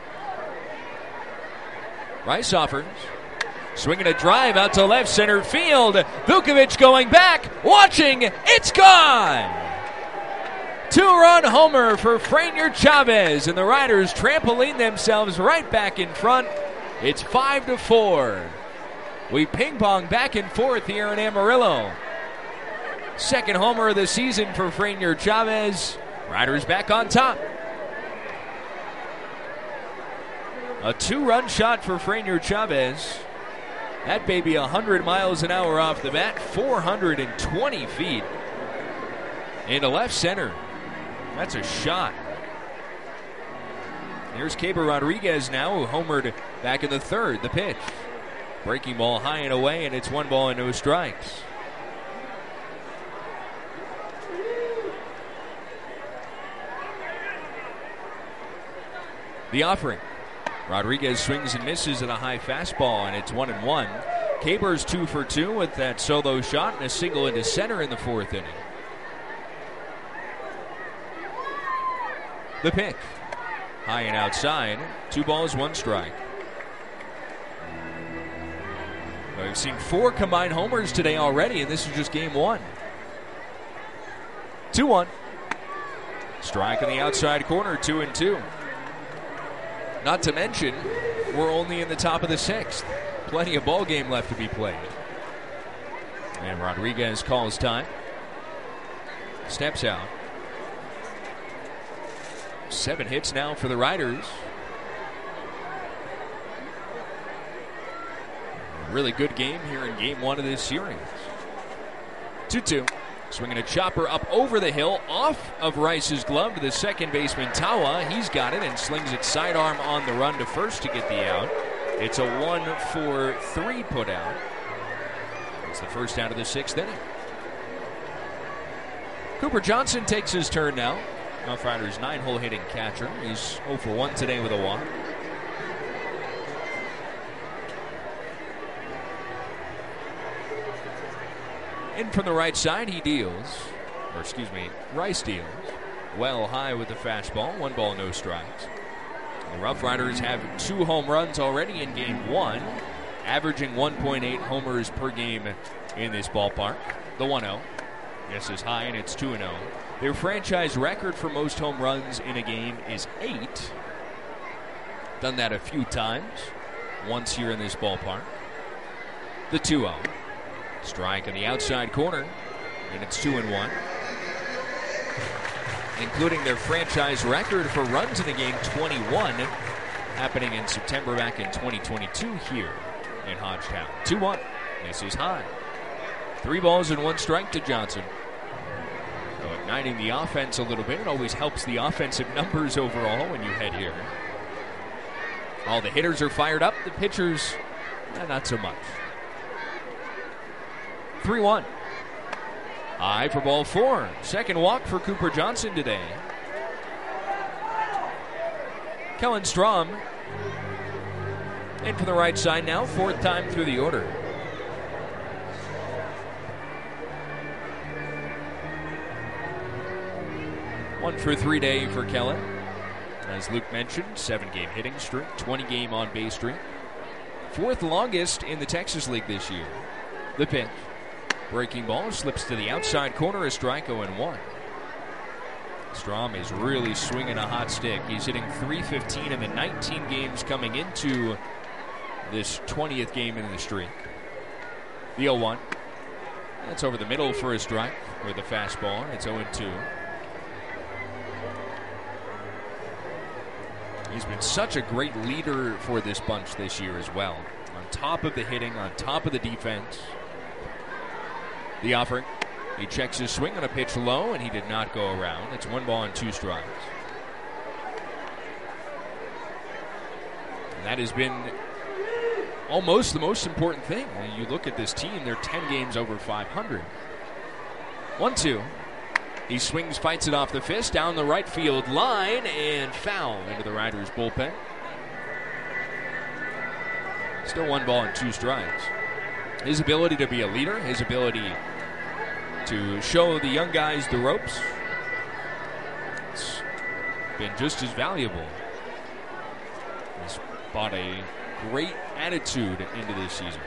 Rice offers. Swinging a drive out to left center field. Vukovic going back, watching, it's gone! Two-run homer for Franier Chavez, and the Riders trampoline themselves right back in front. It's five to four. We ping-pong back and forth here in Amarillo. Second homer of the season for Franier Chavez. Riders back on top. A two-run shot for Franier Chavez. That baby one hundred miles an hour off the bat, four hundred twenty feet into left center. That's a shot. Here's Caber Rodriguez now, who homered back in the third. The pitch. Breaking ball high and away, and it's one ball and no strikes. The offering. Rodriguez swings and misses at a high fastball, and it's one and one. Caber's two for two with that solo shot and a single into center in the fourth inning. The pick. High and outside. Two balls, one strike. We've seen four combined homers today already, and this is just game one. two one. Strike in the outside corner, two and two. Not to mention, we're only in the top of the sixth. Plenty of ball game left to be played. And Rodriguez calls time. Steps out. Seven hits now for the Riders. Really good game here in game one of this series. two two. Swinging a chopper up over the hill, off of Rice's glove to the second baseman, Tawa. He's got it and slings it sidearm on the run to first to get the out. It's a one for three put out. It's the first out of the sixth inning. Cooper Johnson takes his turn now. Rough Riders nine-hole hitting catcher. He's oh for one today with a walk. In from the right side, he deals. Or excuse me, Rice deals. Well high with the fastball. One ball, no strikes. The Rough Riders have two home runs already in game one, averaging one point eight homers per game in this ballpark. The one oh. This is high, and it's two and oh. Their franchise record for most home runs in a game is eight. Done that a few times. Once here in this ballpark. The two oh. Strike in the outside corner, and it's two and one. Including their franchise record for runs in a game, twenty-one, happening in September back in twenty twenty-two here in Hodgetown. two one. This is high. Three balls and one strike to Johnson. So igniting the offense a little bit. It always helps the offensive numbers overall when you head here. All the hitters are fired up. The pitchers, eh, not so much. three one. High for ball four. Second walk for Cooper Johnson today. Kellen Strom in for the right side now. Fourth time through the order. One for three day for Kellen. As Luke mentioned, seven-game hitting streak, twenty-game on-base streak. Fourth longest in the Texas League this year. The pitch. Breaking ball slips to the outside corner, a strike, oh and one. Strom is really swinging a hot stick. He's hitting three fifteen in the nineteen games coming into this twentieth game in the streak. The oh one. That's over the middle for a strike with the fastball. It's oh and two. He's been such a great leader for this bunch this year as well. On top of the hitting, on top of the defense. The offering. He checks his swing on a pitch low, and he did not go around. It's one ball and two strikes. And that has been almost the most important thing. When you look at this team, they're ten games over five hundred. one two. He swings, fights it off the fist, down the right field line, and foul into the Riders' bullpen. Still one ball and two strikes. His ability to be a leader, his ability to show the young guys the ropes, it's been just as valuable. He's brought a great attitude into this season.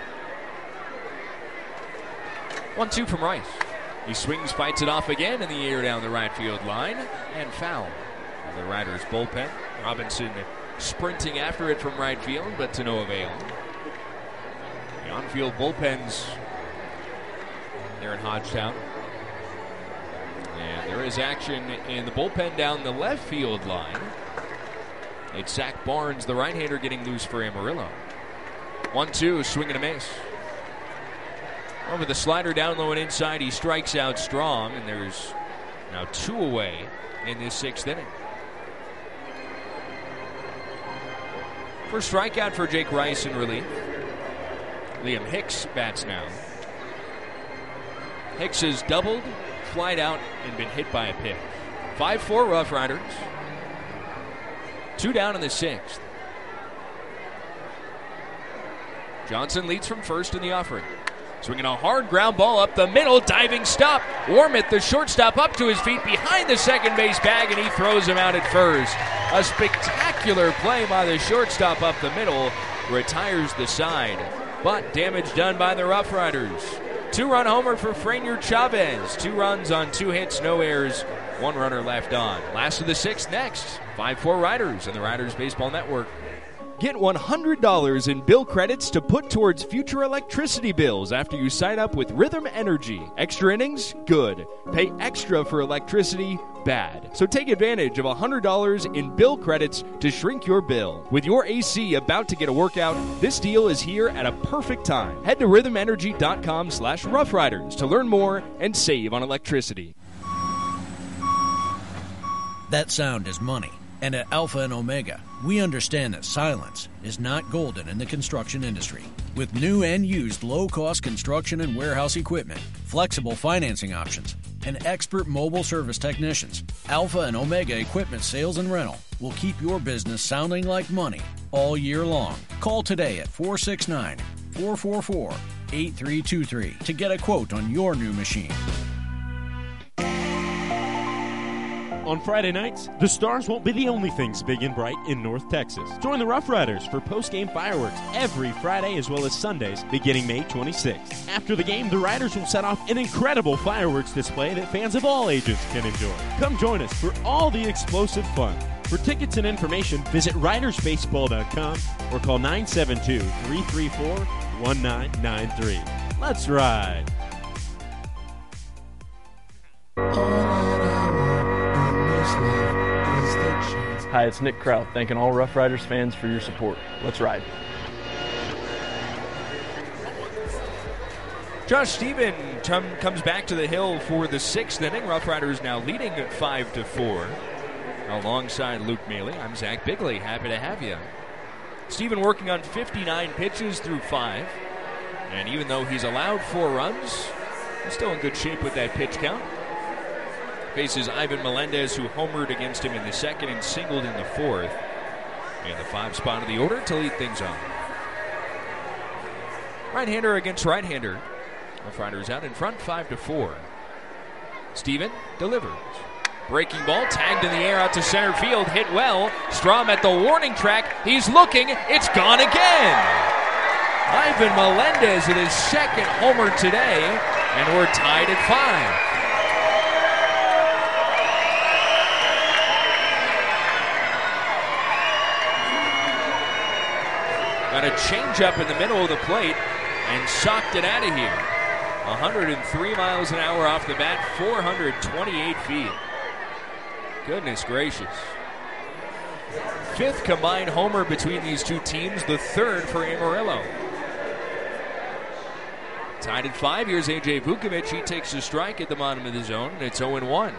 one two from Rice. He swings, fights it off again in the air down the right field line, and foul. The Riders' bullpen. Robinson sprinting after it from right field, but to no avail. The on-field bullpens there in Hodgetown. And there is action in the bullpen down the left field line. It's Zach Barnes, the right-hander, getting loose for Amarillo. one two, swing and a miss. Over the slider down low and inside, he strikes out Strom, and there's now two away in this sixth inning. First strikeout for Jake Rice in relief. Liam Hicks bats now. Hicks has doubled, flied out, and been hit by a pitch. five four Rough Riders. Two down in the sixth. Johnson leads from first in the offering. Swinging a hard ground ball up the middle, diving stop. Warmith, the shortstop, up to his feet behind the second base bag, and he throws him out at first. A spectacular play by the shortstop up the middle, retires the side. But damage done by the Rough Riders. Two-run homer for Franier Chavez. Two runs on two hits, no errors. One runner left on. Last of the sixth next. five four Riders and the Riders Baseball Network. Get one hundred dollars in bill credits to put towards future electricity bills after you sign up with Rhythm Energy. Extra innings? Good. Pay extra for electricity? Bad. So take advantage of one hundred dollars in bill credits to shrink your bill. With your A C about to get a workout, this deal is here at a perfect time. Head to rhythm energy dot com slash rough riders to learn more and save on electricity. That sound is money. And at Alpha and Omega, we understand that silence is not golden in the construction industry. With new and used low-cost construction and warehouse equipment, flexible financing options, and expert mobile service technicians, Alpha and Omega Equipment Sales and Rental will keep your business sounding like money all year long. Call today at four six nine, four four four, eight three two three to get a quote on your new machine. On Friday nights, the Stars won't be the only things big and bright in North Texas. Join the Rough Riders for post-game fireworks every Friday as well as Sundays beginning May twenty-sixth. After the game, the Riders will set off an incredible fireworks display that fans of all ages can enjoy. Come join us for all the explosive fun. For tickets and information, visit riders baseball dot com or call nine seven two, three three four, one nine nine three. Let's ride. Hi, it's Nick Kraut, thanking all Rough Riders fans for your support. Let's ride. Josh Stephen t- comes back to the hill for the sixth inning. Rough Riders now leading at five to four. Alongside Luke Maley, I'm Zach Bigley. Happy to have you. Stephen working on fifty-nine pitches through five. And even though he's allowed four runs, he's still in good shape with that pitch count. Faces Ivan Melendez, who homered against him in the second and singled in the fourth. In the five spot of the order to lead things off. Right-hander against right-hander. Rough Riders out in front, five to four. Stephen delivers. Breaking ball, tagged in the air out to center field, hit well. Strom at the warning track. He's looking. It's gone again. Ivan Melendez with his second homer today, and we're tied at five. Got a changeup in the middle of the plate and socked it out of here. one hundred three miles an hour off the bat, four hundred twenty-eight feet. Goodness gracious. Fifth combined homer between these two teams, the third for Amarillo. Tied at five, here's A J Vukovic. He takes a strike at the bottom of the zone, and it's oh and one.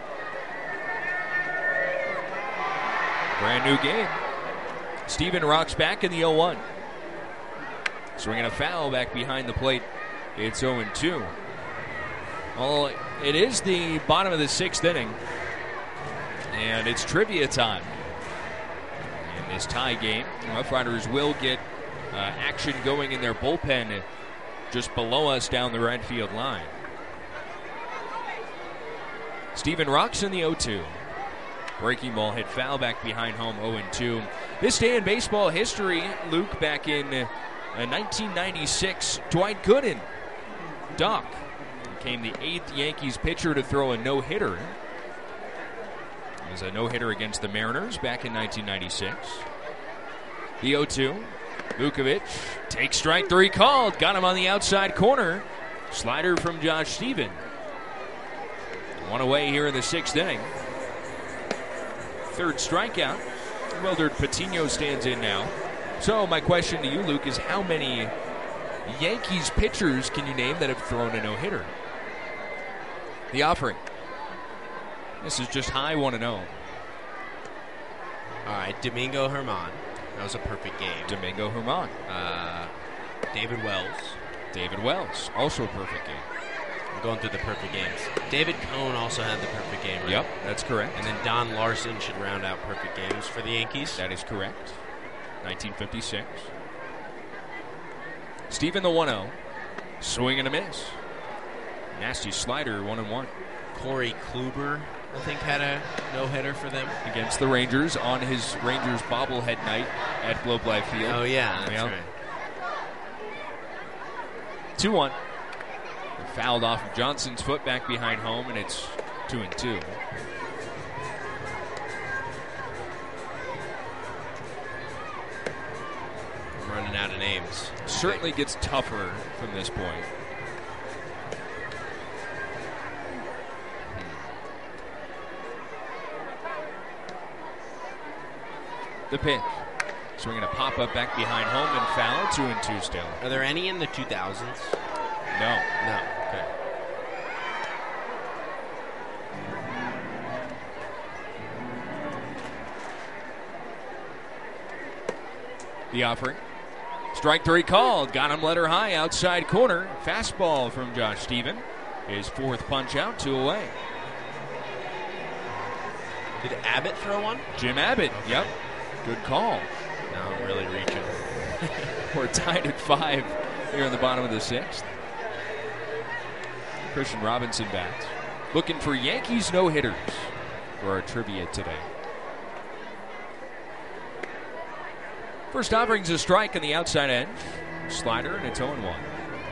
Brand new game. Stephen rocks back in the oh one. Swinging a foul back behind the plate. It's oh and two. Well, it is the bottom of the sixth inning. And it's trivia time. In this tie game, Rough Riders will get uh, action going in their bullpen just below us down the right field line. Stephen rocks in the oh two. Breaking ball hit foul back behind home, oh and two. This day in baseball history, Luke, back in uh, nineteen ninety-six, Dwight Gooden, Doc, became the eighth Yankees pitcher to throw a no-hitter. It was a no-hitter against the Mariners back in nineteen ninety-six. The oh two, Vukovic takes strike three called, got him on the outside corner. Slider from Josh Stephen. One away here in the sixth inning. Third strikeout. Wilder Patino stands in now. So my question to you, Luke, is how many Yankees pitchers can you name that have thrown a no-hitter? The offering. This is just high one and oh. All right, Domingo Germán. That was a perfect game. Domingo Germán. Uh, David Wells. David Wells, also a perfect game. I'm going through the perfect games. David Cohn also had the perfect game, right? Yep, that's correct. And then Don Larson should round out perfect games for the Yankees. That is correct. nineteen fifty-six. Stephen the one oh. Swing and a miss. Nasty slider, one and one. Corey Kluber, I think, had a no-hitter for them. Against the Rangers on his Rangers bobblehead night at Globe Life Field. Oh, yeah, that's yep. right. two one. Fouled off of Johnson's foot back behind home, and it's two and two. running out of names. Certainly gets tougher from this point. The pitch. Swinging a pop-up back behind home and foul. Two and two still. Are there any in the two thousands? No. No. Okay. The offering. Strike three called. Got him letter high outside corner. Fastball from Josh Stephen. His fourth punch out, two away. Did Abbott throw one? Jim Abbott, Okay. yep. Good call. Now I'm really reaching. We're tied at five here in the bottom of the sixth. Christian Robinson bats. Looking for Yankees no-hitters for our trivia today. First offering's a strike on the outside edge. Slider and it's oh and one.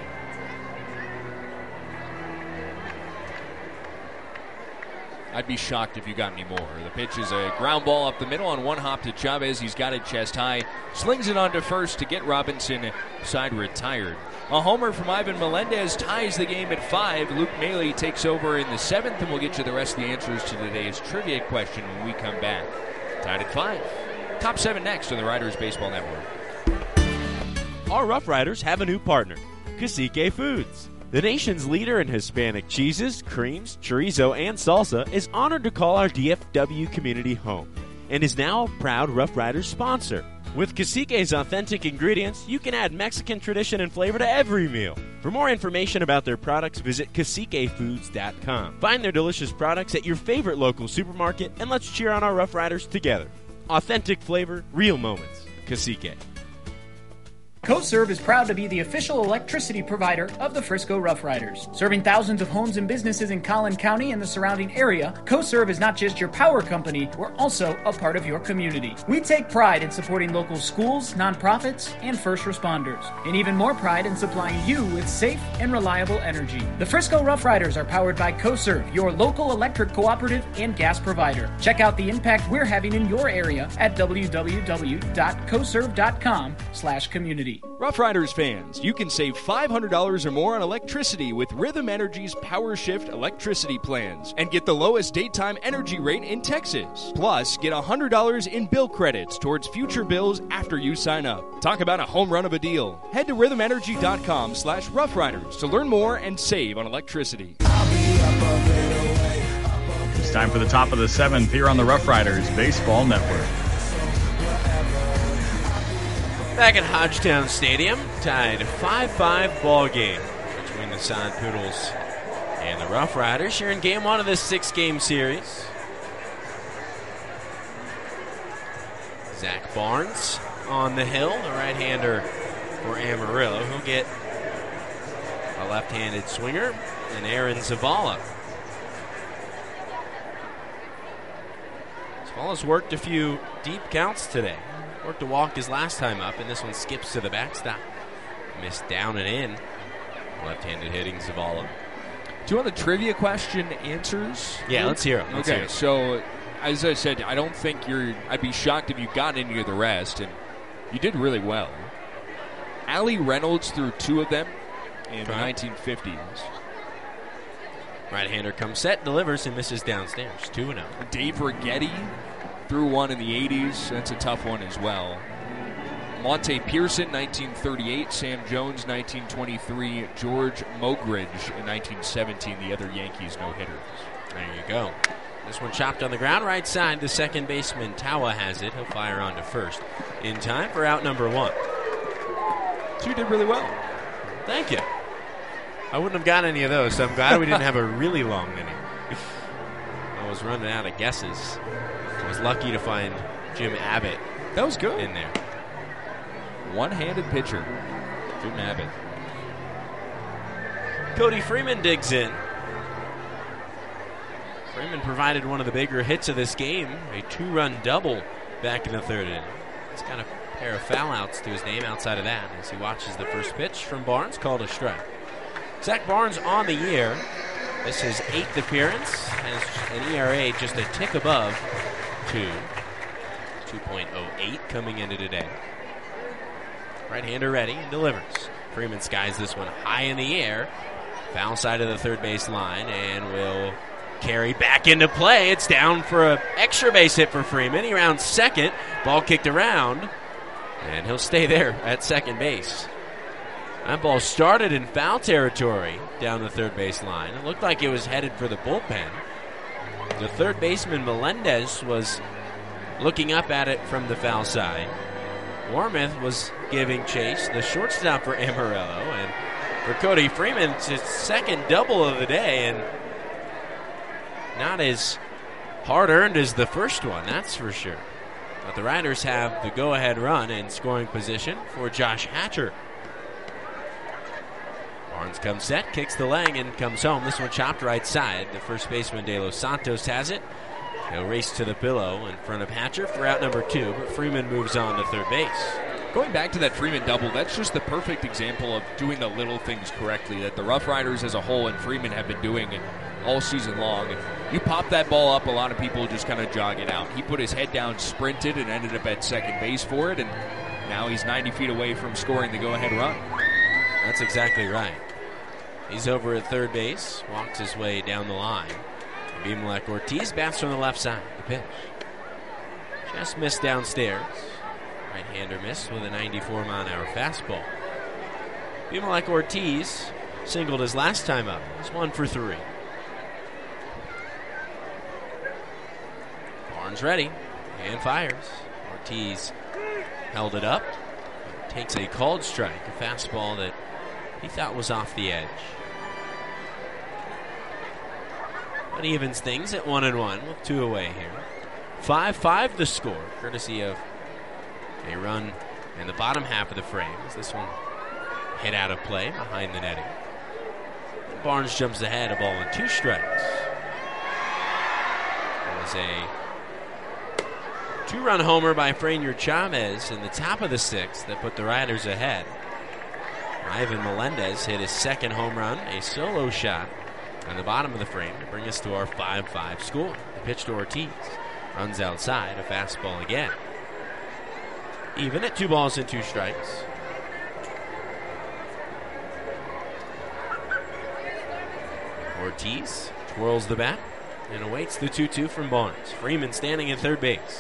I'd be shocked if you got any more. The pitch is a ground ball up the middle on one hop to Chavez. He's got it chest high. Slings it onto first to get Robinson side retired. A homer from Ivan Melendez ties the game at five. Luke Maile takes over in the seventh, and we'll get you the rest of the answers to today's trivia question when we come back. Tied at five. Top seven next on the Riders Baseball Network. Our Rough Riders have a new partner, Cacique Foods. The nation's leader in Hispanic cheeses, creams, chorizo, and salsa is honored to call our D F W community home and is now a proud Rough Riders sponsor. With Cacique's authentic ingredients, you can add Mexican tradition and flavor to every meal. For more information about their products, visit cacique foods dot com. Find their delicious products at your favorite local supermarket, and let's cheer on our Rough Riders together. Authentic flavor, real moments. Cacique. CoServe is proud to be the official electricity provider of the Frisco Rough Riders. Serving thousands of homes and businesses in Collin County and the surrounding area, CoServe is not just your power company, we're also a part of your community. We take pride in supporting local schools, nonprofits, and first responders, and even more pride in supplying you with safe and reliable energy. The Frisco Rough Riders are powered by CoServe, your local electric cooperative and gas provider. Check out the impact we're having in your area at w w w dot coserve dot com slash community. Rough Riders fans, you can save five hundred dollars or more on electricity with Rhythm Energy's Power Shift electricity plans and get the lowest daytime energy rate in Texas. Plus, get one hundred dollars in bill credits towards future bills after you sign up. Talk about a home run of a deal. Head to rhythm energy dot com slash rough riders to learn more and save on electricity. It's time for the top of the seventh here on the Rough Riders Baseball Network. Back at Hodgetown Stadium, tied five five ball game between the Sod Poodles and the Rough Riders. Here in game one of this six-game series. Zach Barnes on the hill, the right-hander for Amarillo. He'll get a left-handed swinger, and Aaron Zavala. Zavala's worked a few deep counts today. Worked a walk his last time up, and this one skips to the backstop. Missed down and in. Left-handed hitting Zavala. Do you want the trivia question answers? Yeah, let's hear 'em. Let's okay, hear 'em. so as I said, I don't think you're. I'd be shocked if you got any of the rest, and you did really well. Allie Reynolds threw two of them in the Okay. nineteen fifties. Right-hander comes set, delivers, and misses downstairs. two and oh. Dave Righetti threw one in the eighties. That's a tough one as well. Monte Pearson, nineteen thirty-eight. Sam Jones, nineteen twenty-three. George Mogridge in nineteen seventeen, the other Yankees no-hitters. There you go. This one chopped on the ground right side. The second baseman, Tawa, has it. He'll fire on to first in time for out number one. So you did really well. Thank you. I wouldn't have got any of those, so I'm glad we didn't have a really long inning. I was running out of guesses. I was lucky to find Jim Abbott. That was good. In there. One-handed pitcher, Jim Abbott. Cody Freeman digs in. Freeman provided one of the bigger hits of this game, a two-run double back in the third inning. He's got a pair of foul-outs to his name outside of that as he watches the first pitch from Barnes, called a strike. Zach Barnes on the year. This is his eighth appearance, has an E R A just a tick above two. two point oh eight coming into today. Right-hander ready and delivers. Freeman skies this one high in the air. Foul side of the third base line and will carry back into play. It's down for an extra base hit for Freeman. He rounds second. Ball kicked around. And he'll stay there at second base. That ball started in foul territory down the third base line. It looked like it was headed for the bullpen. The third baseman, Melendez, was looking up at it from the foul side. Warmoth was giving chase, the shortstop for Amarillo. And for Cody Freeman, it's his second double of the day, and not as hard-earned as the first one, that's for sure. But the Riders have the go-ahead run in scoring position for Josh Hatcher. Barnes comes set, kicks the leg, and comes home. This one chopped right side. The first baseman, De Los Santos, has it. He'll race to the pillow in front of Hatcher for out number two, but Freeman moves on to third base. Going back to that Freeman double, that's just the perfect example of doing the little things correctly that the Rough Riders as a whole and Freeman have been doing all season long. And you pop that ball up, a lot of people just kind of jog it out. He put his head down, sprinted, and ended up at second base for it, and now he's ninety feet away from scoring the go-ahead run. That's exactly right. He's over at third base, walks his way down the line. Abimelech Ortiz bats from the left side. The pitch. Just missed downstairs. Right-hander missed with a ninety-four mile an hour fastball. Abimelech Ortiz singled his last time up. He's one for three. Barnes ready and fires. Ortiz held it up. Takes a called strike, a fastball that he thought was off the edge. But evens things at one and one with two away here. five five the score, courtesy of a run in the bottom half of the frame. As this one hit out of play behind the netting. Barnes jumps ahead, a ball and two strikes. It was a two-run homer by Franier Chavez in the top of the sixth that put the Riders ahead. Ivan Melendez hit his second home run, a solo shot on the bottom of the frame to bring us to our five five score. The pitch to Ortiz. Runs outside, a fastball again. Even at two balls and two strikes. Ortiz twirls the bat and awaits the two two from Barnes. Freeman standing at third base.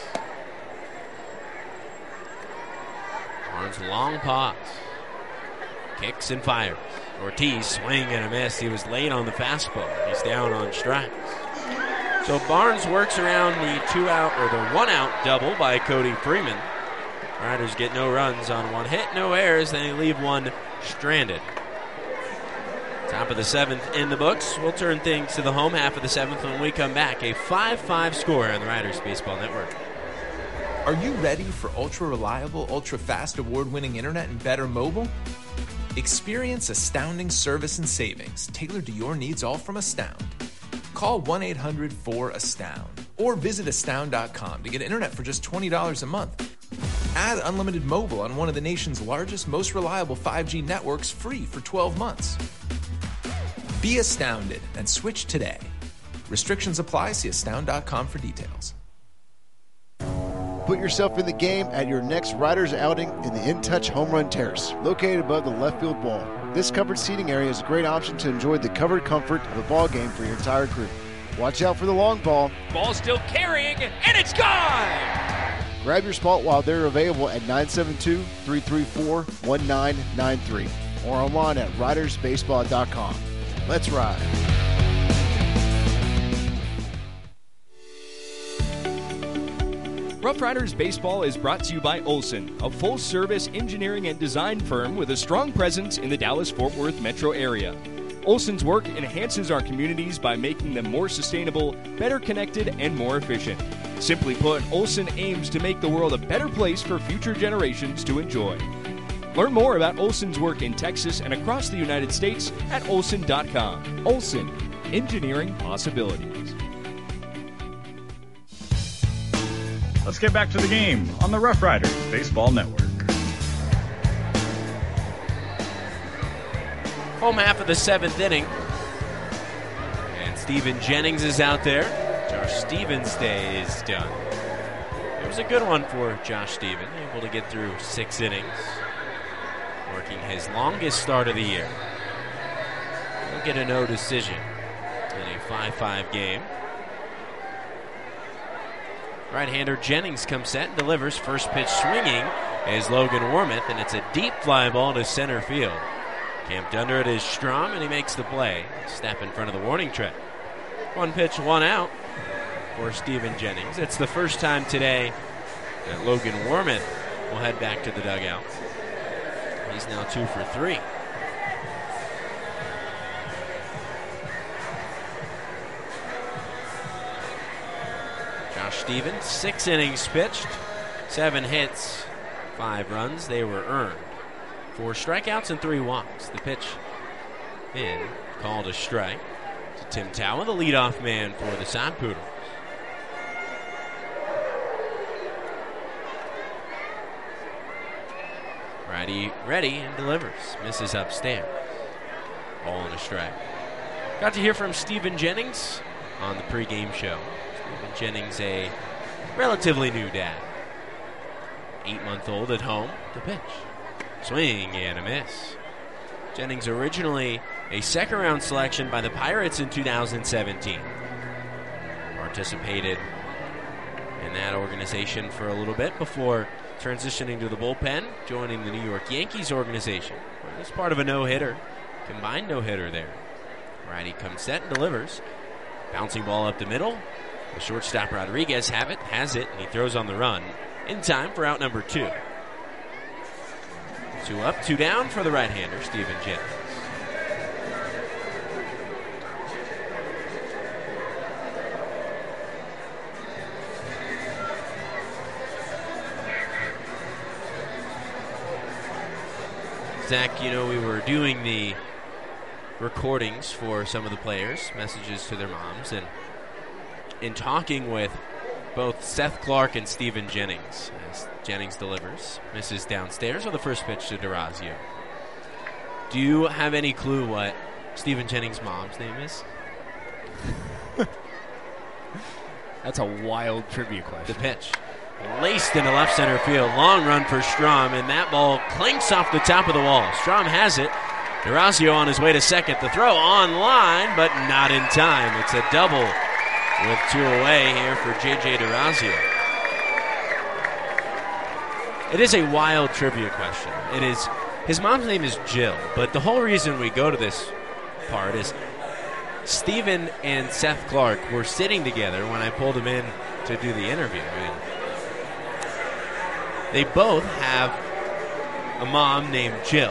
Barnes long pause. Kicks and fires. Ortiz swing and a miss. He was late on the fastball. He's down on strikes. So Barnes works around the two out or the one out double by Cody Freeman. Riders get no runs on one hit, no errors. They leave one stranded. Top of the seventh in the books. We'll turn things to the home half of the seventh when we come back. A five five score on the Riders Baseball Network. Are you ready for ultra-reliable, ultra-fast, award-winning internet and better mobile? Experience astounding service and savings tailored to your needs, all from Astound. Call one eight hundred four astound or visit astound dot com to get internet for just twenty dollars a month. Add unlimited mobile on one of the nation's largest, most reliable five G networks free for twelve months. Be astounded and switch today. Restrictions apply. See astound dot com for details. Put yourself in the game at your next Riders outing in the In Touch Home Run Terrace, located above the left field wall. This covered seating area is a great option to enjoy the covered comfort of a ball game for your entire crew. Watch out for the long ball. Ball still carrying, and it's gone! Grab your spot while they're available at nine seven two, three three four, one nine nine three or online at riders baseball dot com. Let's ride. Rough Riders Baseball is brought to you by Olson, a full-service engineering and design firm with a strong presence in the Dallas-Fort Worth metro area. Olson's work enhances our communities by making them more sustainable, better connected, and more efficient. Simply put, Olson aims to make the world a better place for future generations to enjoy. Learn more about Olson's work in Texas and across the United States at olson dot com. Olson, engineering possibilities. Let's get back to the game on the Rough Riders Baseball Network. Home half of the seventh inning. And Steven Jennings is out there. Josh Stevens' day is done. It was a good one for Josh Stevens, able to get through six innings. making his longest start of the year. He'll get a no decision in a five five game. Right-hander Jennings comes set and delivers. First pitch swinging is Logan Wormuth, and it's a deep fly ball to center field. Camped under it is Strom, and he makes the play. Step in front of the warning track. One pitch, one out for Stephen Jennings. It's the first time today that Logan Wormuth will head back to the dugout. He's now two for three. Josh Stevens, six innings pitched, seven hits, five runs. They were earned. Four strikeouts and three walks. The pitch in, called a strike to Tim Towa, the leadoff man for the Sod Poodles. Righty ready and delivers. Misses upstairs. Ball and a strike. Got to hear from Stephen Jennings on the pregame show. Stephen Jennings, a relatively new dad. Eight-month-old at home to pitch. Swing and a miss. Jennings originally a second-round selection by the Pirates in two thousand seventeen. Participated in that organization for a little bit before transitioning to the bullpen, joining the New York Yankees organization. He's part of a no-hitter, combined no-hitter there. Righty comes set and delivers. Bouncing ball up the middle. The shortstop Rodriguez have it, has it, and he throws on the run in time for out number two. Two up, two down for the right-hander, Stephen Jennings. Zach, you know, we were doing the recordings for some of the players, messages to their moms, and in talking with both Seth Clark and Stephen Jennings, as Jennings delivers, misses downstairs with the first pitch to DeRazio. Do you have any clue what Stephen Jennings' mom's name is? That's a wild trivia question. The pitch. Laced into left center field. Long run for Strom, and that ball clinks off the top of the wall. Strom has it. DeRazio on his way to second. The throw on line, but not in time. It's a double with two away here for J J DeRazio. It is a wild trivia question. It is. His mom's name is Jill, but the whole reason we go to this part is Stephen and Seth Clark were sitting together when I pulled them in to do the interview. And they both have a mom named Jill.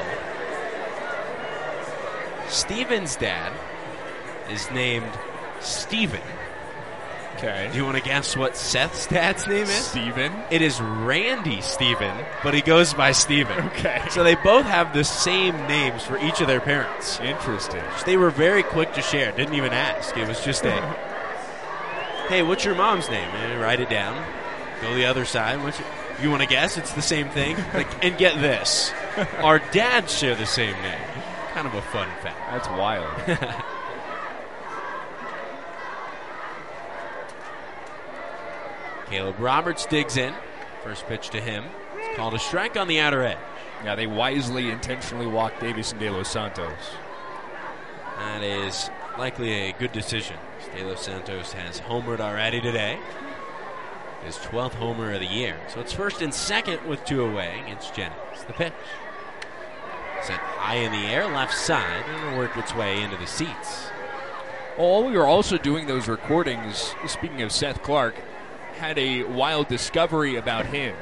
Stephen's dad is named Stephen. Okay. Do you want to guess what Seth's dad's name is? Stephen. It is Randy Stephen, but he goes by Stephen. Okay. So they both have the same names for each of their parents. Interesting. They were very quick to share. Didn't even ask. It was just a, hey, what's your mom's name? And write it down. Go the other side. What's your, you want to guess? It's the same thing. Like, and get this. Our dads share the same name. Kind of a fun fact. That's wild. Caleb Roberts digs in. First pitch to him. It's called a strike on the outer edge. Yeah, they wisely, intentionally walked Davison De Los Santos. That is likely a good decision. De Los Santos has homered already today. His twelfth homer of the year. So it's first and second with two away against Jennings. The pitch. Sent high in the air, left side, and it'll work its way into the seats. Well, we were also doing those recordings, speaking of Seth Clark, had a wild discovery about him.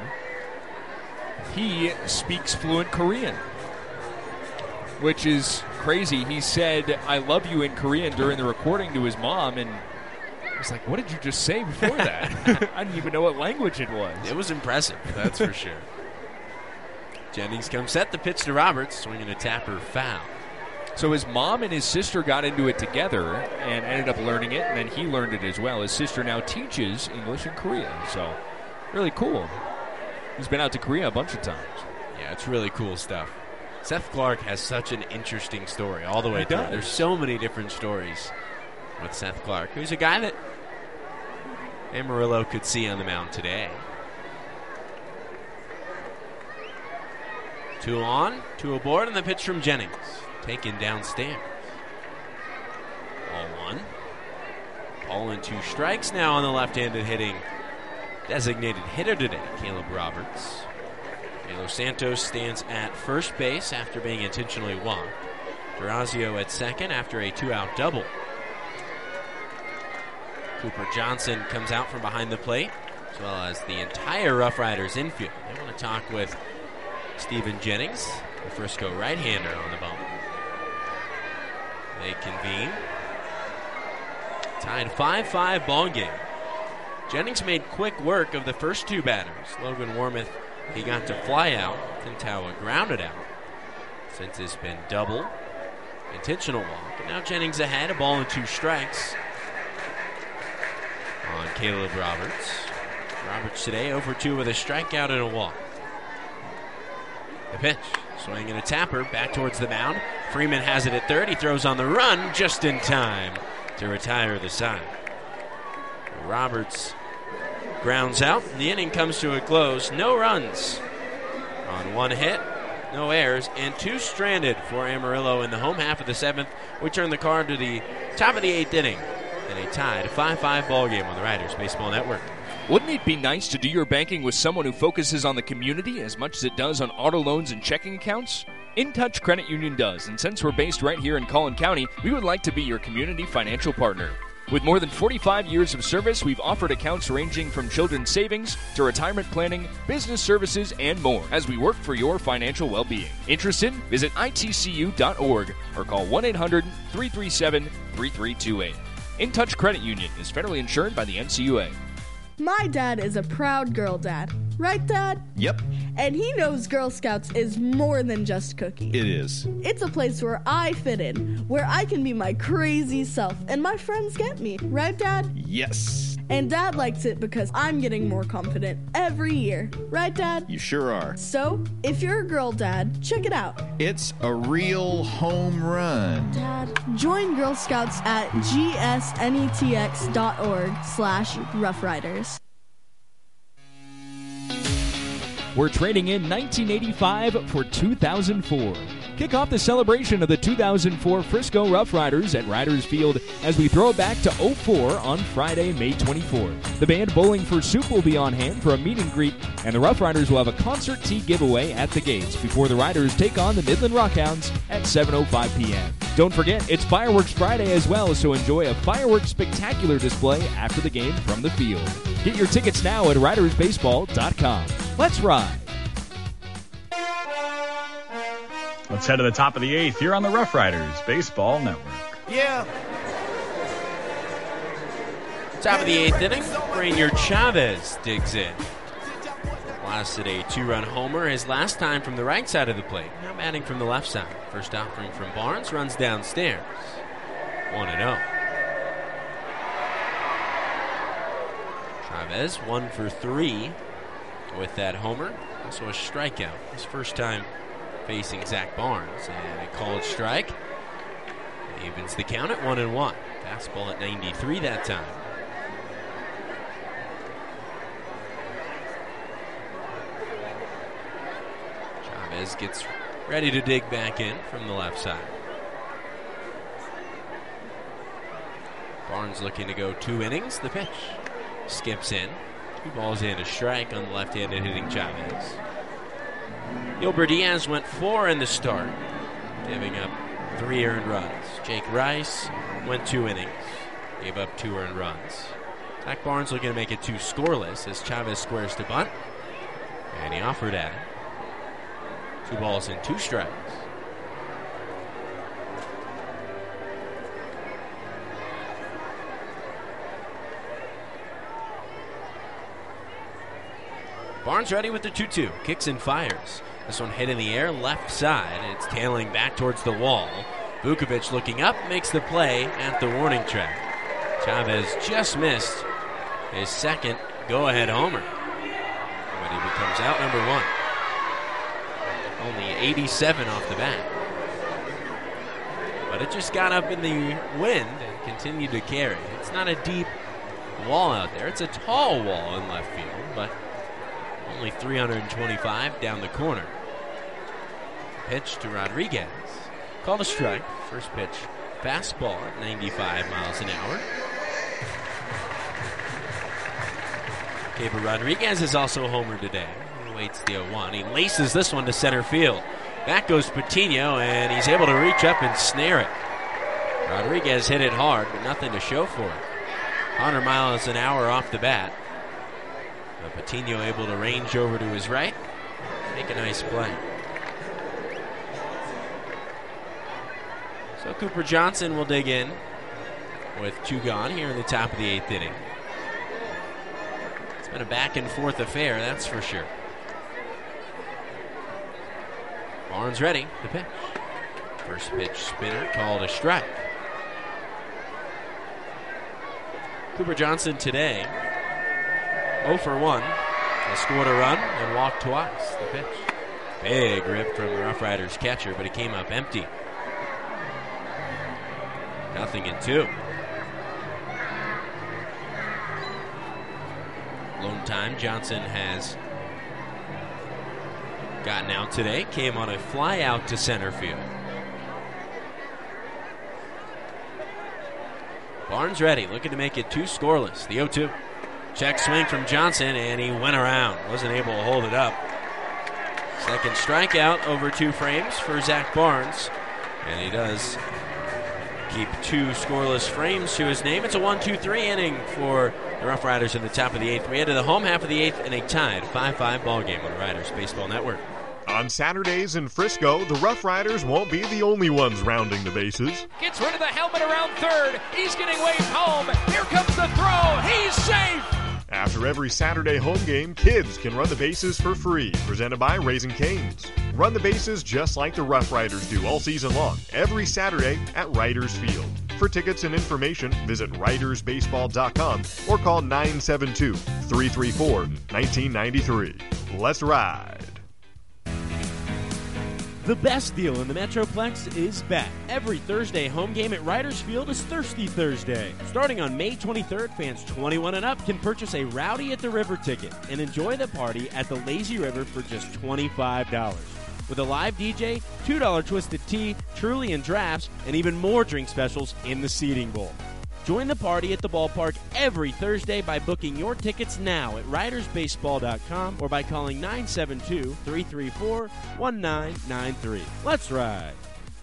He speaks fluent Korean, which is crazy. He said, I love you in Korean during the recording to his mom, and I was like, what did you just say before that? I didn't even know what language it was. It was impressive, that's for sure. Jennings comes set, the pitch to Roberts, swinging a tapper foul. So his mom and his sister got into it together and ended up learning it, and then he learned it as well. His sister now teaches English in Korea, so really cool. He's been out to Korea a bunch of times. Yeah, it's really cool stuff. Seth Clark has such an interesting story all the way He through. does. There's so many different stories with Seth Clark, who's a guy that Amarillo could see on the mound today. Two on, two aboard, and the pitch from Jennings. Taken downstairs. Ball one. Ball and two strikes now on the left-handed hitting designated hitter today, Caleb Roberts. Los Santos stands at first base after being intentionally walked. Durazio at second after a two-out double. Cooper Johnson comes out from behind the plate, as well as the entire Rough Riders infield. They want to talk with Stephen Jennings, the Frisco right-hander, on the bump. They convene. Tied five five ball game. Jennings made quick work of the first two batters. Logan Warmoth, he got to fly out. Tintawa grounded out. Since it's been double, intentional walk. And now Jennings ahead, a ball and two strikes on Caleb Roberts. Roberts today zero for two with a strikeout and a walk. The pitch, swing and a tapper, back towards the mound. Freeman has it at third. He throws on the run just in time to retire the side. Roberts grounds out. The inning comes to a close. No runs on one hit, no errors, and two stranded for Amarillo in the home half of the seventh. We turn the card to the top of the eighth inning in a tied five five ball game on the Riders Baseball Network. Wouldn't it be nice to do your banking with someone who focuses on the community as much as it does on auto loans and checking accounts? InTouch Credit Union does, and since we're based right here in Collin County, we would like to be your community financial partner. With more than forty-five years of service, we've offered accounts ranging from children's savings to retirement planning, business services, and more as we work for your financial well-being. Interested? Visit I T C U dot org or call one eight hundred three three seven three three two eight. InTouch Credit Union is federally insured by the N C U A. My dad is a proud girl dad. Right, Dad? Yep. And he knows Girl Scouts is more than just cookies. It is. It's a place where I fit in, where I can be my crazy self, and my friends get me. Right, Dad? Yes. And Dad likes it because I'm getting more confident every year. Right, Dad? You sure are. So, if you're a girl dad, check it out. It's a real home run. Dad, join Girl Scouts at G S N E T X dot org slash Rough Riders. We're trading in nineteen eighty-five for two thousand four. Kick off the celebration of the two thousand four Frisco Rough Riders at Riders Field as we throw it back to oh four on Friday, May twenty-fourth. The band Bowling for Soup will be on hand for a meet and greet, and the Rough Riders will have a concert tea giveaway at the gates before the Riders take on the Midland Rockhounds at seven oh five p.m. Don't forget, it's Fireworks Friday as well, so enjoy a fireworks spectacular display after the game from the field. Get your tickets now at riders baseball dot com. Let's ride. Let's head to the top of the eighth here on the Rough Riders Baseball Network. Yeah. Top of the eighth inning, Rainier Chavez digs in. Blasted a two-run homer his last time from the right side of the plate. Now batting from the left side. First offering from Barnes, runs downstairs. one and oh. Chavez, one for three with that homer. Also a strikeout. His first time facing Zach Barnes. And a called strike. Evens the count at one and one. Fastball at ninety-three that time. Chavez gets ready to dig back in from the left side. Barnes looking to go two innings. The pitch skips in. Two balls and a strike on the left-handed hitting Chavez. Gilbert Diaz went four in the start, giving up three earned runs. Jake Rice went two innings, gave up two earned runs. Zach Barnes looking to make it two scoreless as Chavez squares to bunt, and he offered at it. Two balls and two strikes. Barnes ready with the two two. Kicks and fires. This one hit in the air, left side. It's tailing back towards the wall. Vukovic looking up, makes the play at the warning track. Chavez just missed his second go-ahead homer. But he becomes out number one. Only eighty-seven off the bat. But it just got up in the wind and continued to carry. It's not a deep wall out there. It's a tall wall in left field, but only three hundred twenty-five down the corner. pitch to Rodriguez. Called a strike. First pitch, fastball at ninety-five miles an hour. Gabriel Rodriguez is also homered today. He waits the oh one. He laces this one to center field. Back goes Patino, and he's able to reach up and snare it. Rodriguez hit it hard, but nothing to show for it. one hundred miles an hour off the bat. But Patino able to range over to his right, make a nice play. So Cooper Johnson will dig in with two gone here in the top of the eighth inning. It's been a back and forth affair, that's for sure. Barnes ready to pitch. First pitch spinner called a strike. Cooper Johnson today, oh for one. He scored a run and walked twice. The pitch. Big rip from the Rough Riders catcher, but it came up empty. Nothing in two. Lone time Johnson has gotten out today. Came on a fly out to center field. Barnes ready, looking to make it two scoreless. The oh two. Check swing from Johnson, and he went around. Wasn't able to hold it up. Second strikeout over two frames for Zach Barnes. And he does keep two scoreless frames to his name. It's a one two three inning for the Rough Riders in the top of the eighth. We head to the home half of the eighth in a tied five five ball game on the Riders Baseball Network. On Saturdays in Frisco, the Rough Riders won't be the only ones rounding the bases. Gets rid of the helmet around third. He's getting waved home. Here comes the throw. He's safe. After every Saturday home game, kids can run the bases for free. Presented by Raising Cane's. Run the bases just like the Rough Riders do all season long, every Saturday at Riders Field. For tickets and information, visit riders baseball dot com or call nine seven two, three three four, one nine nine three. Let's ride. The best deal in the Metroplex is back. Every Thursday home game at Riders Field is Thirsty Thursday. Starting on May twenty-third, fans twenty-one and up can purchase a Rowdy at the River ticket and enjoy the party at the Lazy River for just twenty-five dollars. With a live D J, two dollar Twisted Tea, Truly and drafts, and even more drink specials in the seating bowl. Join the party at the ballpark every Thursday by booking your tickets now at riders baseball dot com or by calling nine seven two, three three four, one nine nine three. Let's ride.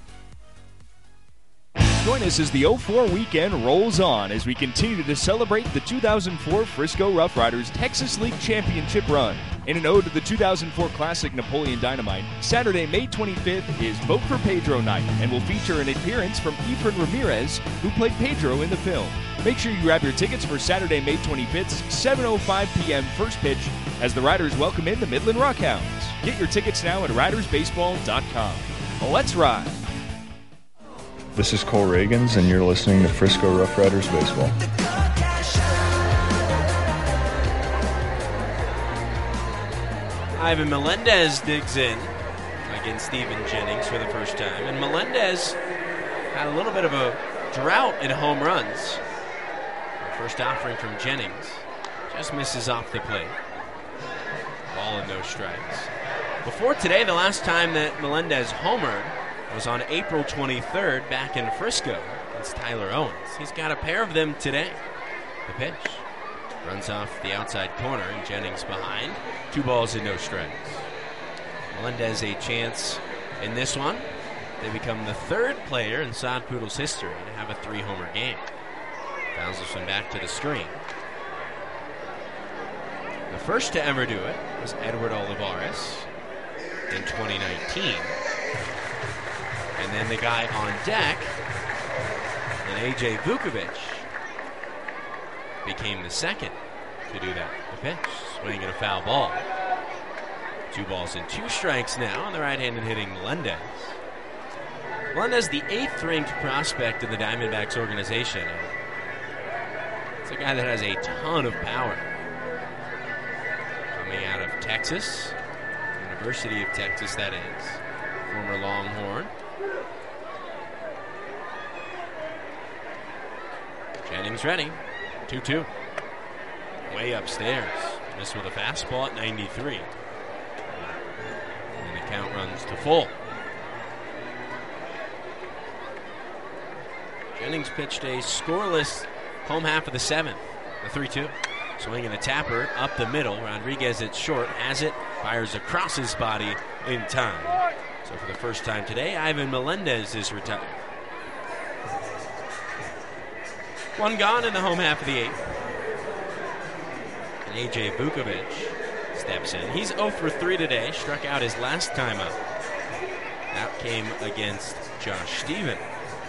Join us as the oh four weekend rolls on as we continue to celebrate the two thousand four Frisco Rough Riders Texas League Championship run. In an ode to the two thousand four Classic Napoleon Dynamite, Saturday, May twenty-fifth is Vote for Pedro night and will feature an appearance from Efren Ramirez, who played Pedro in the film. Make sure you grab your tickets for Saturday, May twenty-fifth's seven oh five p.m. first pitch as the Riders welcome in the Midland Rockhounds. Get your tickets now at riders baseball dot com. Let's ride. This is Cole Reagans, and you're listening to Frisco Rough Riders Baseball. Ivan Melendez digs in against Stephen Jennings for the first time. And Melendez had a little bit of a drought in home runs. The first offering from Jennings just misses off the plate. Ball and no strikes. Before today, the last time that Melendez homered was on April twenty-third back in Frisco against Tyler Owens. He's got a pair of them today. The pitch runs off the outside corner and Jennings behind. Two balls and no strikes. Melendez a chance in this one. They become the third player in Sod Poodle's history to have a three-homer game. Fouls this one back to the screen. The first to ever do it was Edward Olivares in twenty nineteen. And then the guy on deck, and A J Vukovic, became the second to do that. The pitch, swing and a foul ball. Two balls and two strikes now on the right-handed hitting Melendez. Melendez, the eighth-ranked prospect in the Diamondbacks organization. It's a guy that has a ton of power. Coming out of Texas, University of Texas, that is. Former Longhorn. Jennings ready. two two. Way upstairs. Missed with a fastball at ninety-three. And the count runs to full. Jennings pitched a scoreless home half of the seventh. The three two. Swing and a tapper up the middle. Rodriguez at short has it. Fires across his body in time. So for the first time today, Ivan Melendez is retired. One gone in the home half of the eighth. And A J Vukovic steps in. He's oh for three today. Struck out his last time up. That came against Josh Stephen.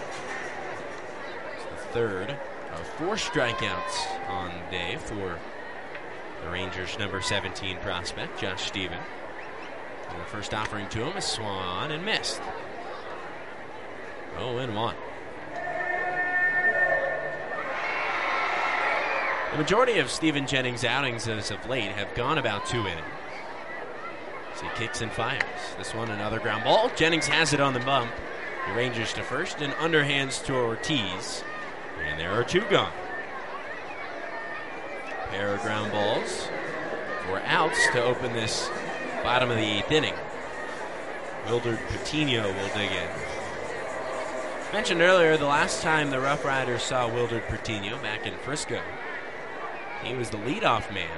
It's the third of four strikeouts on the day for the Rangers' number seventeen prospect, Josh Stephen. And the first offering to him is swung and missed. oh and one. The majority of Stephen Jennings' outings as of late have gone about two innings. As he kicks and fires. This one another ground ball. Jennings has it on the bump. The Rangers to first and underhands to Ortiz. And there are two gone. Pair of ground balls for outs to open this bottom of the eighth inning. Wilderd Patino will dig in. Mentioned earlier, the last time the Rough Riders saw Wilderd Patino back in Frisco, he was the leadoff man.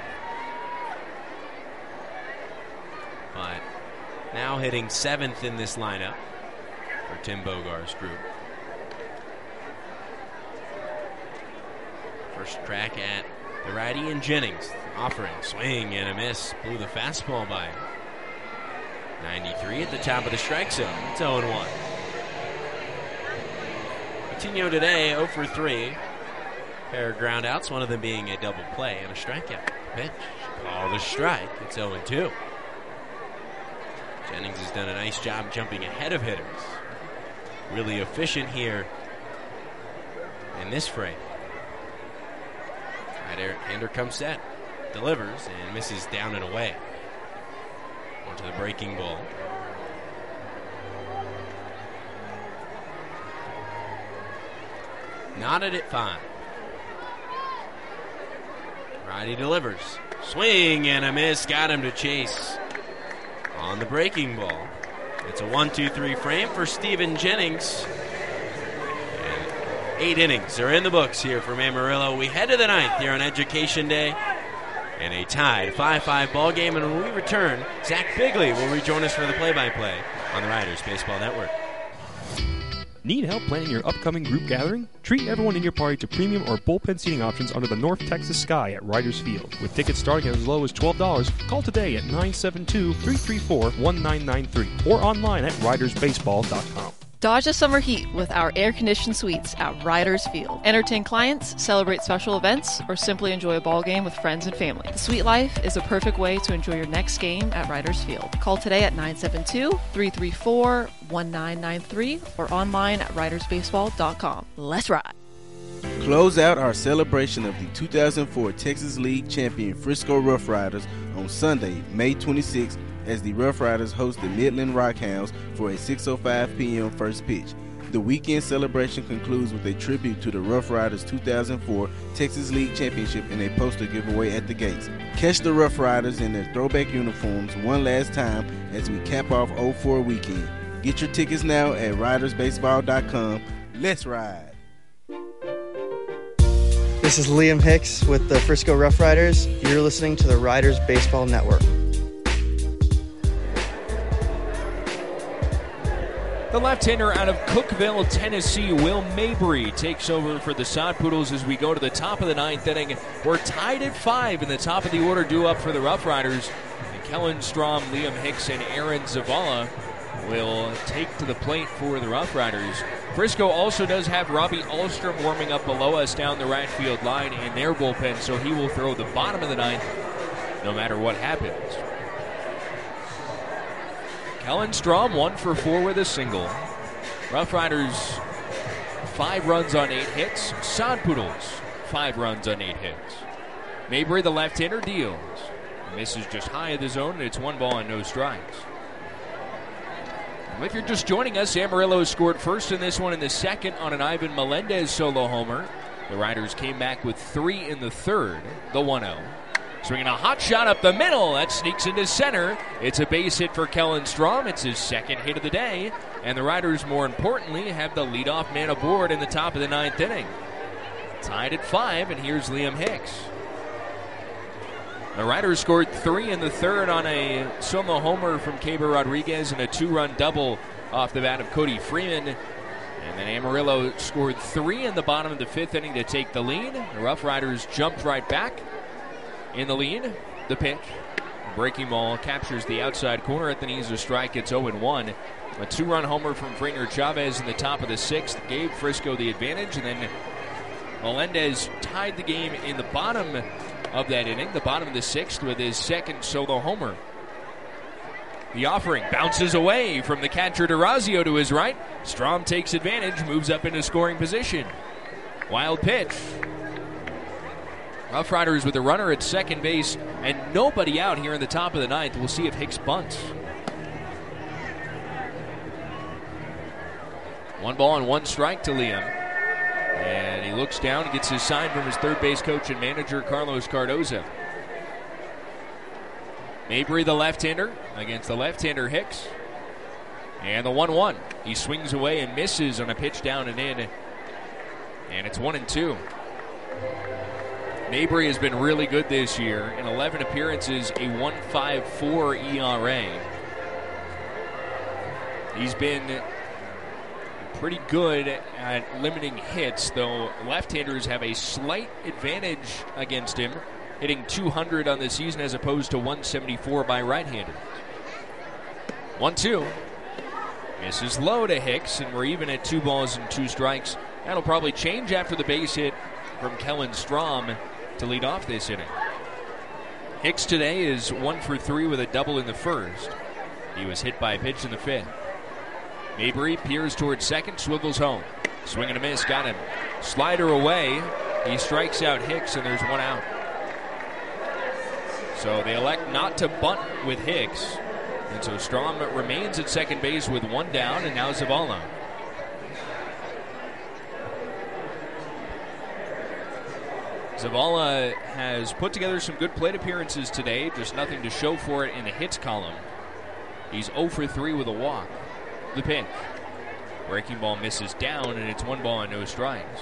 But now hitting seventh in this lineup for Tim Bogar's group. First crack at the righty and Jennings. Offering, swing and a miss. Blew the fastball by him. ninety-three at the top of the strike zone. It's oh and one. Patino today oh for three. Pair of ground outs, one of them being a double play and a strikeout. Pitch. Call the strike. It's oh and two. Jennings has done a nice job jumping ahead of hitters. Really efficient here in this frame. Right-hander comes set. Delivers and misses down and away. Onto the breaking ball. Knotted at five. Righty delivers. Swing and a miss. Got him to chase on the breaking ball. It's a one two three frame for Stephen Jennings. And eight innings are in the books here for Amarillo. We head to the ninth here on Education Day. And a tied five five ball game. And when we return, Zach Bigley will rejoin us for the play-by-play on the Riders Baseball Network. Need help planning your upcoming group gathering? Treat everyone in your party to premium or bullpen seating options under the North Texas sky at Riders Field. With tickets starting at as low as twelve dollars, call today at nine seven two, three three four, one nine nine three or online at riders baseball dot com. Dodge the summer heat with our air-conditioned suites at Riders Field. Entertain clients, celebrate special events, or simply enjoy a ball game with friends and family. The suite life is a perfect way to enjoy your next game at Riders Field. Call today at nine seven two, three three four, one nine nine three or online at riders baseball dot com. Let's ride! Close out our celebration of the two thousand four Texas League champion Frisco Rough Riders on Sunday, May twenty-sixth, as the Rough Riders host the Midland Rockhounds for a six oh five p.m. first pitch. The weekend celebration concludes with a tribute to the Rough Riders two thousand four Texas League Championship and a poster giveaway at the gates. Catch the Rough Riders in their throwback uniforms one last time as we cap off oh four weekend. Get your tickets now at riders baseball dot com. Let's ride! This is Liam Hicks with the Frisco Rough Riders. You're listening to the Riders Baseball Network. The left-hander out of Cookeville, Tennessee, Will Mabry, takes over for the Sod Poodles as we go to the top of the ninth inning. We're tied at five in the top of the order due up for the Rough Riders. And Kellen Strom, Liam Hicks, and Aaron Zavala will take to the plate for the Rough Riders. Frisco also does have Robbie Ahlstrom warming up below us down the right field line in their bullpen, so he will throw the bottom of the ninth no matter what happens. Kellen Strom, one for four with a single. Rough Riders, five runs on eight hits. Sod Poodles, five runs on eight hits. Mabry, the left-hander, deals. Misses just high of the zone, and it's one ball and no strikes. If you're just joining us, Amarillo scored first in this one in the second on an Ivan Melendez solo homer. The Riders came back with three in the third, the one oh. Swinging a hot shot up the middle. That sneaks into center. It's a base hit for Kellen Strom. It's his second hit of the day. And the Riders, more importantly, have the leadoff man aboard in the top of the ninth inning. Tied at five, and here's Liam Hicks. The Riders scored three in the third on a solo homer from Keber Rodriguez and a two-run double off the bat of Cody Freeman. And then Amarillo scored three in the bottom of the fifth inning to take the lead. The Rough Riders jumped right back in the lead. The pitch. Breaking ball captures the outside corner at the knees. A strike. It's oh and one. A two-run homer from Frainer Chavez in the top of the sixth gave Frisco the advantage. And then Melendez tied the game in the bottom of that inning, the bottom of the sixth, with his second solo homer. The offering bounces away from the catcher DeRazio to his right. Strom takes advantage, moves up into scoring position. Wild pitch. Rough Riders with a runner at second base and nobody out here in the top of the ninth. We'll see if Hicks bunts. One ball and one strike to Liam. And he looks down and gets his sign from his third base coach and manager, Carlos Cardoza. Mabry, the left-hander, against the left-hander Hicks. And the one one. He swings away and misses on a pitch down and in. And it's one and two. Mabry has been really good this year. In eleven appearances, a one point five four E R A. He's been pretty good at limiting hits, though left-handers have a slight advantage against him, hitting two hundred on the season as opposed to one seventy-four by right-handers. one two. Misses low to Hicks, and we're even at two balls and two strikes. That'll probably change after the base hit from Kellen Strom to lead off this inning. Hicks today is one for three with a double in the first. He was hit by a pitch in the fifth. Mabry peers towards second, swivels home. Swing and a miss, got him. Slider away. He strikes out Hicks, and there's one out. So they elect not to bunt with Hicks. And so Strom remains at second base with one down, and now Zavala. Zavala has put together some good plate appearances today, just nothing to show for it in the hits column. He's oh for three with a walk. The pitch. Breaking ball misses down, and it's one ball and no strikes.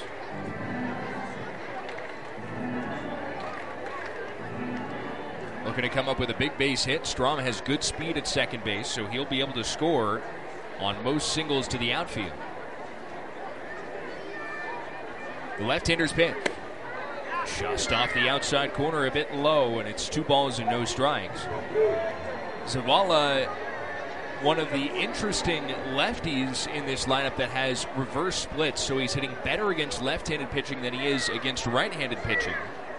Looking to come up with a big base hit. Strom has good speed at second base, so he'll be able to score on most singles to the outfield. The left-hander's pitch. Just off the outside corner, a bit low, and it's two balls and no strikes. Zavala, one of the interesting lefties in this lineup that has reverse splits, so he's hitting better against left-handed pitching than he is against right-handed pitching.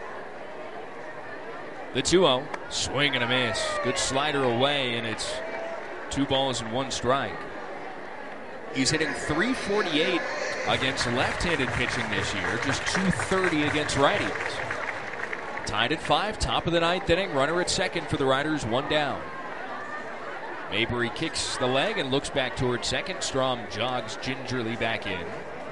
The two oh, swing and a miss. Good slider away, and it's two balls and one strike. He's hitting three forty-eight against left-handed pitching this year, just two thirty against righties. Tied at five, top of the ninth inning, runner at second for the Riders, one down. Mabry kicks the leg and looks back towards second. Strom jogs gingerly back in.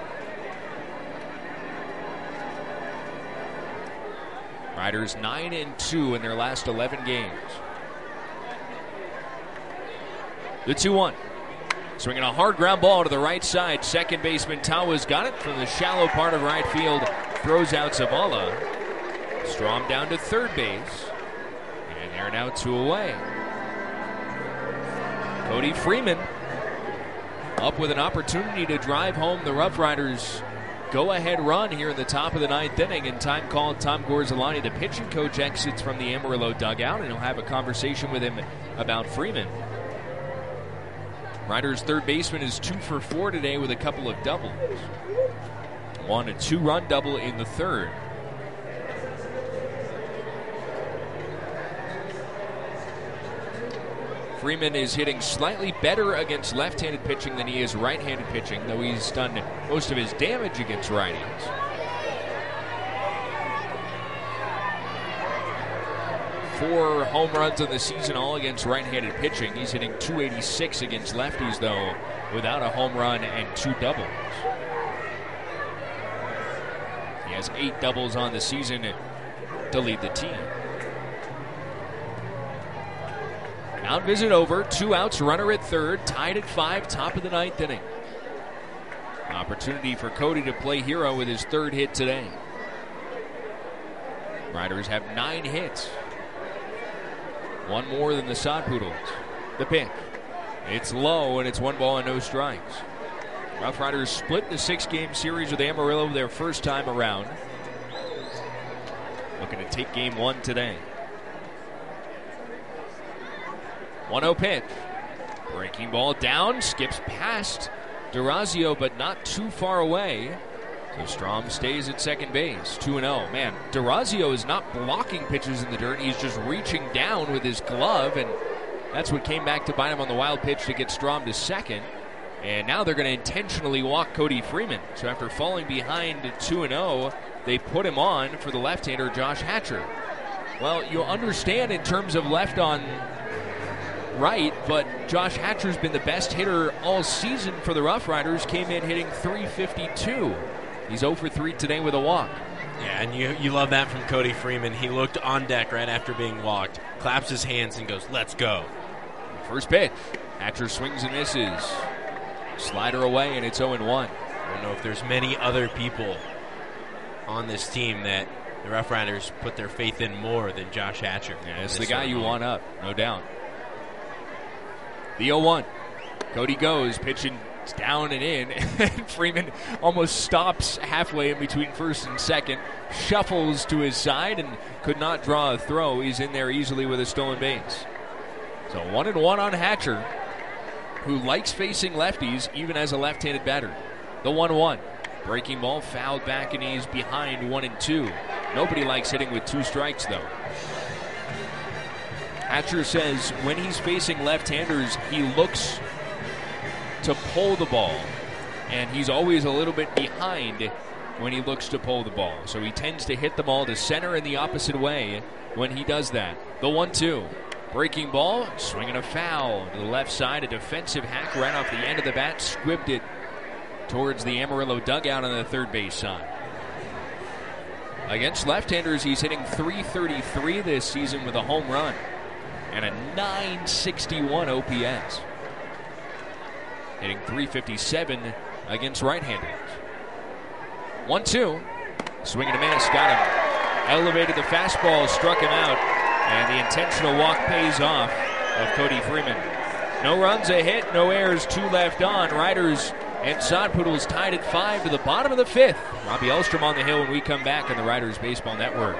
Riders nine and two in their last eleven games. The two one. Swinging a hard ground ball to the right side. Second baseman Tawa's got it from the shallow part of right field. Throws out Zavala. Strom down to third base. And they're now two away. Cody Freeman up with an opportunity to drive home the Rough Riders' go-ahead run here in the top of the ninth inning. And time called, Tom Gorzolani, the pitching coach, exits from the Amarillo dugout, and he'll have a conversation with him about Freeman. Riders' third baseman is two for four today with a couple of doubles. One a two-run double in the third. Freeman is hitting slightly better against left-handed pitching than he is right-handed pitching, though he's done most of his damage against righties. Four home runs in the season, all against right-handed pitching. He's hitting two eighty-six against lefties, though, without a home run and two doubles. He has eight doubles on the season to lead the team. Out visit over. Two outs, runner at third. Tied at five, top of the ninth inning. Opportunity for Cody to play hero with his third hit today. Riders have nine hits. One more than the Sod Poodles. The pitch. It's low, and it's one ball and no strikes. Rough Riders split the six-game series with Amarillo their first time around. Looking to take game one today. one oh pitch. Breaking ball down, skips past Durazio, but not too far away. So Strom stays at second base, two and oh. Man, Durazio is not blocking pitches in the dirt. He's just reaching down with his glove, and that's what came back to bite him on the wild pitch to get Strom to second. And now they're going to intentionally walk Cody Freeman. So after falling behind two and oh, they put him on for the left-hander Josh Hatcher. Well, you'll understand in terms of left on right, but Josh Hatcher's been the best hitter all season for the Rough Riders. Came in hitting three fifty-two. He's oh for three today with a walk. Yeah, and you you love that from Cody Freeman. He looked on deck right after being walked, claps his hands, and goes, "Let's go." First pitch. Hatcher swings and misses. Slider away, and it's oh and one. I don't know if there's many other people on this team that the Rough Riders put their faith in more than Josh Hatcher. Yeah, it's the guy you want up, no doubt. The oh one. Cody goes, pitching down and in, and Freeman almost stops halfway in between first and second, shuffles to his side, and could not draw a throw. He's in there easily with a stolen base. So one and one on Hatcher, who likes facing lefties even as a left-handed batter. The one one. Breaking ball fouled back, and he's behind one and two. Nobody likes hitting with two strikes, though. Hatcher says when he's facing left-handers, he looks to pull the ball, and he's always a little bit behind when he looks to pull the ball. So he tends to hit the ball to center in the opposite way when he does that. The one two. Breaking ball, swinging a foul to the left side. A defensive hack right off the end of the bat, squibbed it towards the Amarillo dugout on the third base side. Against left-handers, he's hitting three thirty-three this season with a home run and a nine sixty-one O P S. Hitting three fifty-seven against right-handers. one two. Swing and a miss. Got him. Elevated the fastball, struck him out. And the intentional walk pays off of Cody Freeman. No runs, a hit, no errors, two left on. Riders and Sod Poodles tied at five to the bottom of the fifth. Robbie Elstrom on the hill when we come back on the Riders Baseball Network.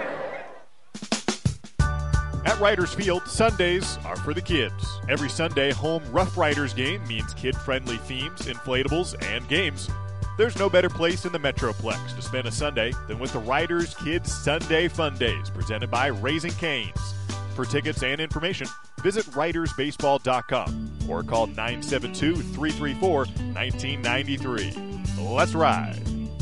At Riders Field, Sundays are for the kids. Every Sunday home Rough Riders game means kid-friendly themes, inflatables, and games. There's no better place in the Metroplex to spend a Sunday than with the Riders Kids Sunday Fun Days, presented by Raising Cane's. For tickets and information, visit riders baseball dot com or call nine seven two, three three four, one nine nine three. Let's ride.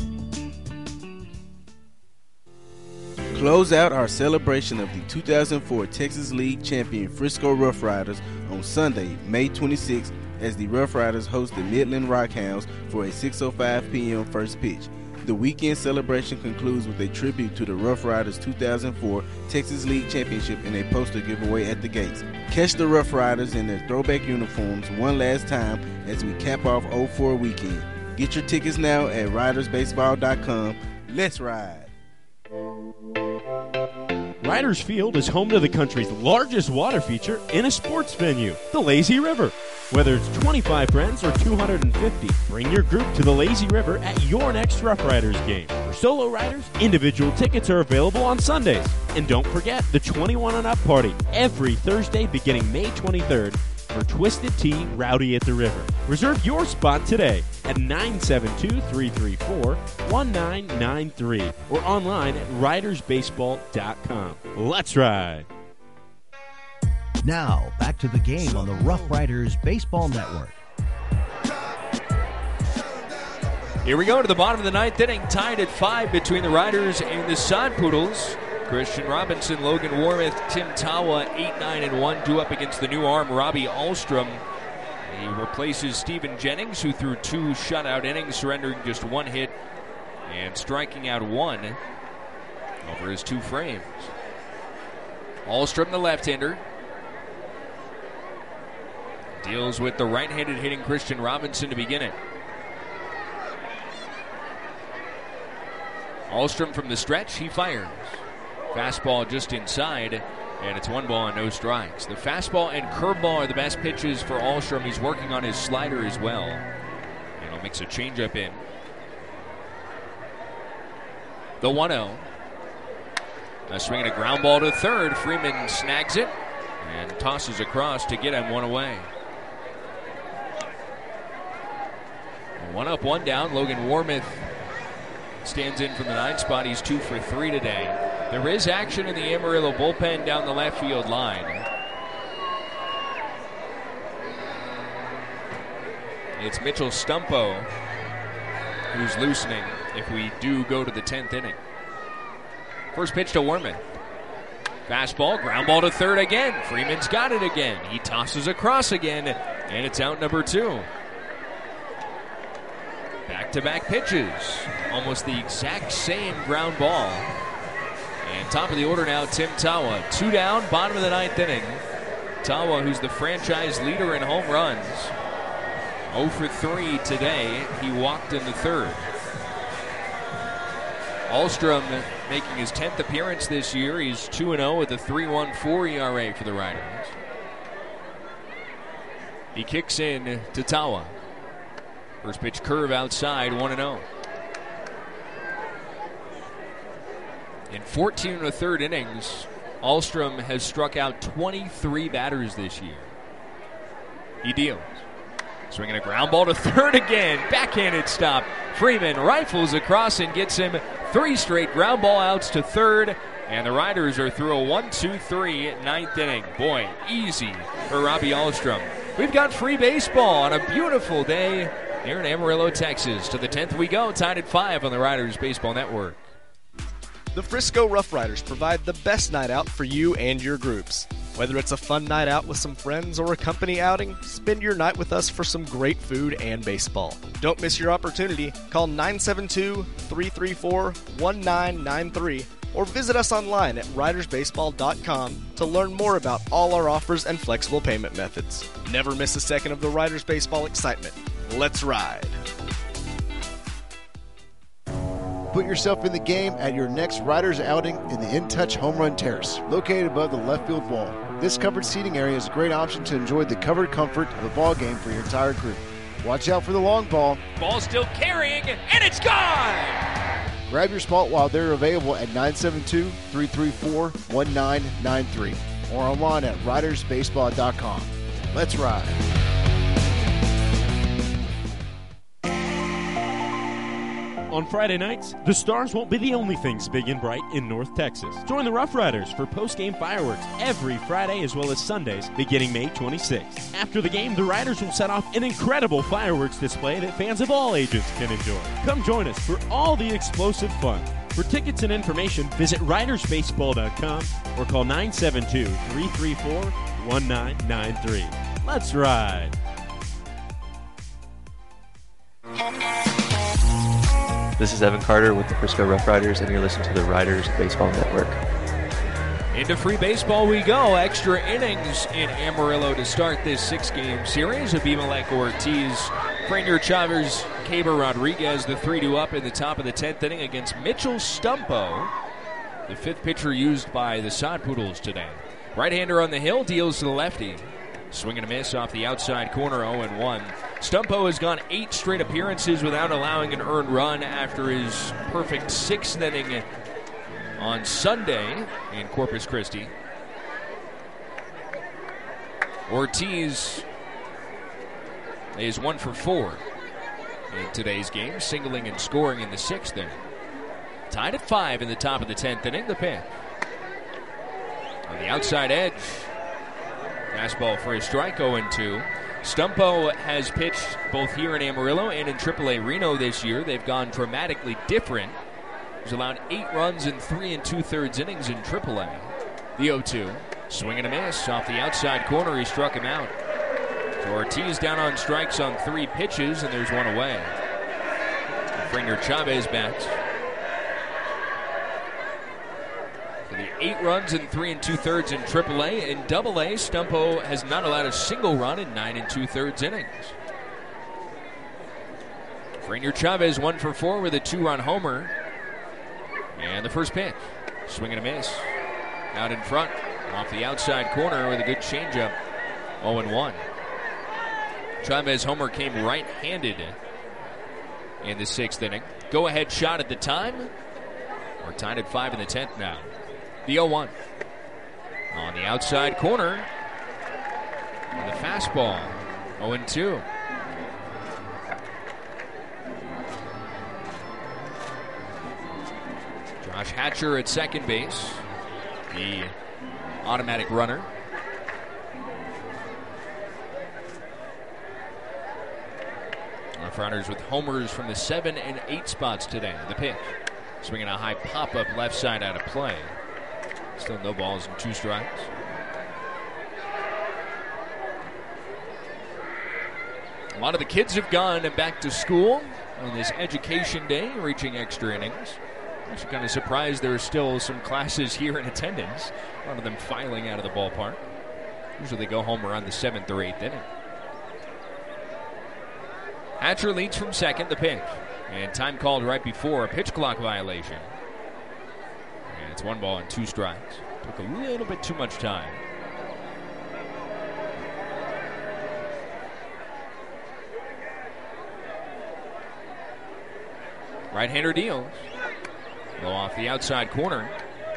Close out our celebration of the two thousand four Texas League champion Frisco Rough Riders on Sunday, May twenty-sixth, as the Rough Riders host the Midland Rockhounds for a six oh five p.m. first pitch. The weekend celebration concludes with a tribute to the Rough Riders two thousand four Texas League Championship and a poster giveaway at the gates. Catch the Rough Riders in their throwback uniforms one last time as we cap off oh four weekend. Get your tickets now at riders baseball dot com. Let's ride. Riders Field is home to the country's largest water feature in a sports venue, the Lazy River. Whether it's twenty-five friends or two hundred fifty, bring your group to the Lazy River at your next Rough Riders game. For solo riders, individual tickets are available on Sundays. And don't forget the twenty-one and up party every Thursday beginning May twenty-third for Twisted Tea Rowdy at the River. Reserve your spot today at nine seven two, three three four, one nine nine three or online at riders baseball dot com. Let's ride! Now, back to the game on the Rough Riders Baseball Network. Here we go to the bottom of the ninth inning, tied at five between the Riders and the Sod Poodles. Christian Robinson, Logan Warmouth, Tim Tawa, eight nine and one, due up against the new arm, Robbie Alstrom. He replaces Steven Jennings, who threw two shutout innings, surrendering just one hit and striking out one over his two frames. Alstrom, the left-hander. Deals with the right-handed hitting Christian Robinson to begin it. Ahlstrom from the stretch, he fires. Fastball just inside, and it's one ball and no strikes. The fastball and curveball are the best pitches for Ahlstrom. He's working on his slider as well. And he'll mix a changeup in. The one oh. A swing and a ground ball to third. Freeman snags it and tosses across to get him one away. One up, one down. Logan Warmoth stands in from the ninth spot. He's two for three today. There is action in the Amarillo bullpen down the left field line. It's Mitchell Stumpo who's loosening if we do go to the tenth inning. First pitch to Warmoth. Fastball, ground ball to third again. Freeman's got it again. He tosses across again, and it's out number two. Back-to-back pitches. Almost the exact same ground ball. And top of the order now, Tim Tawa. Two down, bottom of the ninth inning. Tawa, who's the franchise leader in home runs. oh for three today. He walked in the third. Ahlstrom making his tenth appearance this year. He's two and oh with a three point one four E R A for the Riders. He kicks in to Tawa. First pitch curve outside, one and oh. In fourteen and a third innings, Ahlstrom has struck out twenty-three batters this year. He deals. Swinging a ground ball to third again. Backhanded stop. Freeman rifles across and gets him three straight ground ball outs to third. And the Riders are through a one two three ninth inning. Boy, easy for Robbie Ahlstrom. We've got free baseball on a beautiful day here in Amarillo, Texas. To the tenth we go, tied at five on the Riders Baseball Network. The Frisco Rough Riders provide the best night out for you and your groups. Whether it's a fun night out with some friends or a company outing, spend your night with us for some great food and baseball. Don't miss your opportunity. Call nine seven two, three three four, one nine nine three or visit us online at riders baseball dot com to learn more about all our offers and flexible payment methods. Never miss a second of the Riders Baseball excitement. Let's ride. Put yourself in the game at your next Riders outing in the In Touch Home Run Terrace, located above the left field wall. This covered seating area is a great option to enjoy the covered comfort of a ball game for your entire group. Watch out for the long ball. Ball still carrying, and it's gone! Grab your spot while they're available at nine seven two, three three four, one nine nine three or online at riders baseball dot com. Let's ride. On Friday nights, the Stars won't be the only things big and bright in North Texas. Join the Rough Riders for post-game fireworks every Friday as well as Sundays beginning May twenty-sixth. After the game, the Riders will set off an incredible fireworks display that fans of all ages can enjoy. Come join us for all the explosive fun. For tickets and information, visit riders baseball dot com or call nine seven two, three three four, one nine nine three. Let's ride. This is Evan Carter with the Frisco Rough Riders, and you're listening to the Riders Baseball Network. Into free baseball we go. Extra innings in Amarillo to start this six-game series. Abimelech Ortiz, Franier Chavez, Caber Rodriguez, the three two up in the top of the tenth inning against Mitchell Stumpo, the fifth pitcher used by the Sod Poodles today. Right-hander on the hill, deals to the lefty. Swing and a miss off the outside corner, oh and one. Stumpo has gone eight straight appearances without allowing an earned run after his perfect sixth inning on Sunday in Corpus Christi. Ortiz is one for four in today's game, singling and scoring in the sixth inning. Tied at five in the top of the tenth inning, the pitch. On the outside edge, fastball for a strike, oh and two. Stumpo has pitched both here in Amarillo and in triple A Reno this year. They've gone dramatically different. He's allowed eight runs in three and two-thirds innings in triple A. The oh two. Swing and a miss. Off the outside corner, he struck him out. So Ortiz down on strikes on three pitches, and there's one away. Franier Chavez bats. For the eight runs in three and two-thirds in triple A. In double A, Stumpo has not allowed a single run in nine and two-thirds innings. Frenier Chavez one for four with a two-run homer. And the first pitch. Swing and a miss. Out in front. Off the outside corner with a good changeup. oh and one. Chavez homer came right-handed in the sixth inning. Go-ahead shot at the time. We're tied at five in the tenth now. The oh one. On the outside corner. And the fastball. oh and two. Josh Hatcher at second base. The automatic runner. Rough Riders with homers from the seven and eight spots today. The pitch. Swinging a high pop-up left side out of play. Still no balls and two strikes. A lot of the kids have gone back to school on this education day, reaching extra innings. Actually kind of surprised there are still some classes here in attendance. A lot of them filing out of the ballpark. Usually they go home around the seventh or eighth inning. Hatcher leads from second, the pitch. And time called right before a pitch clock violation. And it's one ball and two strikes. Took a little bit too much time. Right-hander deals. Go off the outside corner.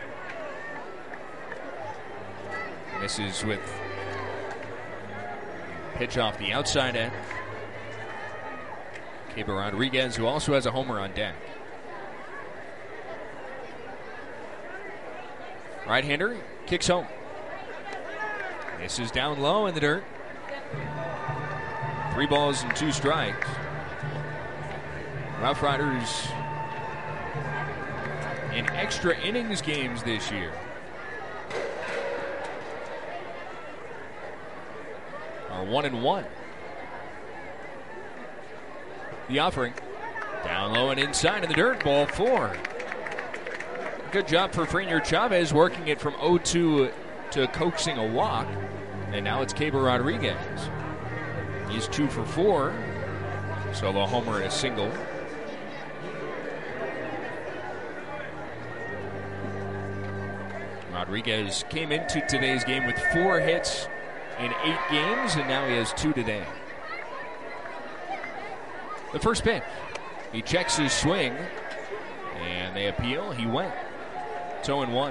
Misses with pitch off the outside end. Keber Rodriguez, who also has a homer on deck. Right-hander kicks home. Misses down low in the dirt. Three balls and two strikes. Rough Riders in extra innings games this year. Are one and one. The offering. Down low and inside in the dirt. Ball four. Good job for Frenier Chavez working it from oh two to coaxing a walk. And now it's Keber Rodriguez. He's two for four. Solo homer and a single. Rodriguez came into today's game with four hits in eight games, and now he has two today. The first pitch. He checks his swing, and they appeal. He went. It's oh and one.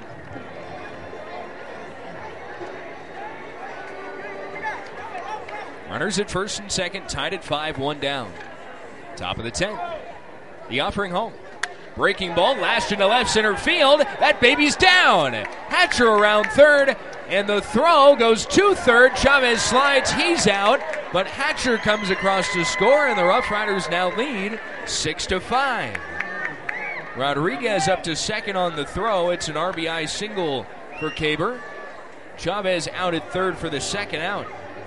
Runners at first and second, tied at five, one down. Top of the tenth. The offering home. Breaking ball, lashed into left center field. That baby's down. Hatcher around third, and the throw goes to third. Chavez slides, he's out, but Hatcher comes across to score, and the Rough Riders now lead six to five. Rodriguez up to second on the throw. It's an R B I single for Keber. Chavez out at third for the second out.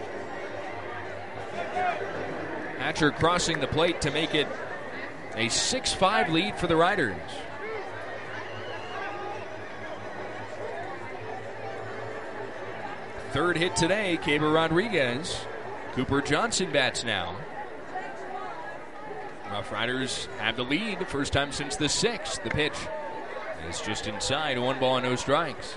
Hatcher crossing the plate to make it a six five lead for the Riders. Third hit today, Keber Rodriguez. Cooper Johnson bats now. Rough Riders have the lead, first time since the sixth. The pitch is just inside, one ball and no strikes.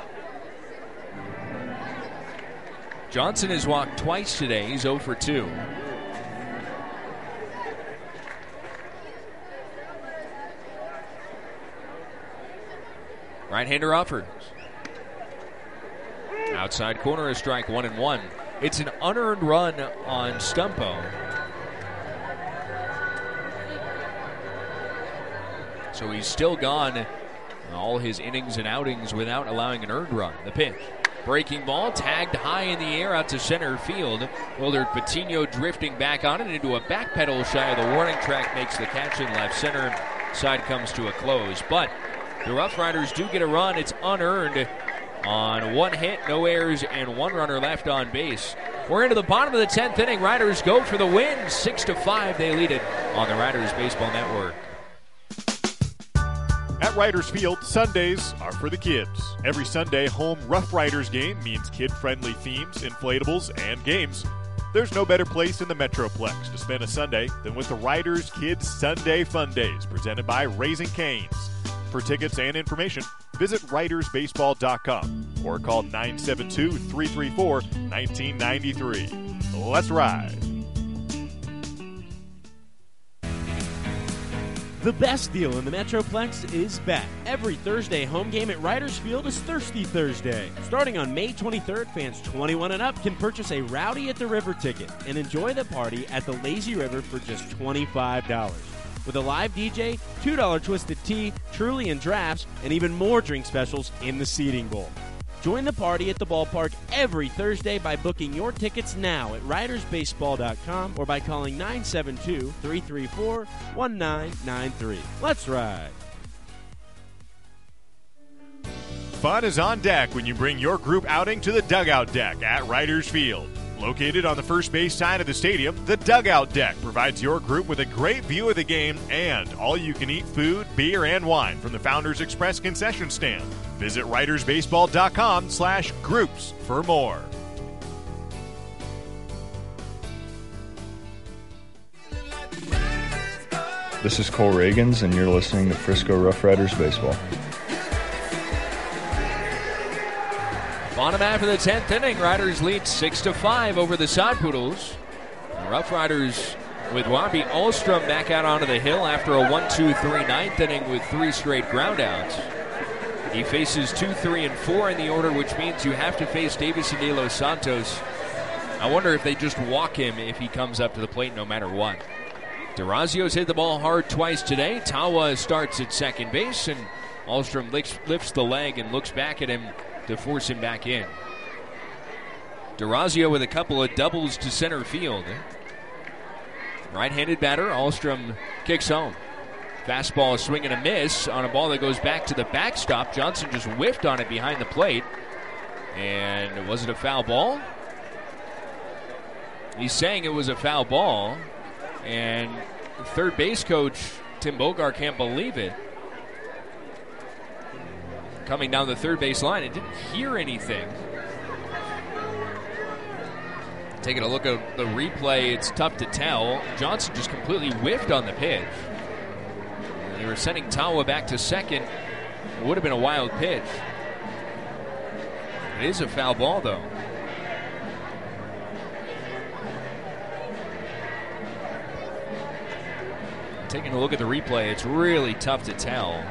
Johnson has walked twice today. He's oh for two. Right-hander offers. Outside corner, a strike, one and one. It's an unearned run on Stumpo. So he's still gone all his innings and outings without allowing an earned run. The pitch. Breaking ball, tagged high in the air out to center field. Willard Patino drifting back on it into a back pedal shy of the warning track, makes the catch in left center. Side comes to a close. But the Rough Riders do get a run. It's unearned on one hit, no errors, and one runner left on base. We're into the bottom of the tenth inning. Riders go for the win. Six to five, they lead it on the Riders Baseball Network. At At Riders Field, Sundays are for the kids. Every Sunday home Rough Riders game means kid-friendly themes, inflatables, and games. There's no better place in the Metroplex to spend a Sunday than with the Riders Kids Sunday Fun Days, presented by Raising Cane's. For tickets and information, visit riders baseball dot com or call nine seven two, three three four, one nine nine three. Let's ride. The best deal in the Metroplex is back. Every Thursday home game at Riders Field is Thirsty Thursday. Starting on May twenty-third, fans twenty-one and up can purchase a Rowdy at the River ticket and enjoy the party at the Lazy River for just twenty-five dollars. With a live D J, two dollar Twisted Tea, Truly, and drafts, and even more drink specials in the seating bowl. Join the party at the ballpark every Thursday by booking your tickets now at riders baseball dot com or by calling nine seven two, three three four, one nine nine three. Let's ride. Fun is on deck when you bring your group outing to the Dugout Deck at Riders Field. Located on the first base side of the stadium, the Dugout Deck provides your group with a great view of the game and all-you-can-eat food, beer, and wine from the Founders Express concession stand. Visit riders baseball dot com slash groups for more. This is Cole Reagans, and you're listening to Frisco Rough Riders Baseball. Bottom half of the tenth inning, Riders lead six to five over the Sod Poodles. The Rough Riders with Robbie Ahlstrom back out onto the hill after a one two three ninth inning with three straight groundouts. He faces two, three, and four in the order, which means you have to face Davison De Los Santos. I wonder if they just walk him if he comes up to the plate no matter what. DeRazio's hit the ball hard twice today. Tawa starts at second base, and Ahlstrom lifts, lifts the leg and looks back at him to force him back in. DeRazio with a couple of doubles to center field. Right-handed batter, Ahlstrom kicks home. Fastball, a swing and a miss on a ball that goes back to the backstop. Johnson just whiffed on it behind the plate. And was it a foul ball? He's saying it was a foul ball. And third base coach Tim Bogar can't believe it. Coming down the third base line and didn't hear anything. Taking a look at the replay, it's tough to tell. Johnson just completely whiffed on the pitch. They were sending Tawa back to second. It would have been a wild pitch. It is a foul ball, though. Taking a look at the replay, it's really tough to tell.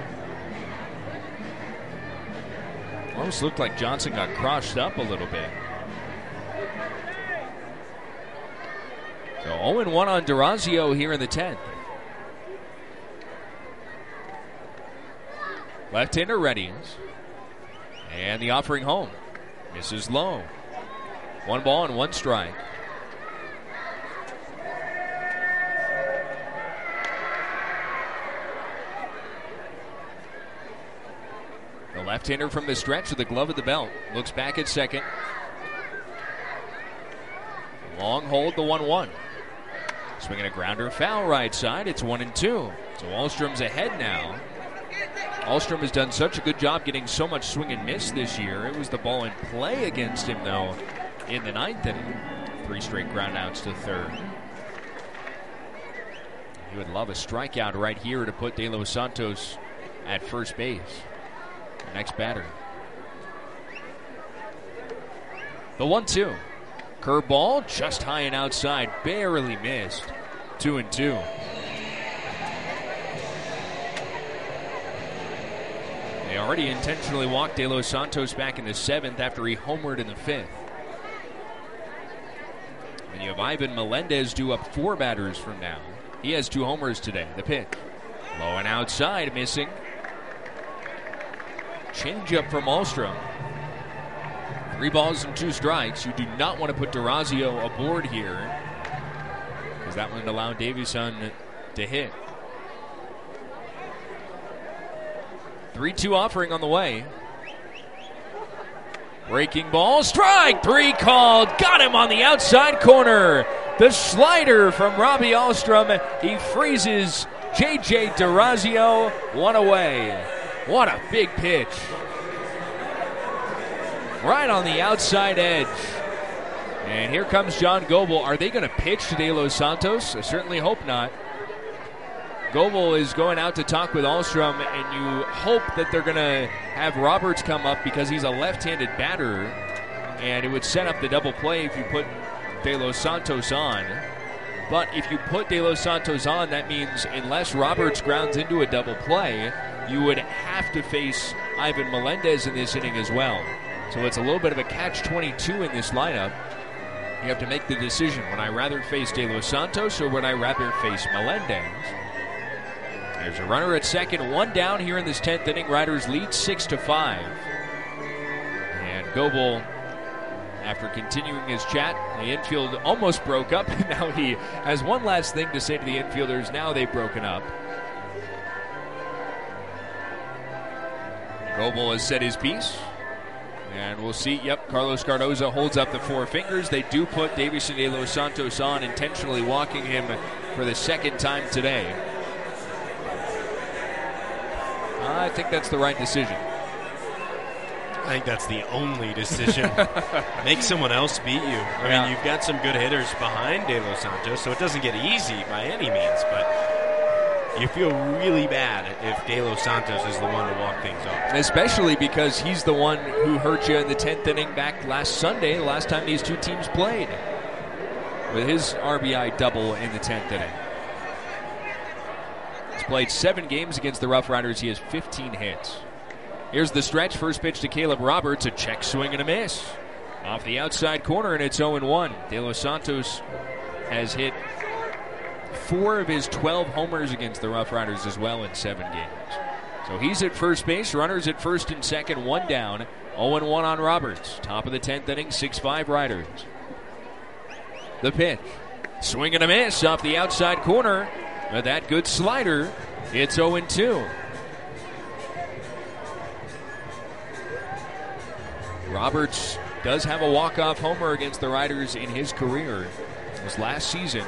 Almost looked like Johnson got crushed up a little bit. So oh and one on DeRazio here in the tenth. Left-hander readies. And the offering home. Misses low. One ball and one strike. The left-hander from the stretch with the glove at the belt. Looks back at second. Long hold, the one one. Swinging a grounder, foul right side. It's one and two. So Ahlstrom's ahead now. Ahlstrom has done such a good job getting so much swing and miss this year. It was the ball in play against him, though, in the ninth inning. Three straight groundouts to third. He would love a strikeout right here to put De Los Santos at first base. The next batter. The one two. Curveball just high and outside. Barely missed. Two and two. They already intentionally walked De Los Santos back in the seventh after he homered in the fifth. And you have Ivan Melendez due up four batters from now. He has two homers today. The pitch. Low and outside, missing. Changeup from Ahlstrom. Three balls and two strikes. You do not want to put DeRazio aboard here, because that would allow Davison to hit. three two offering on the way. Breaking ball, strike three called. Got him on the outside corner. The slider from Robbie Ahlstrom. He freezes J J DeRazio. One away. What a big pitch. Right on the outside edge. And here comes John Goebel. Are they going to pitch to De Los Santos? I certainly hope not. Goebel is going out to talk with Ahlstrom, and you hope that they're going to have Roberts come up because he's a left-handed batter, and it would set up the double play if you put De Los Santos on. But if you put De Los Santos on, that means unless Roberts grounds into a double play, you would have to face Ivan Melendez in this inning as well. So it's a little bit of a catch twenty-two in this lineup. You have to make the decision. Would I rather face De Los Santos or would I rather face Melendez? There's a runner at second, one down here in this tenth inning. Riders lead six to five. And Goebel, after continuing his chat, the infield almost broke up. Now he has one last thing to say to the infielders. Now they've broken up. Goebel has said his piece. And we'll see. Yep, Carlos Cardoza holds up the four fingers. They do put Davison De Los Santos on, intentionally walking him for the second time today. I think that's the right decision. I think that's the only decision. Make someone else beat you. I Yeah. mean, you've got some good hitters behind De Los Santos, so it doesn't get easy by any means, but you feel really bad if De Los Santos is the one to walk things off. Especially because he's the one who hurt you in the tenth inning back last Sunday, the last time these two teams played, with his R B I double in the tenth inning. He's played seven games against the Rough Riders. He has fifteen hits. Here's the stretch. First pitch to Caleb Roberts. A check swing and a miss. Off the outside corner, and it's oh and one. De Los Santos has hit four of his twelve homers against the Rough Riders as well in seven games. So he's at first base. Runners at first and second, one down. oh and one on Roberts. Top of the tenth inning, six five Riders. The pitch. Swing and a miss off the outside corner. With that good slider, it's oh and two. Roberts does have a walk-off homer against the Riders in his career. It was last season.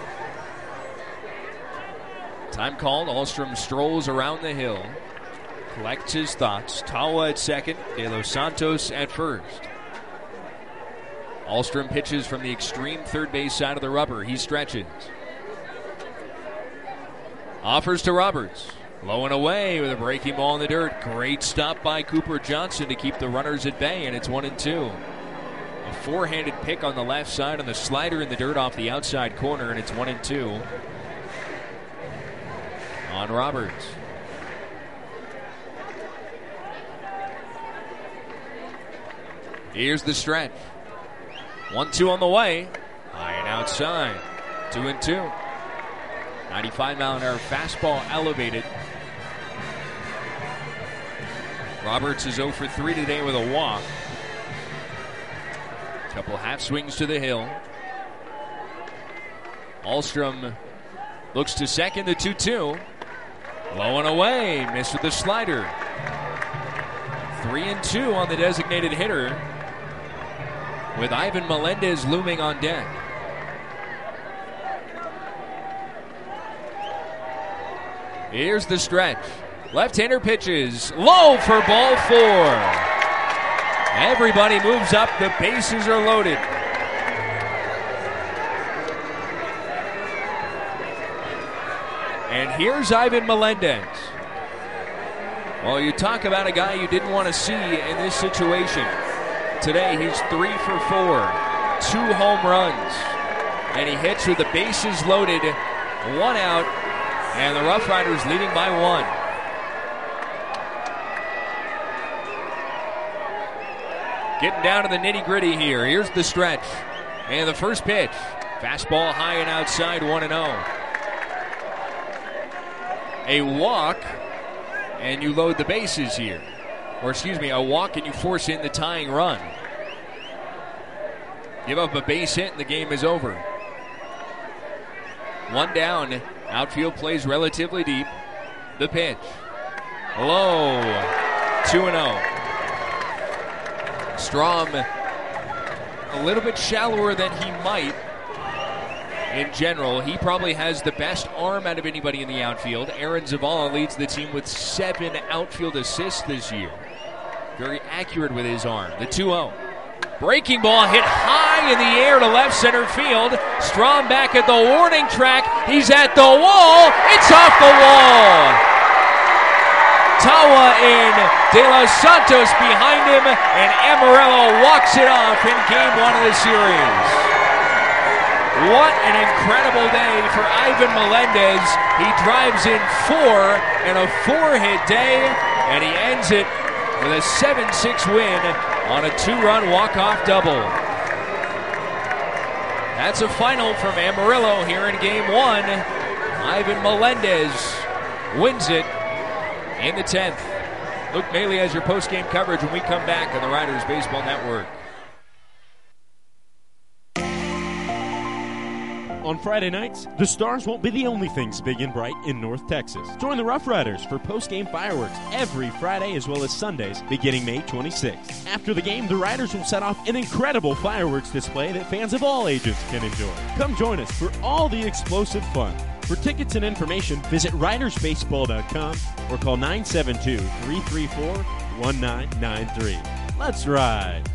Time called. Ahlstrom strolls around the hill. Collects his thoughts. Tawa at second. De Los Santos at first. Ahlstrom pitches from the extreme third base side of the rubber. He stretches. Offers to Roberts. Low and away with a breaking ball in the dirt. Great stop by Cooper Johnson to keep the runners at bay, and it's one and two. A four-handed pick on the left side on the slider in the dirt off the outside corner, and it's one and two on Roberts. Here's the stretch. one two on the way. High and outside. two and two. ninety-five mile an hour fastball elevated. Roberts is oh for three today with a walk. Couple half swings to the hill. Ahlstrom looks to second, the two two. Low and away, missed with the slider. Three and two on the designated hitter, with Ivan Melendez looming on deck. Here's the stretch. Left-hander pitches. Low for ball four. Everybody moves up. The bases are loaded. And here's Ivan Melendez. Well, you talk about a guy you didn't want to see in this situation. Today, he's three for four. Two home runs. And he hits with the bases loaded. One out. And the Rough Riders leading by one. Getting down to the nitty-gritty here. Here's the stretch. And the first pitch. Fastball high and outside, one and oh. A walk, and you load the bases here. Or excuse me, a walk and you force in the tying run. Give up a base hit and the game is over. One down. Outfield plays relatively deep. The pitch. Low. two and oh. Strom a little bit shallower than he might. in general. He probably has the best arm out of anybody in the outfield. Aaron Zavala leads the team with seven outfield assists this year. Very accurate with his arm. The two oh. Breaking ball hit high in the air to left center field. Strom back at the warning track. He's at the wall. It's off the wall. Tawa in, De Los Santos behind him, and Amarillo walks it off in game one of the series. What an incredible day for Ivan Melendez. He drives in four and a four-hit day, and he ends it with a seven six win on a two-run walk-off double. That's a final from Amarillo here in game one. Ivan Melendez wins it in the tenth. Luke Maley has your post-game coverage when we come back on the Riders Baseball Network. On Friday nights, the Stars won't be the only things big and bright in North Texas. Join the Rough Riders for post-game fireworks every Friday as well as Sundays beginning May twenty-sixth. After the game, the Riders will set off an incredible fireworks display that fans of all ages can enjoy. Come join us for all the explosive fun. For tickets and information, visit riders baseball dot com or call nine seven two, three three four, one nine nine three. Let's ride!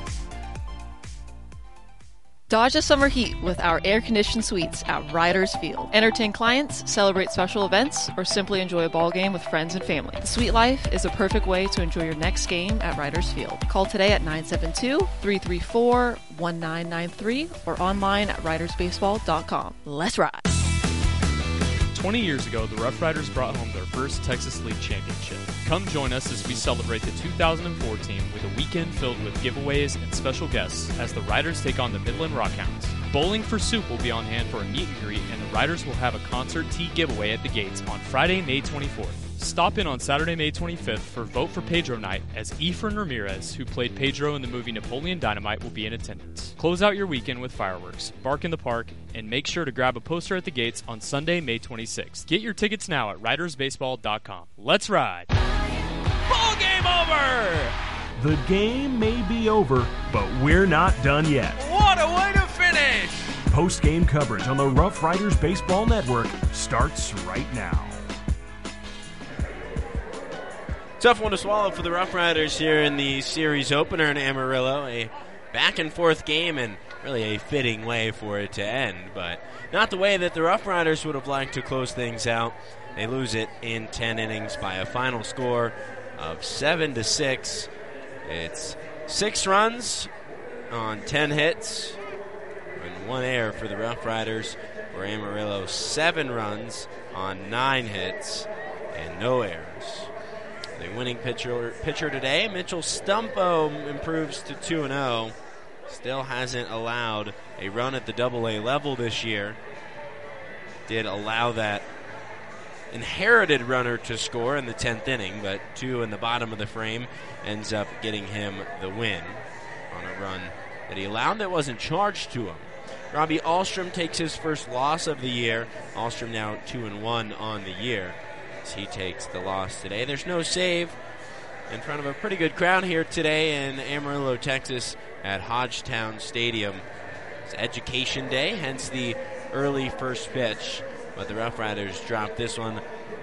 Dodge the summer heat with our air-conditioned suites at Riders Field. Entertain clients, celebrate special events, or simply enjoy a ball game with friends and family. The suite life is a perfect way to enjoy your next game at Riders Field. Call today at nine seven two, three three four, one nine nine three or online at riders baseball dot com. Let's ride! twenty years ago, the Rough Riders brought home their first Texas League championship. Come join us as we celebrate the two thousand four team with a weekend filled with giveaways and special guests as the Riders take on the Midland Rockhounds. Bowling for Soup will be on hand for a meet and greet, and the Riders will have a concert tea giveaway at the gates on Friday, May twenty-fourth. Stop in on Saturday, May twenty-fifth for Vote for Pedro night, as Efren Ramirez, who played Pedro in the movie Napoleon Dynamite, will be in attendance. Close out your weekend with fireworks, bark in the park, and make sure to grab a poster at the gates on Sunday, May twenty-sixth. Get your tickets now at riders baseball dot com. Let's ride! Ball game over! The game may be over, but we're not done yet. What a way to finish! Post-game coverage on the Rough Riders Baseball Network starts right now. Tough one to swallow for the Rough Riders here in the series opener in Amarillo. A back-and-forth game and really a fitting way for it to end, but not the way that the Rough Riders would have liked to close things out. They lose it in ten innings by a final score of seven to six. It's six runs on ten hits and one error for the Rough Riders. For Amarillo, seven runs on nine hits and no errors. The winning pitcher pitcher today, Mitchell Stumpo, improves to two and oh. Still hasn't allowed a run at the double A level this year. Did allow that inherited runner to score in the tenth inning, but two in the bottom of the frame ends up getting him the win on a run that he allowed that wasn't charged to him. Robbie Ahlstrom takes his first loss of the year. Ahlstrom now two and one on the year. He takes the loss today. There's no save in front of a pretty good crowd here today in Amarillo, Texas at Hodgetown Stadium. It's Education Day, hence the early first pitch. But the Rough Riders dropped this one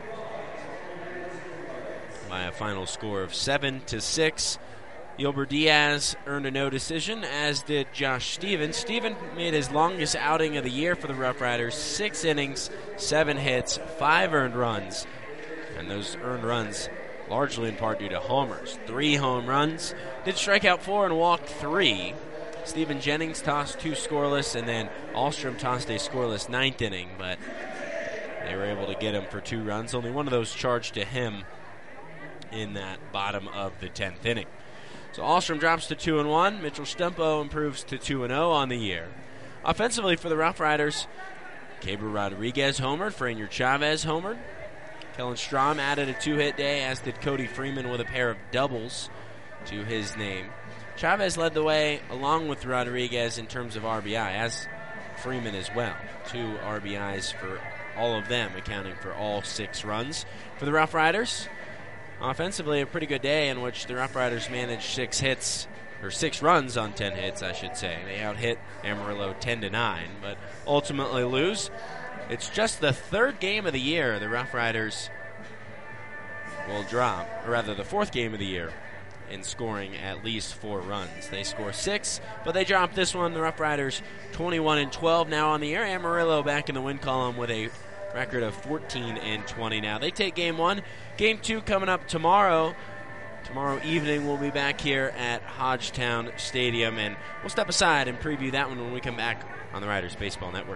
by a final score of seven to six. Gilbert Diaz earned a no decision, as did Josh Stevens. Stevens made his longest outing of the year for the Rough Riders. Six innings, seven hits, five earned runs. And those earned runs largely in part due to homers. Three home runs. Did strike out four and walked three. Stephen Jennings tossed two scoreless, and then Ahlstrom tossed a scoreless ninth inning, but they were able to get him for two runs. Only one of those charged to him in that bottom of the tenth inning. So Ahlstrom drops to two and one. Mitchell Stumpo improves to two and oh on the year. Offensively for the Rough Riders, Gabriel Rodriguez homered. Frainier Chavez homered. Kellen Strom added a two-hit day, as did Cody Freeman with a pair of doubles to his name. Chavez led the way along with Rodriguez in terms of R B I, as Freeman as well. Two R B Is for all of them, accounting for all six runs. For the Rough Riders, offensively, a pretty good day in which the Rough Riders managed six hits or six runs on ten hits, I should say. They out-hit Amarillo ten to nine, but ultimately lose. It's just the third game of the year the Rough Riders will drop, or rather the fourth game of the year, in scoring at least four runs. They score six, but they drop this one. The Rough Riders twenty-one and twelve now on the year. Amarillo back in the win column with a record of fourteen and twenty now. They take game one. Game two coming up tomorrow. Tomorrow evening we'll be back here at Hodgetown Stadium, and we'll step aside and preview that one when we come back on the Riders Baseball Network.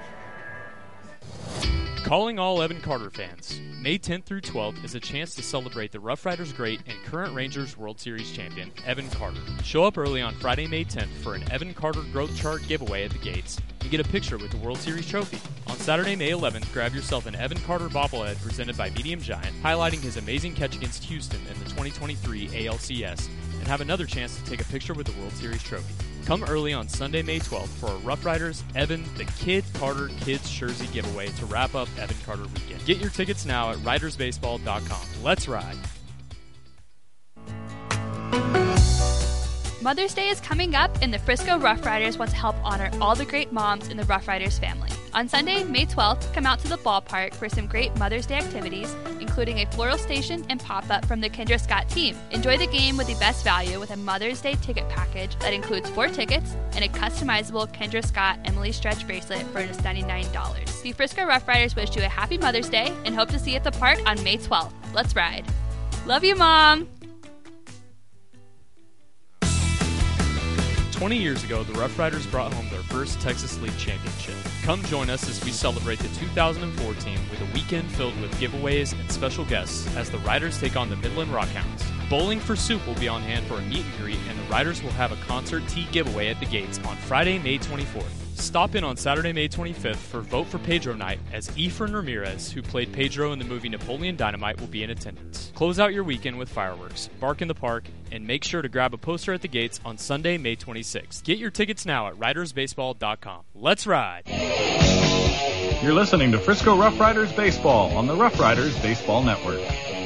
Calling all Evan Carter fans. May tenth through twelfth is a chance to celebrate the Rough Riders great and current Rangers World Series champion, Evan Carter. Show up early on Friday, May tenth for an Evan Carter Growth Chart giveaway at the gates and get a picture with the World Series trophy. On Saturday, May eleventh, grab yourself an Evan Carter bobblehead presented by Medium Giant, highlighting his amazing catch against Houston in the twenty twenty-three A L C S, and have another chance to take a picture with the World Series trophy. Come early on Sunday, May twelfth for a Rough Riders Evan the Kid Carter Kids Jersey giveaway to wrap up Evan Carter weekend. Get your tickets now at riders baseball dot com. Let's ride. Mother's Day is coming up, and the Frisco Rough Riders want to help honor all the great moms in the Rough Riders family. On Sunday, May twelfth, come out to the ballpark for some great Mother's Day activities, including a floral station and pop-up from the Kendra Scott team. Enjoy the game with the best value with a Mother's Day ticket package that includes four tickets and a customizable Kendra Scott Emily Stretch bracelet for just ninety-nine dollars. The Frisco Rough Riders wish you a happy Mother's Day and hope to see you at the park on May twelfth. Let's ride. Love you, Mom! twenty years ago, the Rough Riders brought home their first Texas League championship. Come join us as we celebrate the two thousand four team with a weekend filled with giveaways and special guests as the Riders take on the Midland Rockhounds. Bowling for Soup will be on hand for a meet and greet, and the Riders will have a concert tea giveaway at the gates on Friday, May twenty-fourth. Stop in on Saturday, May twenty-fifth for Vote for Pedro night, as Efren Ramirez, who played Pedro in the movie Napoleon Dynamite, will be in attendance. Close out your weekend with fireworks, bark in the park, and make sure to grab a poster at the gates on Sunday, May twenty-sixth. Get your tickets now at riders baseball dot com. Let's ride! You're listening to Frisco Rough Riders Baseball on the Rough Riders Baseball Network.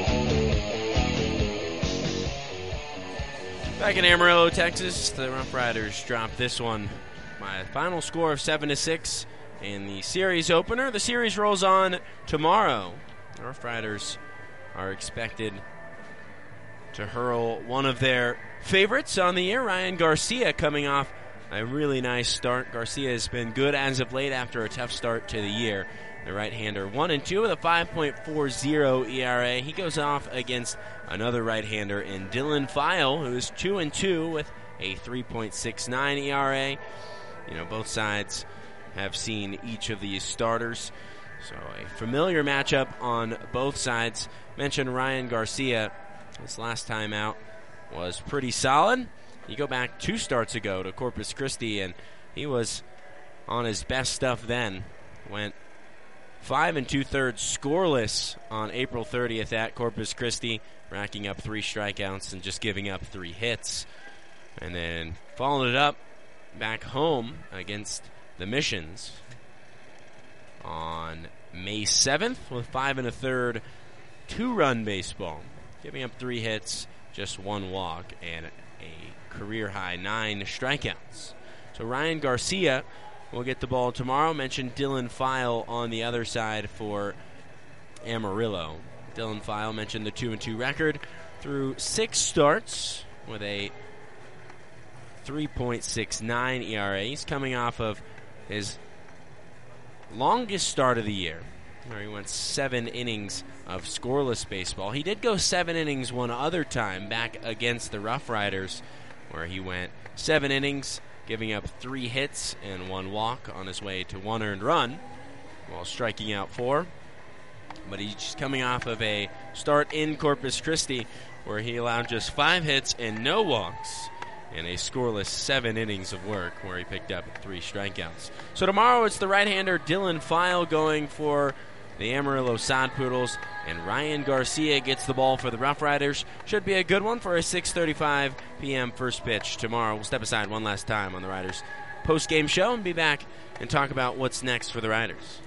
Back in Amarillo, Texas, the Rough Riders dropped this one by a final score of seven to six in the series opener. The series rolls on tomorrow. The Rough Riders are expected to hurl one of their favorites on the year, Ryan Garcia, coming off a really nice start. Garcia has been good as of late after a tough start to the year. The right-hander one and two with a five point four oh E R A. He goes off against another right-hander in Dylan File, who is two and two with a three point six nine E R A. You know, both sides have seen each of these starters, so a familiar matchup on both sides. Mentioned Ryan Garcia. His last time out was pretty solid. You go back two starts ago to Corpus Christi, and he was on his best stuff then. Went five and two-thirds scoreless on April thirtieth at Corpus Christi, racking up three strikeouts and just giving up three hits. And then followed it up back home against the Missions on May seventh with five and a third two-run baseball, giving up three hits, just one walk, and a career-high nine strikeouts. So Ryan Garcia will get the ball tomorrow. Mentioned Dylan File on the other side for Amarillo. Dylan File mentioned the two and two record through six starts with a three point six nine E R A. He's coming off of his longest start of the year, where he went seven innings of scoreless baseball. He did go seven innings one other time back against the Rough Riders, where he went seven innings, giving up three hits and one walk on his way to one earned run while striking out four. But he's just coming off of a start in Corpus Christi where he allowed just five hits and no walks in a scoreless seven innings of work where he picked up three strikeouts. So tomorrow it's the right-hander Dylan File going for the Amarillo Sod Poodles, and Ryan Garcia gets the ball for the Rough Riders. Should be a good one for a six thirty-five p.m. first pitch tomorrow. We'll step aside one last time on the Riders post-game show and be back and talk about what's next for the Riders.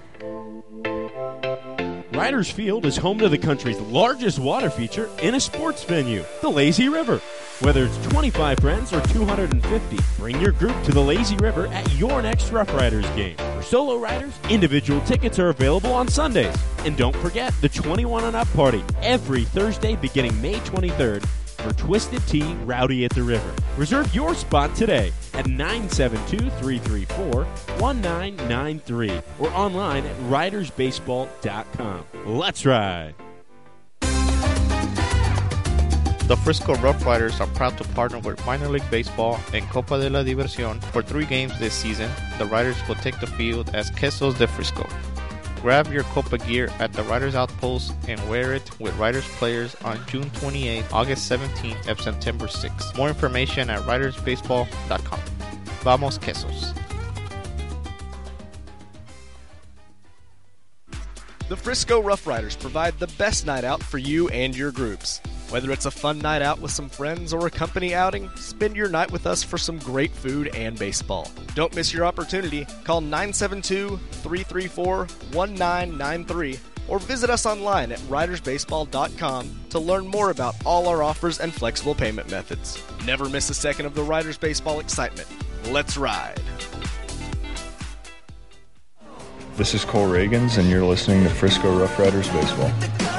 Riders Field is home to the country's largest water feature in a sports venue, the Lazy River. Whether it's twenty-five friends or two hundred fifty, bring your group to the Lazy River at your next Rough Riders game. For solo riders, individual tickets are available on Sundays. And don't forget the twenty-one and up party every Thursday beginning May twenty-third for Twisted Tea Rowdy at the River. Reserve your spot today at nine seven two, three three four, one nine nine three or online at riders baseball dot com. Let's ride! The Frisco Rough Riders are proud to partner with Minor League Baseball and Copa de la Diversión. For three games this season, the Riders will take the field as Quesos de Frisco. Grab your Copa gear at the Riders Outpost and wear it with Riders players on June twenty-eighth, August seventeenth, and September sixth. More information at riders baseball dot com. Vamos Quesos! The Frisco Rough Riders provide the best night out for you and your groups. Whether it's a fun night out with some friends or a company outing, spend your night with us for some great food and baseball. Don't miss your opportunity. Call nine seven two, three three four, one nine nine three or visit us online at riders baseball dot com to learn more about all our offers and flexible payment methods. Never miss a second of the Riders Baseball excitement. Let's ride! This is Cole Reagans, and you're listening to Frisco Rough Riders Baseball.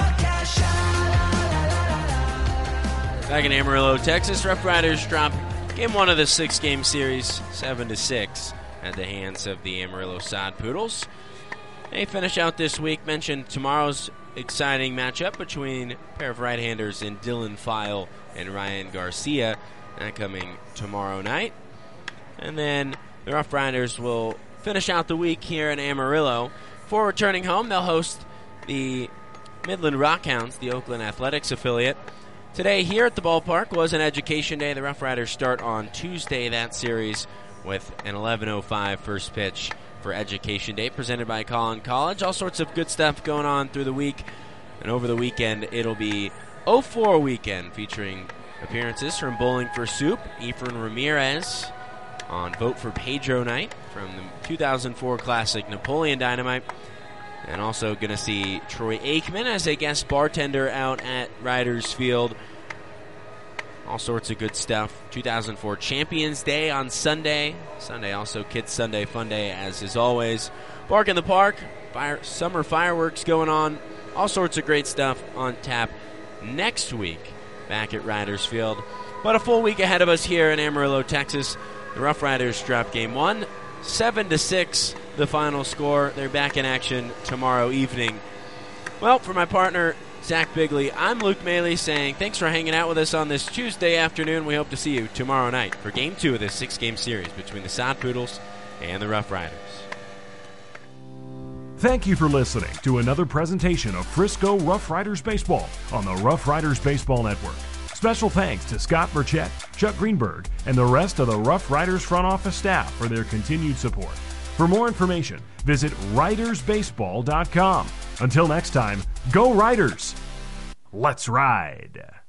Back in Amarillo, Texas, Rough Riders drop game one of the six-game series, seven to six, at the hands of the Amarillo Sod Poodles. They finish out this week. Mentioned tomorrow's exciting matchup between a pair of right-handers in Dylan File and Ryan Garcia, that coming tomorrow night. And then the Rough Riders will finish out the week here in Amarillo. Before returning home, they'll host the Midland Rockhounds, the Oakland Athletics affiliate. Today here at the ballpark was an education day. The Rough Riders start on Tuesday that series with an eleven oh five first pitch for Education Day presented by Collin College. All sorts of good stuff going on through the week. And over the weekend, it'll be oh four weekend featuring appearances from Bowling for Soup, Efren Ramirez on Vote for Pedro night from the two thousand four Classic Napoleon Dynamite. And also going to see Troy Aikman as a guest bartender out at Riders Field. All sorts of good stuff. two thousand four Champions Day on Sunday. Sunday also Kids Sunday Fun Day, as is always. Bark in the Park, fire, summer fireworks going on. All sorts of great stuff on tap next week back at Riders Field. But a full week ahead of us here in Amarillo, Texas. The Rough Riders drop game one, seven to six. The final score. They're back in action tomorrow evening. Well, for my partner, Zach Bigley, I'm Luke Maley saying thanks for hanging out with us on this Tuesday afternoon. We hope to see you tomorrow night for game two of this six-game series between the Sod Poodles and the Rough Riders. Thank you for listening to another presentation of Frisco Rough Riders Baseball on the Rough Riders Baseball Network. Special thanks to Scott Burchett, Chuck Greenberg, and the rest of the Rough Riders front office staff for their continued support. For more information, visit riders baseball dot com. Until next time, go Riders! Let's ride!